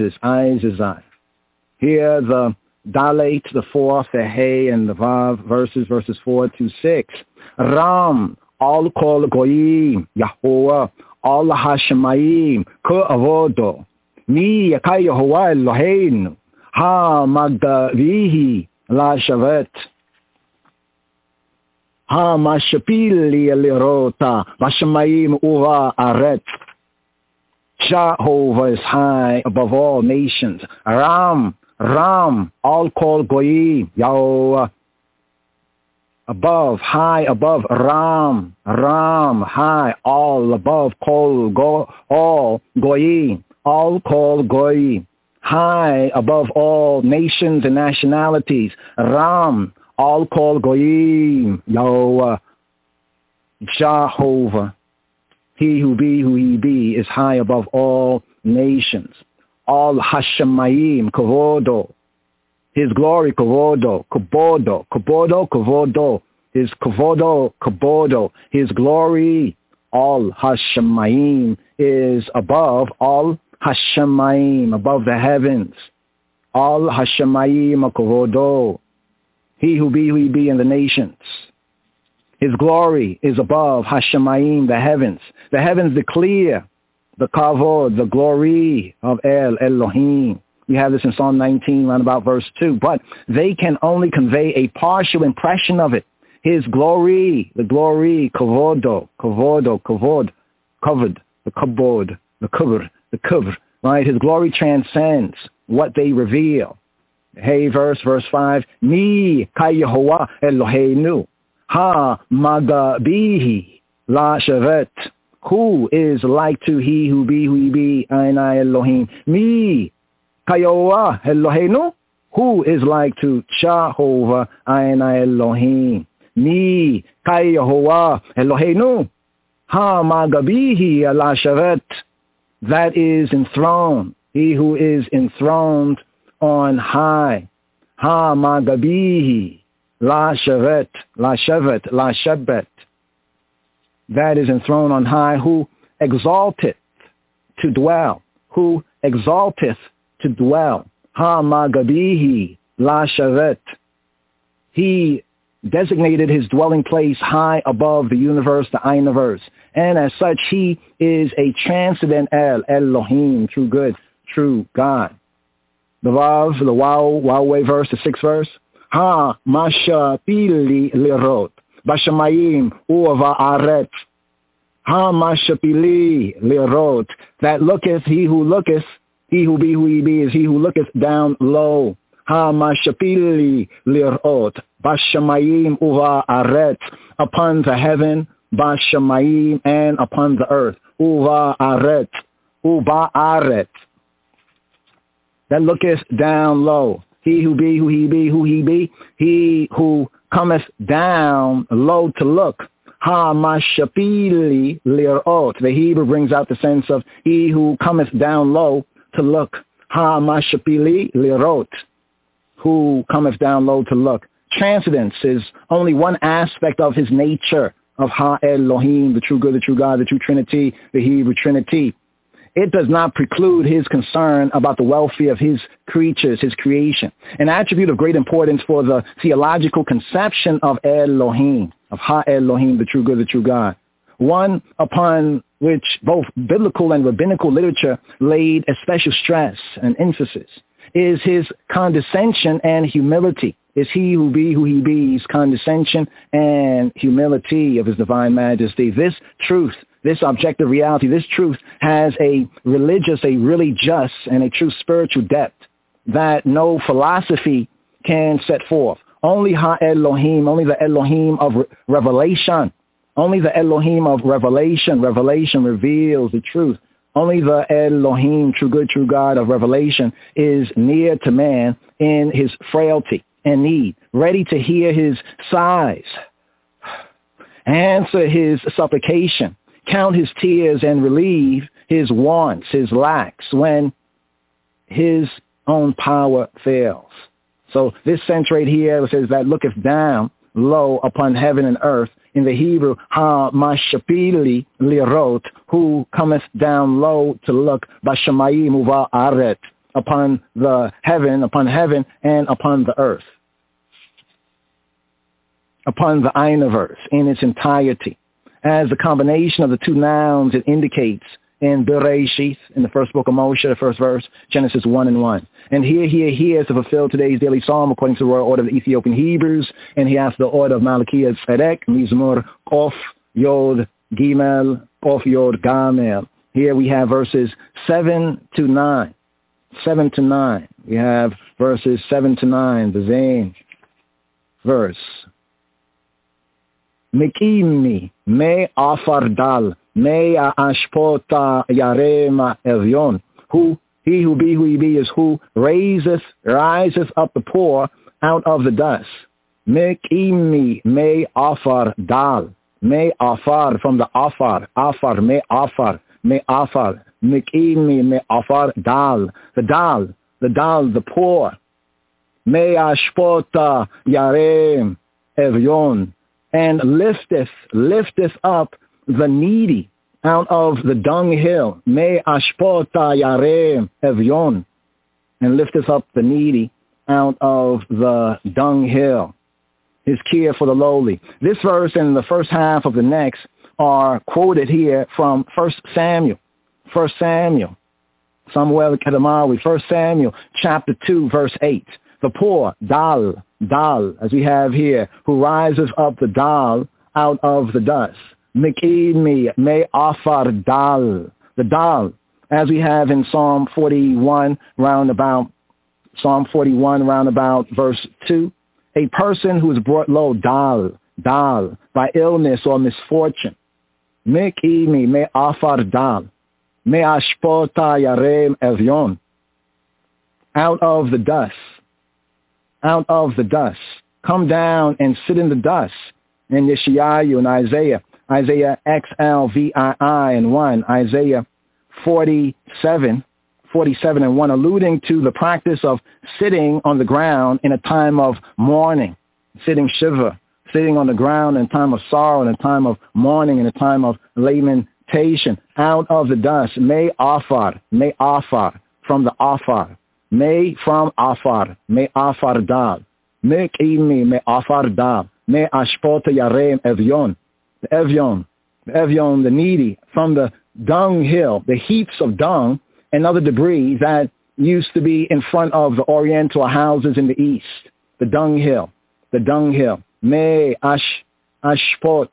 Here the Dalet, the fourth, the Hey, and the Vav verses 4 to 6. Ram, all kol goyim, Yahuwah, all Hashemayim, Ka'avodo, Mi Yakai Yahuwah Eloheinu, Ha Magdavihi, La Shavet, Ha Mashapili Elirota, Vashemayim Uva Aret. Jehovah is high above all nations. Ram, all called Goyim, Yahweh, above, high above, Ram, high, all above, all Goyim, all called Goyim, high above all nations and nationalities, Ram, all called Goyim, Yahweh, Jehovah, He who be is high above all nations. All Hashemayim, Kavodo, His glory, Kavodo, His Kavodo, His glory, all Hashemayim is above, all Hashemayim, above the heavens, all Hashemayim, Kavodo, He who be in the nations. His glory is above Hashemayim, the heavens declare the kavod, the glory of El Elohim. We have this in Psalm 19, around about verse 2. But they can only convey a partial impression of it. His glory, the glory, kavod, covered, the kabod, right? His glory transcends what they reveal. Hey, verse 5. Mi kayehovah Eloheinu, ha magabihi la shavet. Who is like to He who be, Ainai Elohim? Mi, Kayoah Eloheinu. Who is like to Jehovah, Ainai Elohim? Mi, Kayoah Eloheinu. Ha Magabihi ala Shavet. That is enthroned. He who is enthroned on high. Ha Magabihi la Shavet, la Shabet. That is enthroned on high, who exalted to dwell, who exalteth to dwell. Ha-ma-gabihi la-shavet. He designated his dwelling place high above the universe, the Einiverse. And as such, he is a transcendent Elohim, true good, true God. The Vav, the Waway verse, the 6th verse. Ha-ma-shapili lirot. Bashamayim uva aret. Ha-ma-shapili lirot. That looketh, he who looketh, he who be who he be is he who looketh down low. Ha-ma-shapili lirot. Bashamayim uva aret. Upon the heaven, Bashamayim, and upon the earth. Uva aret. Uva aret. That looketh down low. He who be who he be, who he be. He who cometh down low to look. Ha-ma-shapili lirot. The Hebrew brings out the sense of he who cometh down low to look. Ha-ma-shapili lirot. Who cometh down low to look. Transcendence is only one aspect of his nature, of Ha-Elohim, the true good, the true God, the true Trinity, the Hebrew Trinity. It does not preclude his concern about the welfare of his creatures, his creation, an attribute of great importance for the theological conception of Elohim, of Ha-Elohim, the true good, the true God, one upon which both biblical and rabbinical literature laid a special stress and emphasis, is his condescension and humility. Is he who be who he be, his condescension and humility of his divine majesty. This truth, this objective reality, this truth has a religious, a really just, and a true spiritual depth that no philosophy can set forth. Only Ha-Elohim, only the Elohim of revelation, only the Elohim of revelation reveals the truth. Only the Elohim, true good, true God of revelation, is near to man in his frailty and need, ready to hear his sighs, answer his supplication, count his tears, and relieve his wants, his lacks, when his own power fails. So this sense right here says that looketh down low upon heaven and earth. In the Hebrew, ha-ma-shapili lirot, who cometh down low to look, bashamayim uva aret, upon the heaven, and upon the earth, upon the Einiverse in its entirety. As the combination of the two nouns it indicates in Bereshith, in the first book of Moshe, the first verse, Genesis 1:1. And here to fulfill today's daily psalm according to the royal order of the Ethiopian Hebrews, and he has the order of Malachi Tzedek, Mizmor Kof Yod Gimel, Kof Yod Gamel. Here we have verses 7 to 9. 7 to 9. We have verses 7 to 9, the same verse. Mekimi me afardal me ashpota yarema evyon. Who he who be who he be is who riseth up the poor out of the dust. Mekimi me afardal me afar, from the afar me afar Mekimi me afar dal, the poor. Me ashpota yarem evyon. And lifteth up the needy out of the dunghill. Me ashpota yarem evyon. And lifteth up the needy out of the dunghill. His care for the lowly. This verse and the first half of the next are quoted here from 1 Samuel. Samuel Kedamawi, 1 Samuel chapter 2, verse 8. The poor, dal, as we have here, who rises up the dal out of the dust. Mekimi me afar dal, the dal, as we have in Psalm 41 roundabout verse 2. A person who is brought low, dal, by illness or misfortune. Mekimi me afar dal, me ashpota yarem evyon. Out of the dust. Come down and sit in the dust. In Yeshayahu and Isaiah XLVII and 1, Isaiah 47 and 1, alluding to the practice of sitting on the ground in a time of mourning, sitting shiva, sitting on the ground in a time of sorrow, in a time of mourning, in a time of lamentation. vegetation out of the dust. May afar, from the afar. May from afar dal. May qilmi, may afar dal. May ashpota yarem evyon. The Evion, the needy, from the dunghill, the heaps of dung and other debris that used to be in front of the oriental houses in the east. The dunghill. May ashpot,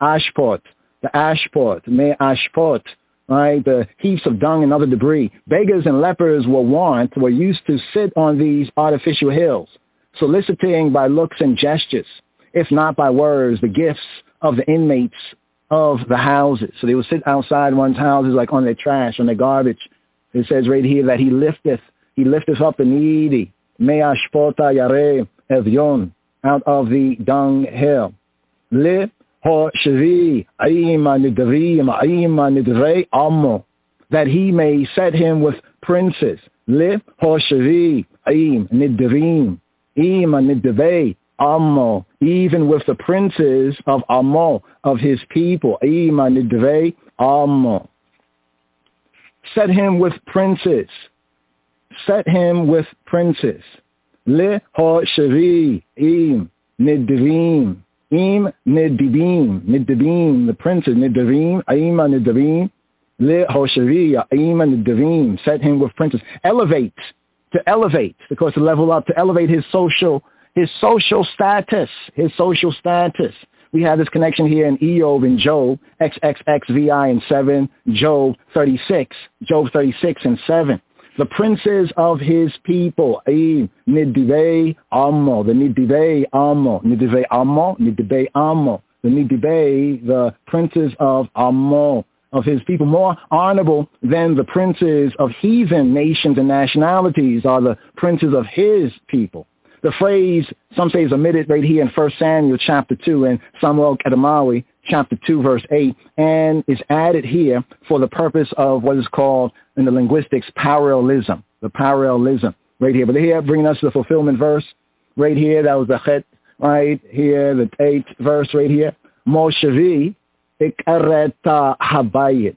may ashpot, right? The heaps of dung and other debris. Beggars and lepers were used to sit on these artificial hills, soliciting by looks and gestures, if not by words, the gifts of the inmates of the houses. So they would sit outside one's houses, like on their trash, on their garbage. It says right here that he lifteth up the needy. Me'ashpota yare evyon, out of the dunghill. Le ho shvi aima nidrei ammo, that he may set him with princes. Le ho shvi aim nidrim, ima nidvei ammo, even with the princes of Ammo, of his people. Ima nidvei ammo. Set him with princes. Le ho shavi im nidvim. Im nidvim, the princes, nidvim, ima nidvim. Le ho shavi ima nidvim. Set him with princes. To elevate, because to level up, to elevate his social status. We have this connection here in Eov and Job, XXXVI and 7, Job 36 and 7. The princes of his people, Nidivei Ammo, the Nidivei Ammo, the Nidivei, the princes of Ammo, of his people, more honorable than the princes of heathen nations and nationalities are the princes of his people. The phrase, some say, is omitted right here in 1 Samuel chapter 2 and Samuel Kedemawi chapter 2 verse 8, and is added here for the purpose of what is called in the linguistics parallelism, the parallelism right here. But here, bringing us to the fulfillment verse right here, that was the chet right here, the 8th verse right here. Moshevi ikareta habayit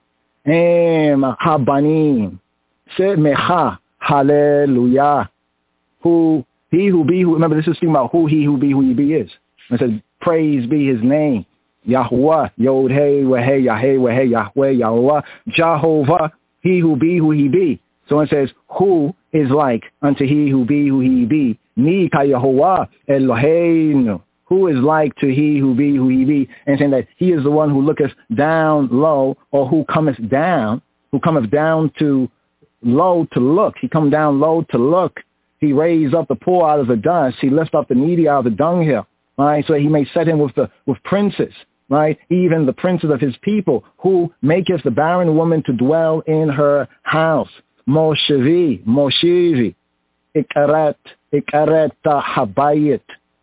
habanim semecha hallelujah. He who be, remember this is speaking about who he who be is. It says, praise be his name. Yahuwah, Yod Hey, Wahey, Yaheh, Wahey, Yahweh, Yahuwah, Jehovah, he who be. So it says, who is like unto he who be. Ni ka Yahuwah Eloheinu. Who is like to he who be. And saying that he is the one who looketh down low, or who cometh down to low to look. He come down low to look. He raised up the poor out of the dust. He lifted up the needy out of the dunghill, right? So he may set him with princes, right? Even the princes of his people, who maketh the barren woman to dwell in her house. Moshevi, ikaret habayit.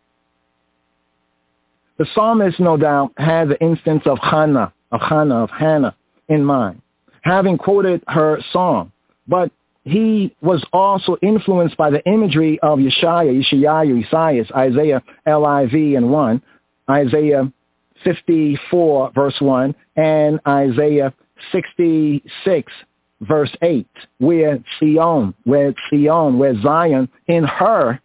The psalmist, no doubt, had the instance of Hannah in mind, having quoted her song, but he was also influenced by the imagery of Isaiah, LIV and 1, Isaiah 54 verse 1, and Isaiah 66 verse 8, where Zion in her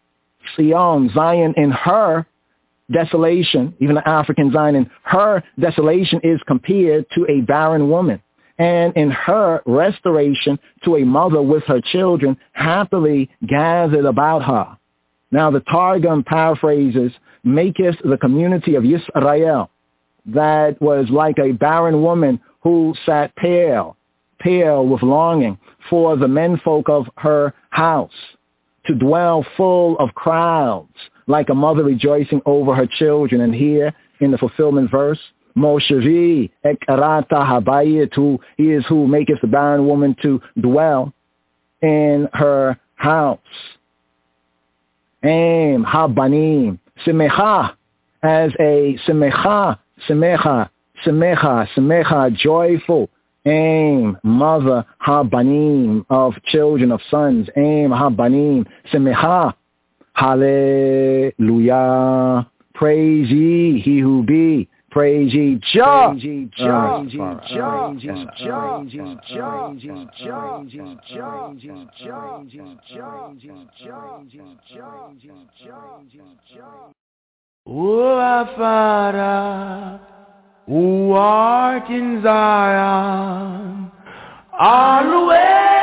desolation, even the African Zion, in her desolation is compared to a barren woman. And in her restoration to a mother with her children happily gathered about her. Now the Targum paraphrases, maketh the community of Yisrael, that was like a barren woman who sat pale with longing for the menfolk of her house, to dwell full of crowds, like a mother rejoicing over her children. And here in the fulfillment verse, Moshevi ekarata habayit, he is who maketh the barren woman to dwell in her house. Aim habanim semecha, as a semecha, joyful. Aim mother habanim, of children of sons. Aim habanim semecha, hallelujah. Praise ye he who be Praise ye Jah. O our Father, who art in Zion, always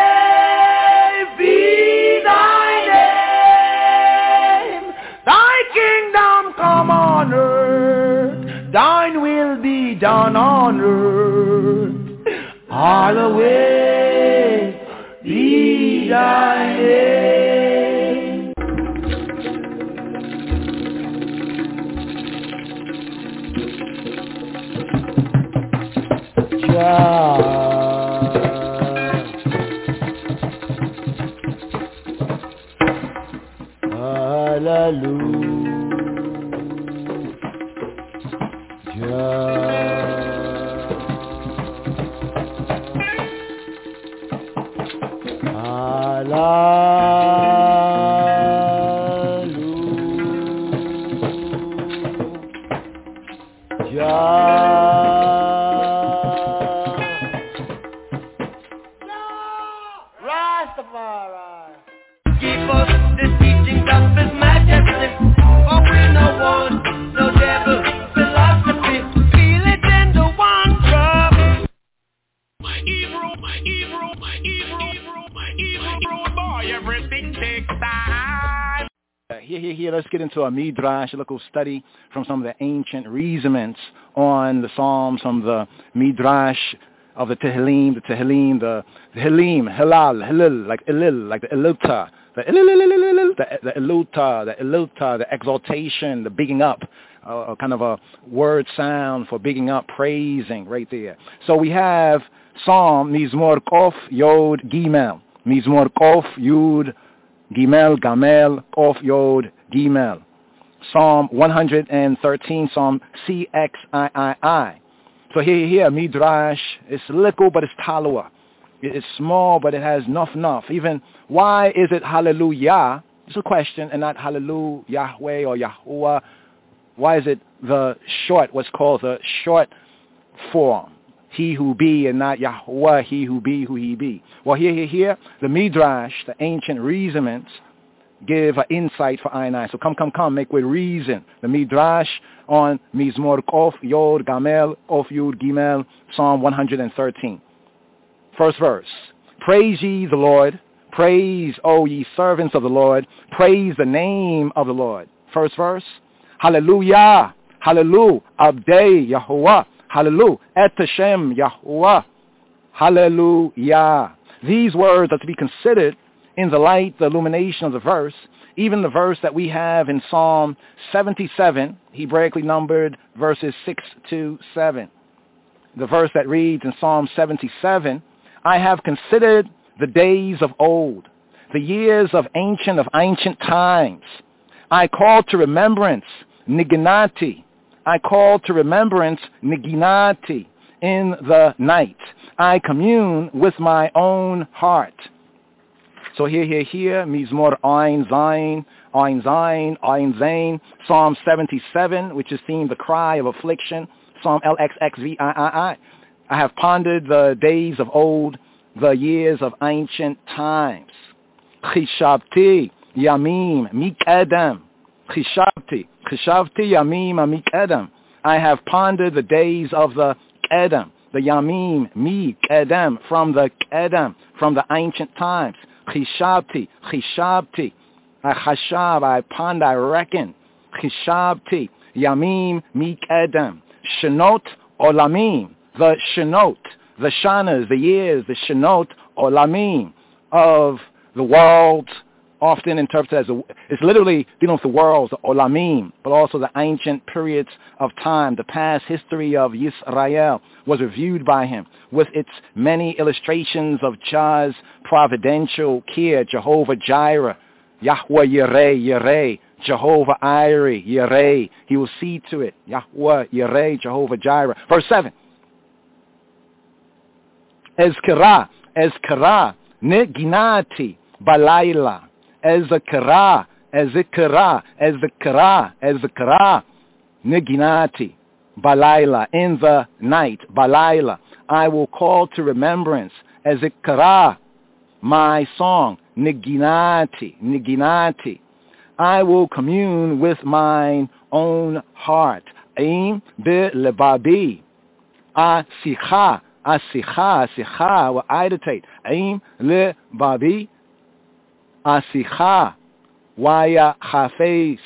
be thy name. Thy kingdom come on earth, thine will be done on earth. Always be thy name. Let's get into a midrash, a little study from some of the ancient reasonings on the Psalms, from the midrash of the Tehillim, the Hilal, Hilal, like Elil, like the Eluta, the Eluta, the exaltation, the bigging up, kind of a word sound for bigging up, praising right there. So we have Psalm Mizmor Kof Yod Gimel, Mizmor Kof Yud Gimel, Gamel, Kof Yod Gimel. Psalm 113, Psalm CXIII. So here, Midrash, it's little, but it's talua. It's small, but it has enough. Even, why is it hallelujah? It's a question, and not hallelujah, Yahweh or Yahuwah. Why is it the short, what's called the short form? He who be, and not Yahuwah, he who be, who he be. Well, here, the Midrash, the ancient reasonings, give an insight for I and I. So come, make with reason. The Midrash on Mizmor Kof Yod Gamel Of Yud Gimel, Psalm 113. First verse. Praise ye the Lord. Praise, O ye servants of the Lord. Praise the name of the Lord. First verse. Hallelujah. Hallelujah. Abdei Yahuwah. Hallelujah. Et Hashem Yahuwah. Hallelujah. These words are to be considered in the light, the illumination of the verse, even the verse that we have in Psalm 77, Hebraically numbered verses 6 to 7. The verse that reads in Psalm 77, I have considered the days of old, the years of ancient times. I call to remembrance Niginati. I call to remembrance Niginati in the night. I commune with my own heart. So here, Mizmor Ein Zayin, Psalm 77, which is themed the cry of affliction, Psalm LXXVIII. I have pondered the days of old, the years of ancient times. Chishabti Yamim Mikedem. Chishabti Yamim Mikedem. I have pondered the days of the Kedem, the Yamim Mikedem, from the Kedem, from the ancient times. Chishabti, I ponder, I reckon. Chishabti, Yamim Mikedem. Shanot Olamim, the Shanot, the Shanas, the years, the Shanot Olamim of the world, often interpreted as, it's literally dealing with the worlds, the Olamim, but also the ancient periods of time. The past history of Yisrael was reviewed by him with its many illustrations of Jah's providential care, Jehovah Jireh, Yahweh Yireh, Jehovah Ireh, Yireh. He will see to it. Yahweh Yireh, Jehovah Jireh. Verse 7. Ezkara, Neginati, Balayla. Ezkara, Neginati, balayla, in the night, balayla. I will call to remembrance, ezikra, my song, niginati, niginati. I will commune with mine own heart. Aim bi lebabi. Asicha, asicha, asicha, will iditate. Aim lebabi. Asicha, waya chafes,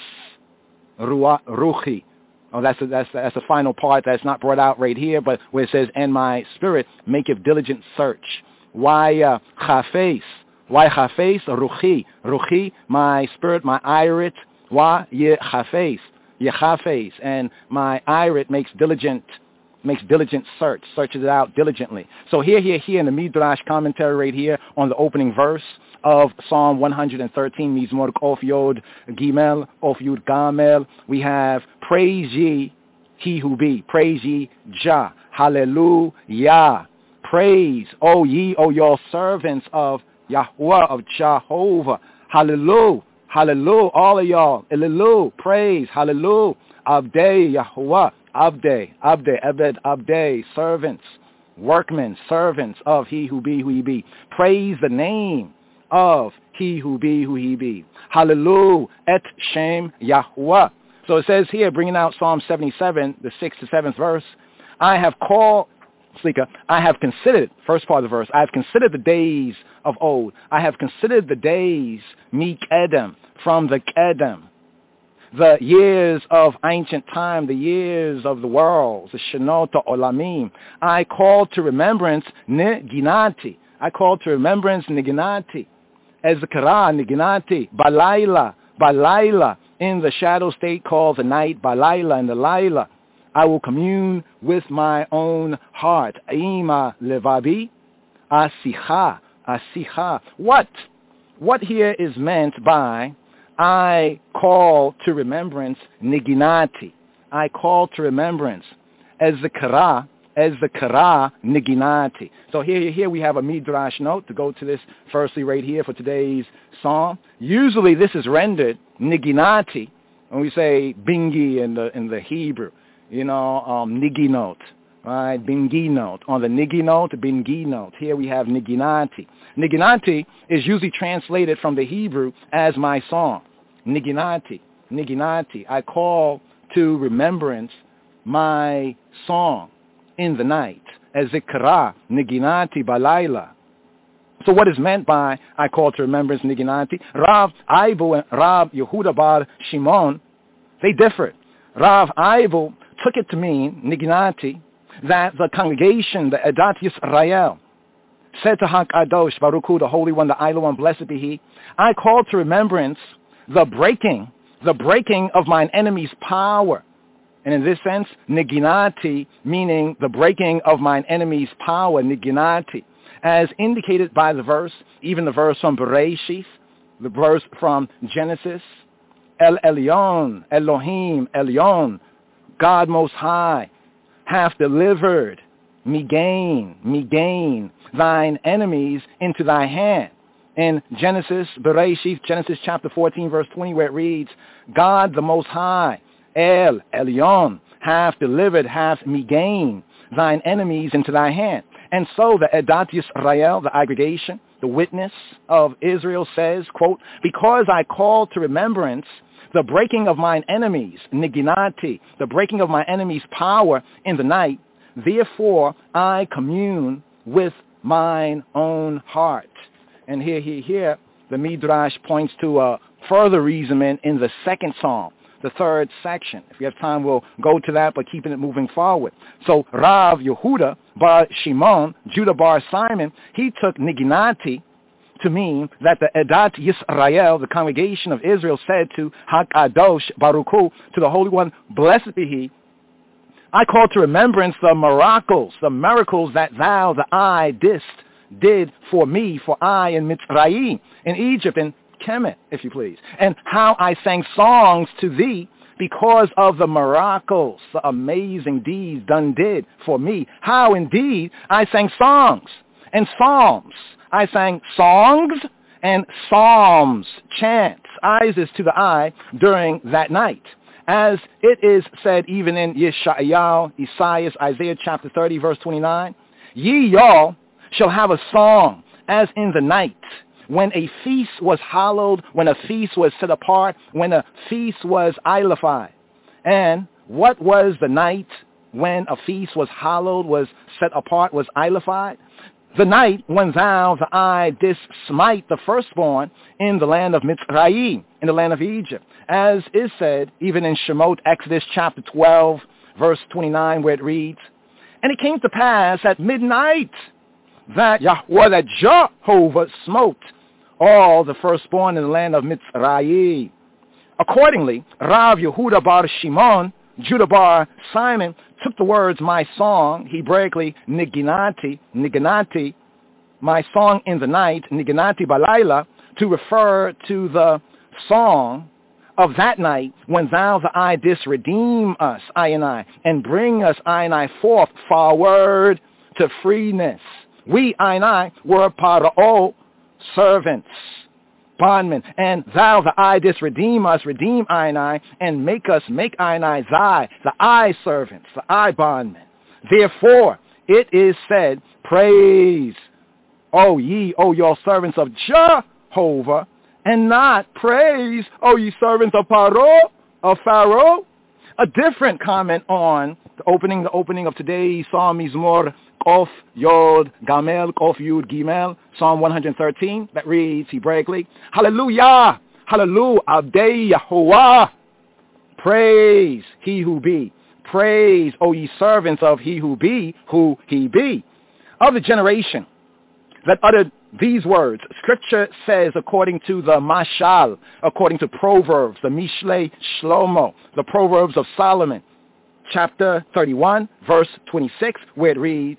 ruchi. Oh, that's the final part that's not brought out right here, but where it says, and my spirit maketh diligent search. Why chafes? Why chafes? Ruchi. Ruchi, my spirit, my irit. Why ye chafes? Ye chafes. And my irit makes diligent search. Searches it out diligently. So here in the Midrash commentary right here on the opening verse of Psalm 113, Mizmor Of Yod Gimel, Of Yud Gamel, we have, praise ye he who be, praise ye Jah, hallelujah, praise, O ye, O your servants of Yahweh, of Jehovah, hallelujah, hallelujah, all of y'all, hallelujah, praise, hallelujah, Abdei Yahweh, Abdei, Ebed, Abdei, servants, workmen, servants of he who be, who he be. Praise the name of he who be, who he be. Hallelujah, et shem Yahweh. So it says here, bringing out Psalm 77, the 6th to 7th verse, I have considered, first part of the verse, I have considered the days of old. I have considered the days, mi kedem, from the kedem, the years of ancient time, the years of the world, the shenot olamim. I call to remembrance niginati. I call to remembrance niginati. Ezekara niginati. Balayla. Balayla. In the shadow state called the night. Balayla in the Laila. I will commune with my own heart. Aima levabi. Asicha. Asicha. What here is meant by I call to remembrance niginati. I call to remembrance ezekara niginati. So here we have a midrash note to go to this firstly right here for today's psalm. Usually this is rendered niginati when we say bingi in the Hebrew. Niginot. Right, bingi note. On the nigi note, bingi note. Here we have niginati. Niginati is usually translated from the Hebrew as my song. Niginati, niginati. I call to remembrance my song in the night. Ezekra, niginati balayla. So what is meant by I call to remembrance niginati? Rav Aibu and Rav Yehuda bar Shimon, they differed. Rav Aibu took it to mean, niginati, that the congregation, the Edat Yisrael, said to HaKadosh, Baruch Hu, the Holy One, the Idle One, blessed be He, I call to remembrance the breaking of mine enemy's power. And in this sense, niginati, meaning the breaking of mine enemy's power, niginati, as indicated by the verse, even the verse from Bereshith, the verse from Genesis, El Elyon, Elohim, Elyon, God Most High, hath delivered me gain, thine enemies into thy hand. In Genesis, Bereshith, Genesis chapter 14, verse 20, where it reads, God the Most High, El Elyon, hath delivered, hath me gain, thine enemies into thy hand. And so the Edat Yisrael, the aggregation, the witness of Israel says, quote, because I call to remembrance the breaking of mine enemies, niginati, the breaking of my enemies' power in the night, therefore I commune with mine own heart. And here, the Midrash points to a further reasoning in the second psalm, the third section. If we have time, we'll go to that, but keeping it moving forward. So Rav Yehuda bar Shimon, Judah bar Simon, he took niginati to mean that the Edat Yisrael, the congregation of Israel, said to HaKadosh Baruch Hu, to the Holy One, blessed be He, I call to remembrance the miracles that thou, the I, did for me, for I in Mitzrayim, in Egypt, in Kemet, if you please, and how I sang songs to thee because of the miracles, the amazing deeds done did for me. How indeed I sang songs and psalms. I sang songs and psalms, chants, Isis to the eye during that night. As it is said even in Yeshayahu, Isaiah chapter 30, verse 29, ye y'all shall have a song as in the night, when a feast was hallowed, when a feast was set apart, when a feast was iglified. And what was the night when a feast was hallowed, was set apart, was iglified? The night when thou, the eye, didst smite the firstborn in the land of Mitzrayim, in the land of Egypt, as is said even in Shemot, Exodus chapter 12, verse 29, where it reads, and it came to pass at midnight that Yahweh, that Jehovah smote all the firstborn in the land of Mitzrayim. Accordingly, Rav Yehuda bar Shimon, Judah bar Simon, took the words, my song, Hebraically, Niginati, my song in the night, Niginati balayla, to refer to the song of that night when thou, the eye, didst redeem us, I, and bring us, I, forth, forward to freeness. We, I, were Paro servants, bondmen, and thou, the eye, didst redeem us, redeem I, and make us, make I, thy, the eye servants, the eye bondmen. Therefore, it is said, praise, O ye, O your servants of Jehovah, and not praise, O ye servants of Pharaoh. A different comment on the opening of today's Psalm Mizmor Kof Yod Gamel, Kof Yud Gimel, Psalm 113, that reads Hebraically, Hallelujah, Hallelujah, Abdei Yahuwah, praise he who be, praise, O ye servants of he who he be. Of the generation that uttered these words, Scripture says, according to the Mashal, according to Proverbs, the Mishlei Shlomo, the Proverbs of Solomon, chapter 31, verse 26, where it reads,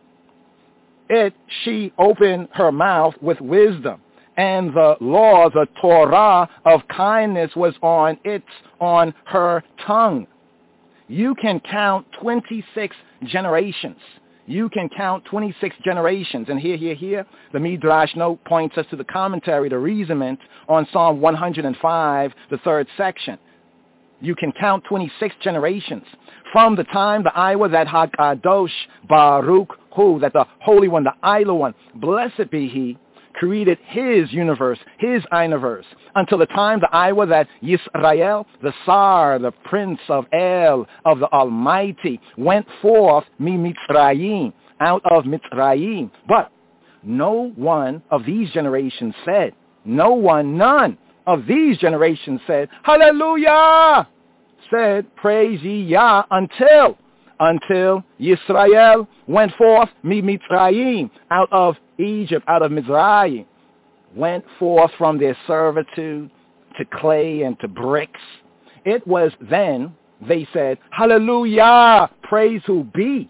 she opened her mouth with wisdom, and the law, the Torah of kindness was on her tongue. You can count 26 generations. You can count 26 generations. And here, the Midrash note points us to the commentary, the reasonment on Psalm 105, the third section. You can count 26 generations. From the time the Iowa that HaKadosh Baruch Hu, that the Holy One, the Ilo One, blessed be He, created His universe, His universe, until the time the Iowa that Yisrael, the Sar, the Prince of El, of the Almighty, went forth Mitzrayim, out of Mitzrayim. But no one of these generations said, none of these generations said, Hallelujah, said, praise ye Yah, until Yisrael went forth Mitzrayim, out of Egypt, out of Mizraim, went forth from their servitude to clay and to bricks. It was then they said, Hallelujah, praise who be.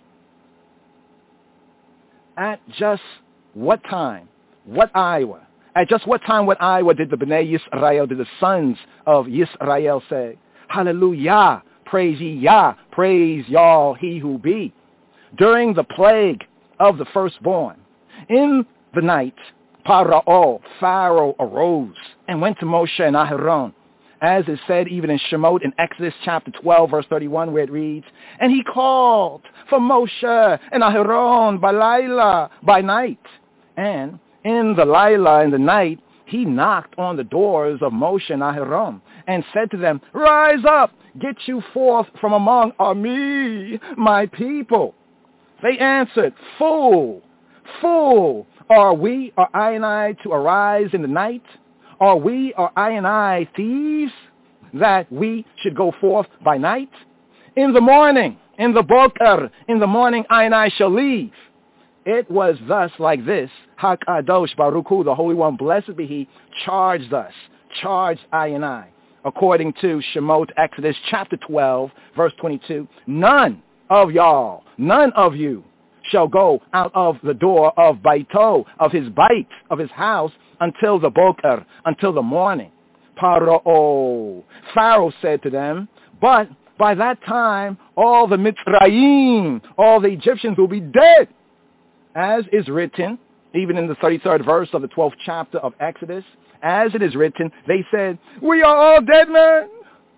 At just what time, what Iowa? At just what time, what Iowa did the Bnei Yisrael, did the sons of Yisrael say, Hallelujah, praise ye Yah, praise y'all he who be? During the plague of the firstborn, in the night, Pharaoh arose and went to Moshe and Aharon, as is said even in Shemot in Exodus chapter 12, verse 31, where it reads, and he called for Moshe and Aharon by night. And in the night, he knocked on the doors of Moshe and Aharon and said to them, rise up, get you forth from among me, my people. They answered, fool, are we, are I to arise in the night? Are we, are I thieves, that we should go forth by night? In the morning, in the boker, in the morning I shall leave. It was thus like this, HaKadosh Baruch Hu, the Holy One, blessed be He, charged I, according to Shemot, Exodus chapter 12, verse 22, none of you, shall go out of the door of Baito, of his bait, of his house, until the boker, until the morning. Pharaoh said to them, but by that time, all the Mitzrayim, all the Egyptians will be dead. As is written, even in the 33rd verse of the 12th chapter of Exodus, as it is written, they said, we are all dead men.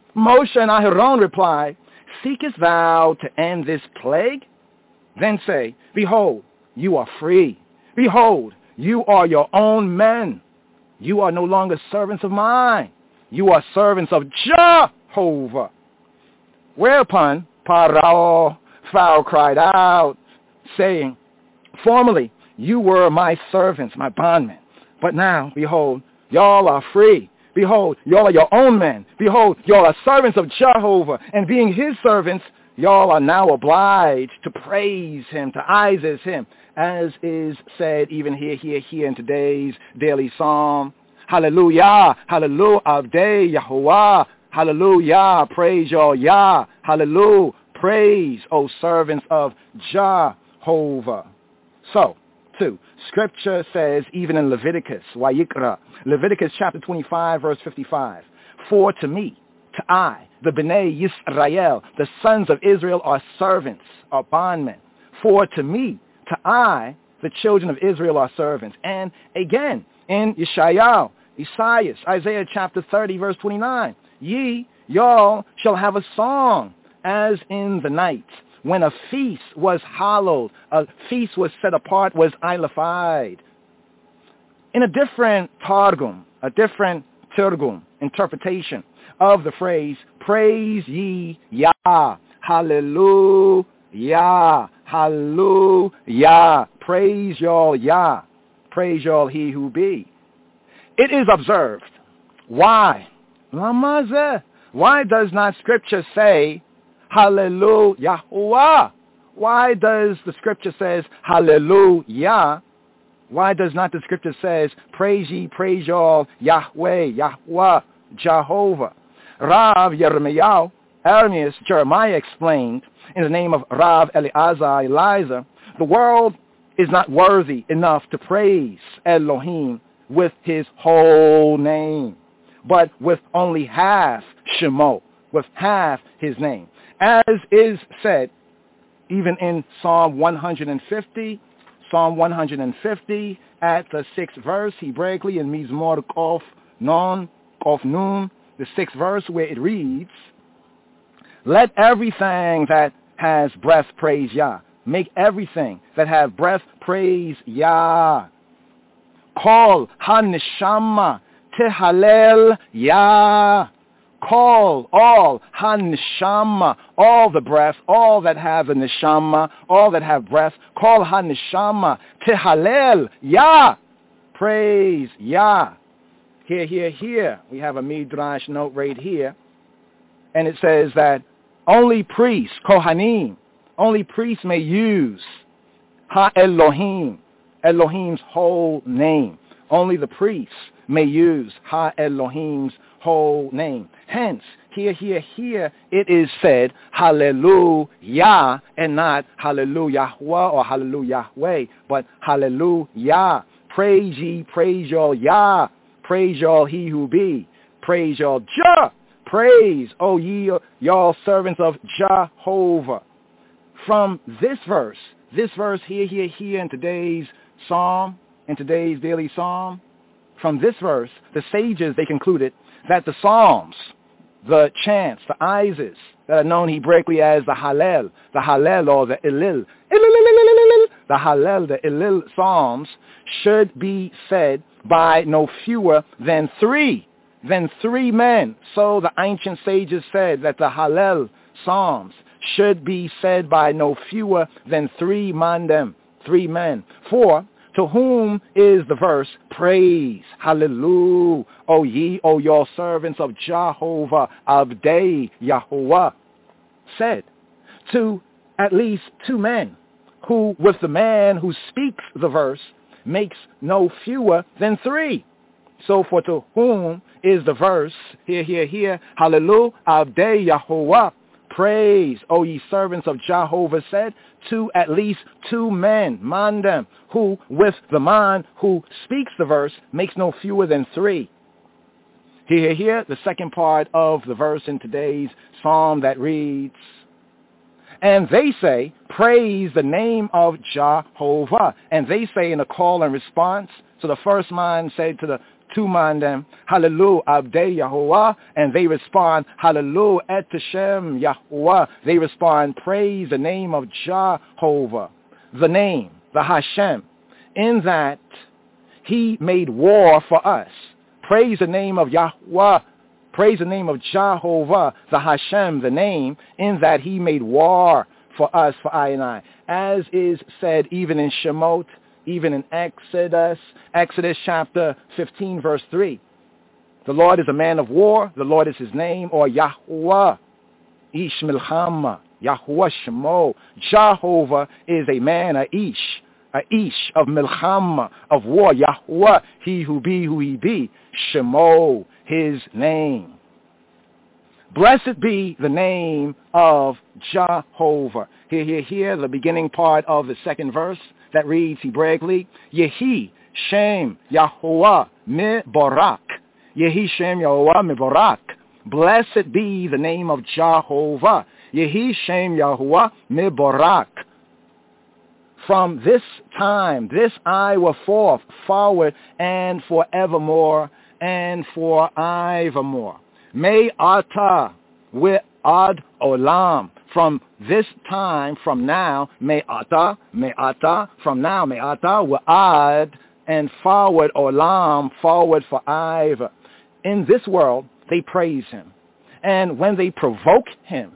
Moshe and Aharon replied, seekest thou to end this plague? Then say, behold, you are free. Behold, you are your own men. You are no longer servants of mine. You are servants of Jehovah. Whereupon Pharaoh cried out, saying, formerly you were my servants, my bondmen. But now, behold, y'all are free. Behold, y'all are your own men. Behold, y'all are servants of Jehovah. And being his servants, y'all are now obliged to praise him, to Isaiah him, as is said even here in today's daily psalm. Hallelujah, hallelujah, Avdei Yahuwah. Hallelujah, praise y'all, Yah. Hallelujah, praise, O servants of Jehovah. So, 2. Scripture says, even in Leviticus, Wayikra, Leviticus chapter 25, verse 55, for to me, to I, the B'nai Yisrael, the sons of Israel are servants, are bondmen. For to me, to I, the children of Israel are servants. And again, in Yeshayahu, Isaiah chapter 30, verse 29, y'all shall have a song as in the night, when a feast was hallowed, a feast was set apart, was eilefied. In a different targum, a different Tirgum interpretation of the phrase, praise ye Yah, hallelujah, hallelujah, praise y'all Yah, praise y'all he who be. It is observed. Why? Why does not Scripture say, hallelujah? Why does the Scripture says, hallelujah? Why does not the Scripture says, praise ye, praise y'all, Yahweh, Yahweh, Jehovah? Rav Yirmiyahu, Jeremiah explained, in the name of Rav Eliezer, the world is not worthy enough to praise Elohim with his whole name, but with only half Shemo, with half his name. As is said, even in Psalm 150 at the 6th verse, Hebraically in Mizmor Kof Nun, the 6th verse, where it reads, let everything that has breath praise Yah. Make everything that have breath praise Yah. Call ha-neshama tehalel Yah. Call all ha-neshama, all the breath, all that have a neshama, all that have breath. Call ha-neshama tehalel Yah. Praise Yah. Here. We have a Midrash note right here. And it says that only priests, Kohanim, only priests may use Ha-Elohim, Elohim's whole name. Only the priests may use Ha-Elohim's whole name. Hence, here, it is said, Hallelujah, and not Hallelujah or Hallelujah, but Hallelujah. Praise ye, praise y'all Yah. Praise y'all he who be. Praise y'all Jah. Praise, O ye y'all servants of Jehovah. From this verse here in today's psalm, in today's daily psalm, from this verse, the sages, they concluded that the psalms, the chants, the Isis, that are known Hebraically as the Hallel or the Elil, the Hallel, the Elil psalms, should be said by no fewer than three men. So the ancient sages said that the Hallel psalms should be said by no fewer than three men. For to whom is the verse, praise, hallelujah, O ye, O y'all servants of Jehovah, Avdei Yahuwah, said to at least two men, who with the man who speaks the verse makes no fewer than three. So for to whom is the verse, here, hallelujah, Avdei Yahuwah, praise, O ye servants of Jehovah, said to at least two men, mandem, who with the man who speaks the verse makes no fewer than three. Here, the second part of the verse in today's psalm that reads, and they say, praise the name of Jehovah. And they say in a call and response. So the first man said to Tumandem, Hallelujah, Abdei Yahuwah, and they respond, Hallelujah, Et Hashem Yahuwah. They respond, praise the name of Jehovah, the name, the Hashem, in that he made war for us. Praise the name of Yahuwah. Praise the name of Jehovah, the Hashem, the name, in that he made war for us, for I and I. As is said even in Shemot, even in Exodus chapter 15, verse 3. The Lord is a man of war. The Lord is his name, or Yahuwah. Ish Milchama, Yahuwah Shemo. Jehovah is a man, a Ish of Milchama, of war. Yahuwah, he who be who he be. Shemo, his name. Blessed be the name of Jehovah. Here, the beginning part of the second verse that reads Hebraically, Yehi Shem Yahuwah Meborak. Yehi Shem Yahuwah Meborak. Blessed be the name of Jehovah. Yehi Shem Yahuwah Meborak. From this time, this hour forth, forward, and forevermore, and forevermore. May ata we'ad olam. From this time, from now, may ata, from now, may ata we'ad, and forward olam, forward forever. In this world, they praise him. And when they provoke him,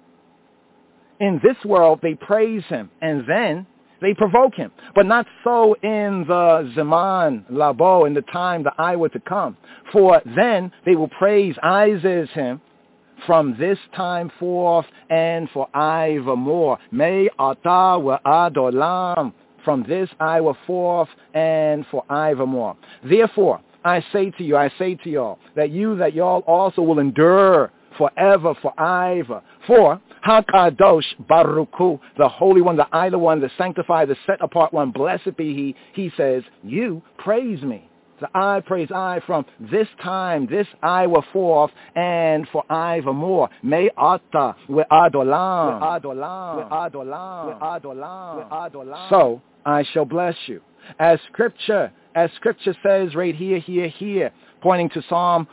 in this world, they praise him. And then they provoke him. But not so in the Zaman Labo, in the time, the hour to come. For then they will praise Isis him from this time forth and forevermore. May ata we'ad olam. From this hour forth and forevermore. Therefore, I say to y'all, that y'all also will endure forever, forever. For HaKadosh Baruch Hu, the Holy One, the Idol One, the Sanctified, the Set Apart One, blessed be he. He says, you praise me. So I praise I from this time, this hour forth, and forevermore. May ata we'ad olam. So I shall bless you. As scripture says right here, pointing to Psalm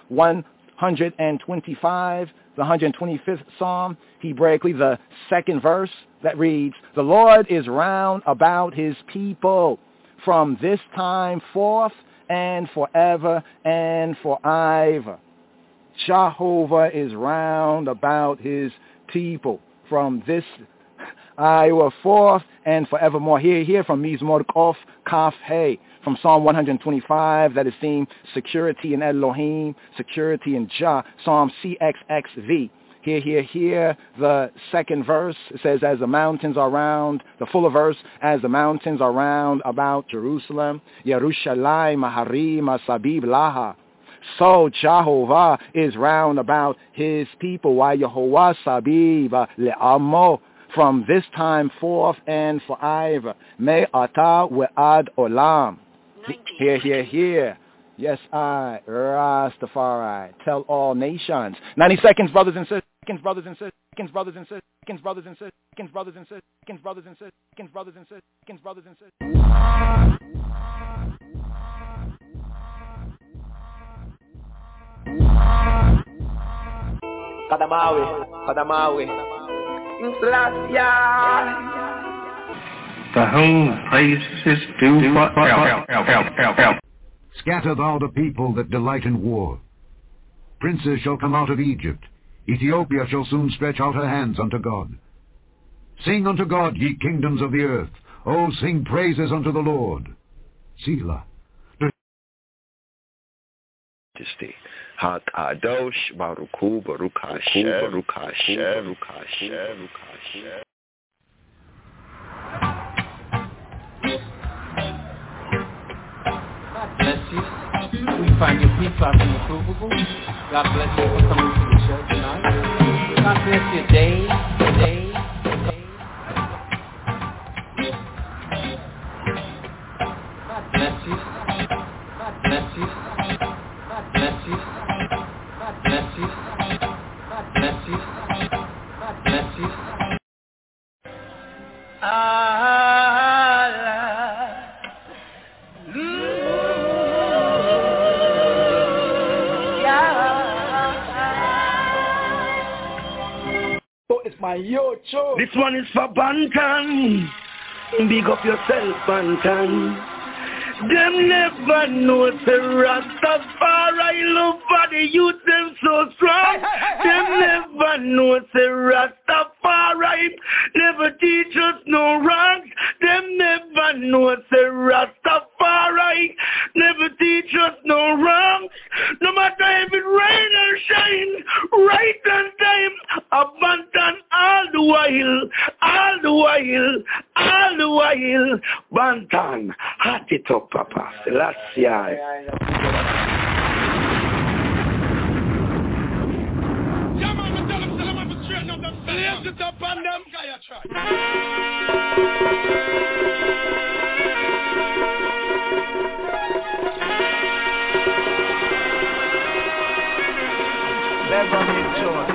125, the 125th Psalm, Hebraically, the second verse that reads, the Lord is round about his people from this time forth and forever and forever. Jehovah is round about his people from this hour forth and forevermore. Here from Mizmor Kof Kaf Hey, from Psalm 125, that is themed security in Elohim, security in Jah, Psalm CXXV. Here, the second verse says, as the mountains are round, the fuller verse, as the mountains are round about Jerusalem, Yerushalayim Maharim Asabib Laha. So Jehovah is round about his people, while Yehovah Sabib Le'amo, from this time forth and forever. May ata we'ad olam. Here. Yes, I, Rastafari, tell all nations. 90 seconds, brothers and sisters. Kadamawi. To whom praises is due forever. Scatter thou the people that delight in war. Princes shall come out of Egypt. Ethiopia shall soon stretch out her hands unto God. Sing unto God, ye kingdoms of the earth. O sing praises unto the Lord. Selah. HaKadosh Baruch Hu, Baruch Hashem, Baruch Hashem, Baruch Hashem, Baruch Hashem. God bless you. We find your peace out in the provable. God bless you for coming to the show tonight. God bless your day. God bless you. God bless you. God bless you. God bless you. God bless you. God bless you. Yo, Cho. This one is for Bantan. Big up yourself, Bantan. Them never know the Rastafari love for the youth, them so strong. Them never know the Rastafari never teach us no wrong. Them never know the Rastafari never teach us no wrong. No matter if it rain or shine, right on time, abandon all the while, all the while, all the while. Bantan, hot it up, Papa. Selassie. Lift it up on them. Never make choice.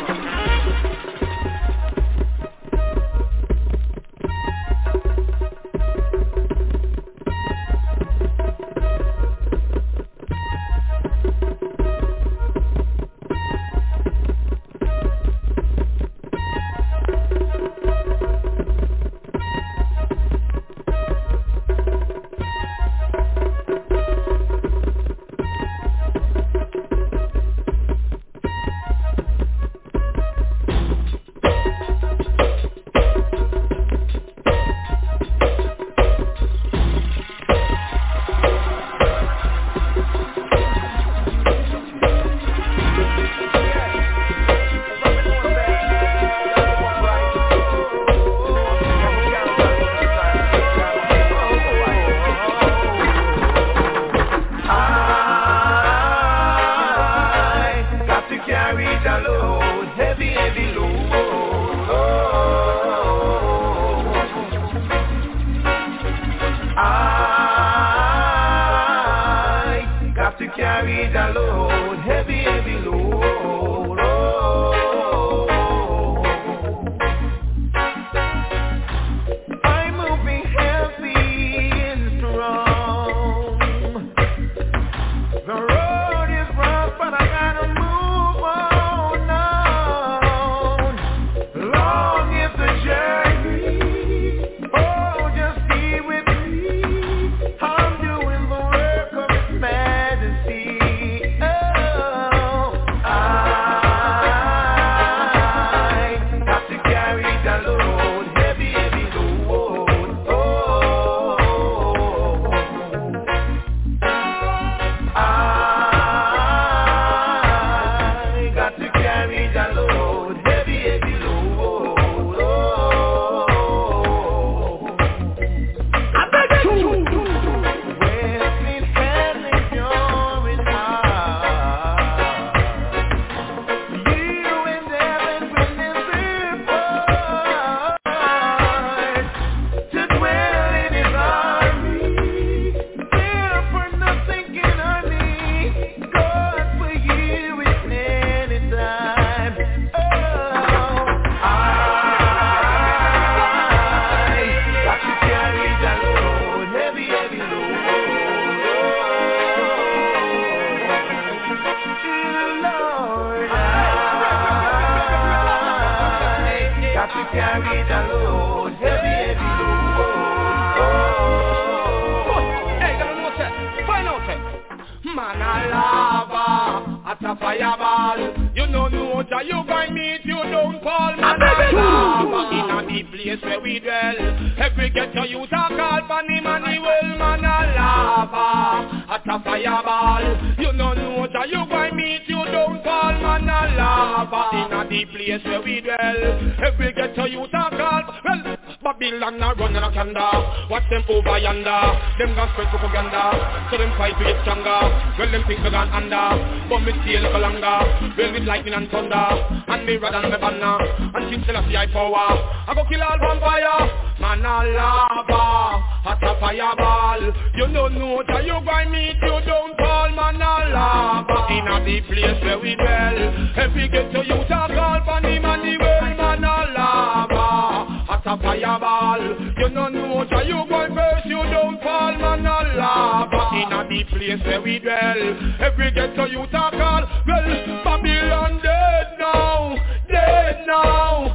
Them got spread propaganda, so them fight to get stronger. Well, them think they gone under, but me stay a little longer. Well, with lightning and thunder, and me rod and me banner, and King Selassie I power. I go kill all vampire, man a lava, hot a fireball. You don't know that you going meet you don't fall, man a lava. In a deep place where we dwell, every get to you talk all funny man the well, man a lava, hot a fireball. You don't know that you going first, you don't fall, man a lava. In a deep place where we dwell, every get to you talk all. Well, Babylon dead now, dead now. Catch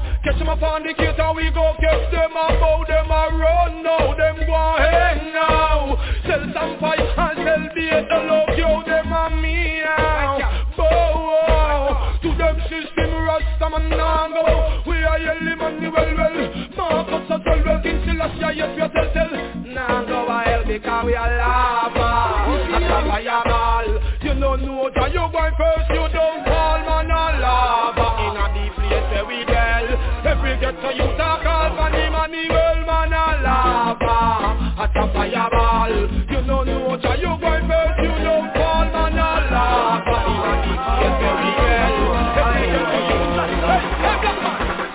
a fornicator, we go catch them a bow, them a run now, them go hang now. Sell some fight and sell beer to love you, them a meow. Bow, to them system Rasta man now go. We are yelling money well. Marcus a tell King Selassie, yes we tell. Now go a hell because we are lava. A fireball. You don't know that you going first, you don't fall man a lava. In a deep place where we dwell, every ghetto you talk all money well man a lava. At a fireball, you don't know that you going first, you don't fall man a lava. In a deep place where we dwell, every ghetto you talk all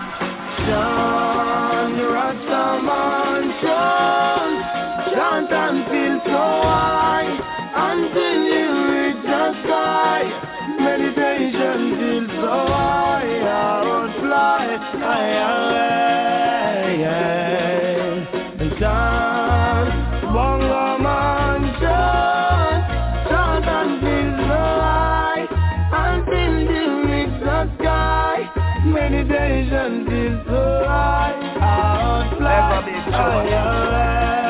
John, Rastaman, John, chant and feel so high until you reach the sky. Meditation feels so high, I won't fly and chant, bongo man, chant and feel so high until you reach the sky. Meditation feels so high, I won't fly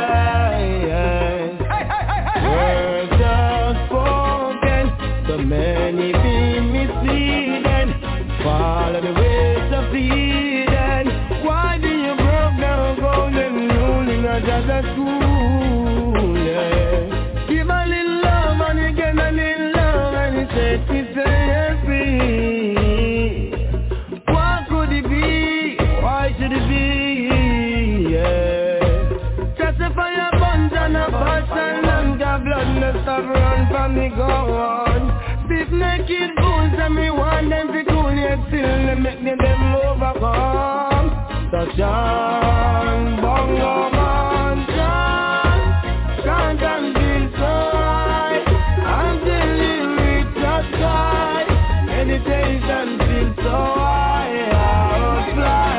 Words just spoken, so many be misleading. Follow the ways of Eden. Why do you broke down golden rule in a just school? Yeah. Give a little love and you get a little love and you set yourself free. What could it be? Why should it be? Yeah. Justify a bunch and a passion. Blood no stop run from me go on. Stiff naked fools and me want them to cool yet still they make them overcome. So John, bongo man, John, chant and feel so high until you reach the sky. Meditation feels so high, I will fly.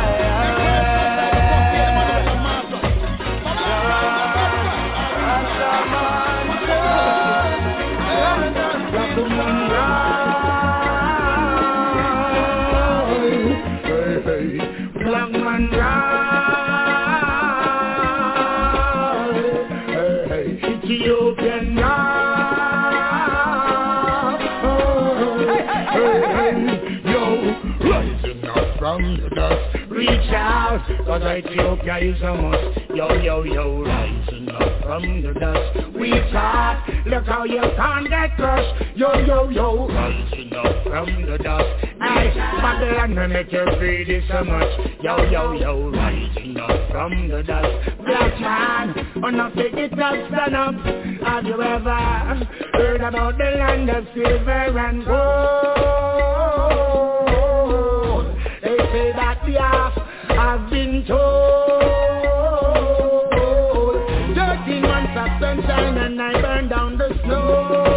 Black man rise, Ethiopian yo, rising up from the dust, reach out, cause Ethiopia is a must. Yo, rising up from the dust, reach out, look how you can't get crushed. Yo, rising up from the dust. Hey, Babylon will make you feel this so much. Yo, rising up from the dust. Black man, wanna take it up, stand up. Have you ever heard about the land of silver and gold? They say that the half have been told. 13 months of sunshine and I burn down the snow.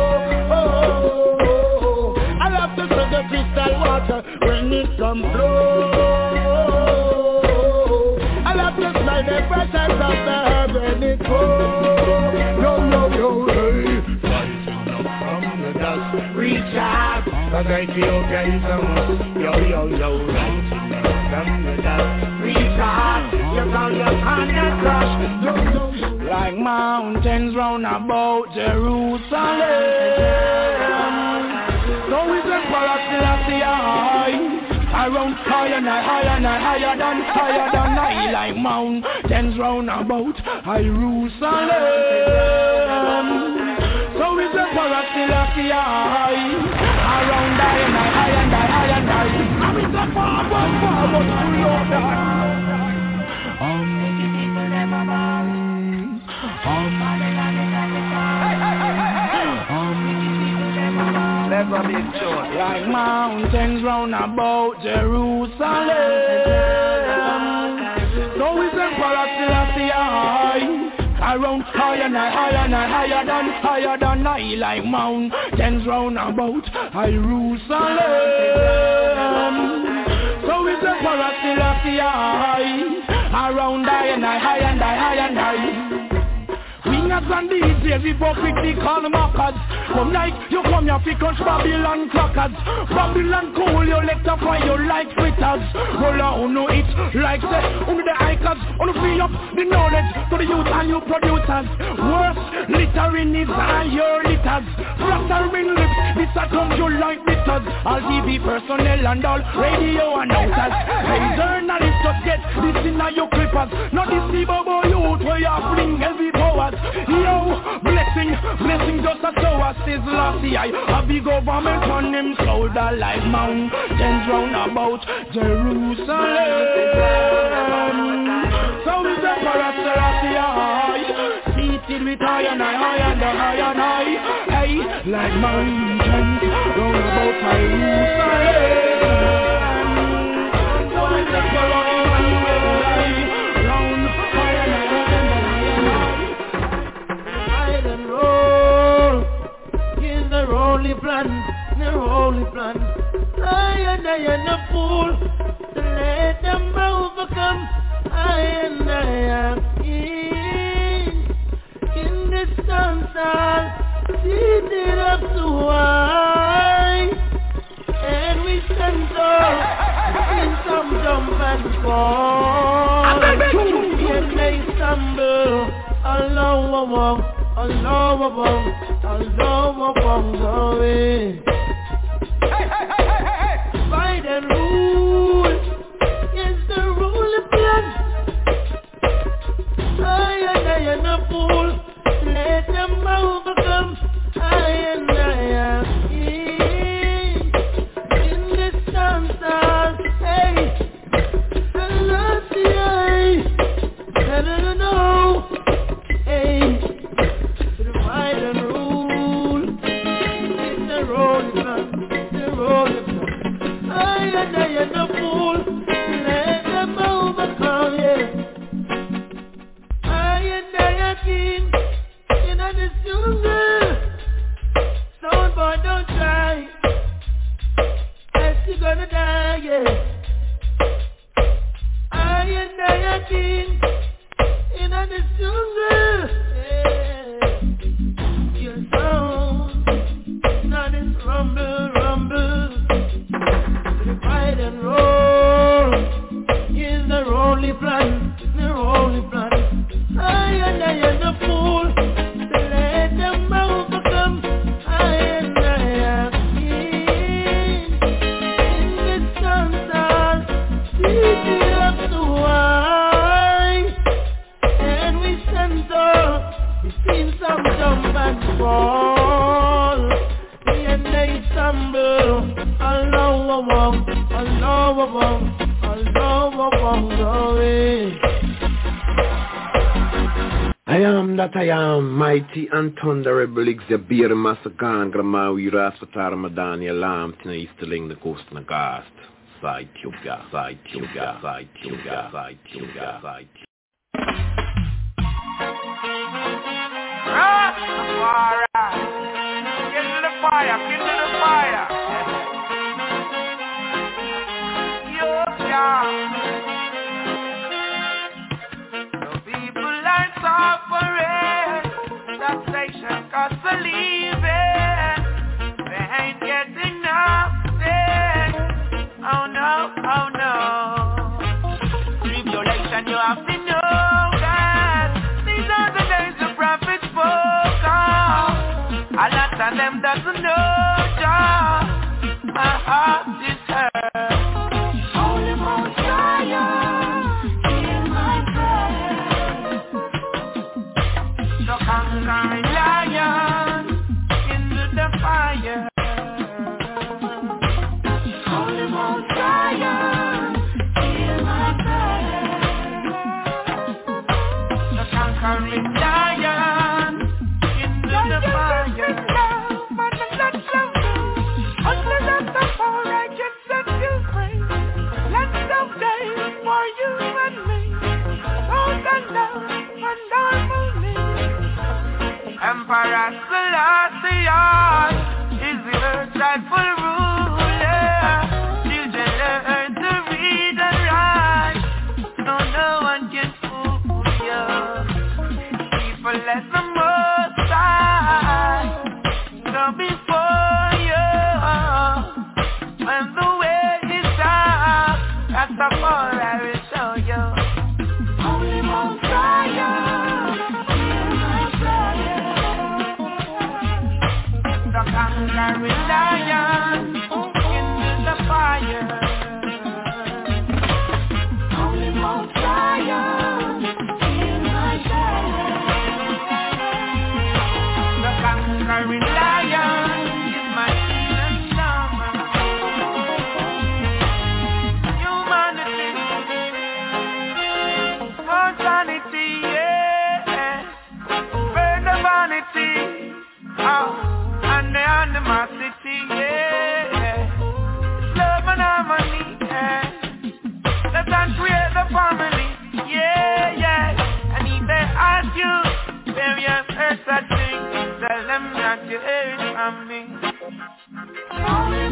I love to see the crystal water when it come flow. I love to smell the presence of the herb when it goes. Yo, hey, rising up from the dust, reach out, cause Ethiopia is a must. Yo, rising up from the dust, reach out, look how you can't get crushed. Like mountains round about Jerusalem. No reason for us to see high. Around higher than I. Like mountains round about Jerusalem. So reason for us to see high. Around higher than I. I'm in the forward to Lord that. Like mountains round about Jerusalem. So we send for us to see high. Around higher than I. Like mountains round about Jerusalem. So we send for us to see high. Around higher. We not and DJs, we go quickly call them mockers. Come like, you come here, fi crunch Babylon crackers. Babylon cool, you let up fire, you like fritters. Roll out, who know it, like that, who the icons, who free up the knowledge to the youth and you producers. Worse, littering is and your litters. Flattering lips, this a come you like bitters. All TV personnel and all radio announcers. Hey, journalists just get this in your clippers. Not this Bobo youth where you bring heavy powers. Yo, blessing just a shower. Says last year, a big government on him shoulder like mountains round about Jerusalem. So is the Paraseraphia, seated with high and high. Hey, like mountains round about Jerusalem. So is the Paraseraphia, round high and high. Ride and roll, is the holy plan, the holy plan. I and a fool, to let them overcome. I am in this sunshine, seated up to high, and we stand up in some jump and fall, and they stumble, Allah away. Fight and rule is the rule of blood. I am a fool. Let them overcome. I am in this sunset. Hey, I love the eye. I don't know. Hey, fight and rule is the rule of blood. The rule of blood. I am a fool. Let them overcome. Yeah. I am a king in this jungle. Sound boy, don't try. Else you gonna die. Yeah. I am a king in this jungle. Yeah. Your sound, not this rumble. Fight and roll is the holy plan, the holy plan. I am a fool, to let them overcome. I am in this sunset, seated up to high, and we stand up. We've seen some jump and fall, and they stumble. I am that I am, mighty and thunderable Xabir Masagan, Gramawi Rasvatar Madani Alam, Tina Easterling, the coast and the gast. Side Tuga. Get to the fire. The people are suffering, taxation cost for living. They ain't getting nothing. Oh no. Tribulation, you have to know that these are the days the prophets spoke of. A lot of them doesn't know Jah. My heart is hurt. Holy Messiah, hear my prayer. The conquering lion into the fire. Holy Messiah, hear my prayer. The conquering lion into the fire. Emperor Selassie is the earth's rightful ruler. Children learn to read and write, so no one can fool you. He's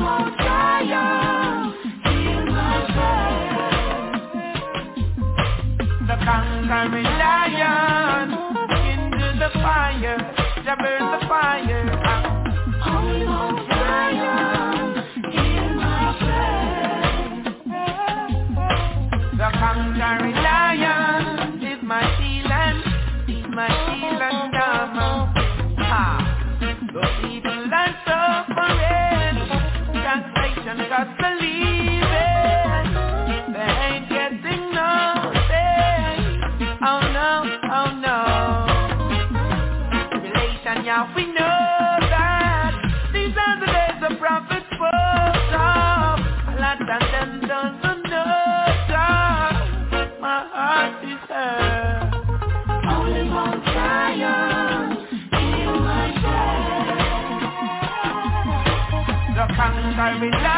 Mount Zion, heal my soul. The conquering lion into the fire, Jah burn the fire. Holy Mount Zion, heal my soul. The conquering lion is my shield and armor. Those evil and suffering, translation got to leave it. They ain't getting nothing. Oh no. Relation, yeah, we know that these are the days the prophet spoke of. A lot of them doesn't know that my heart is hurt. Holy Mount Zion, heal my soul. The conquering lion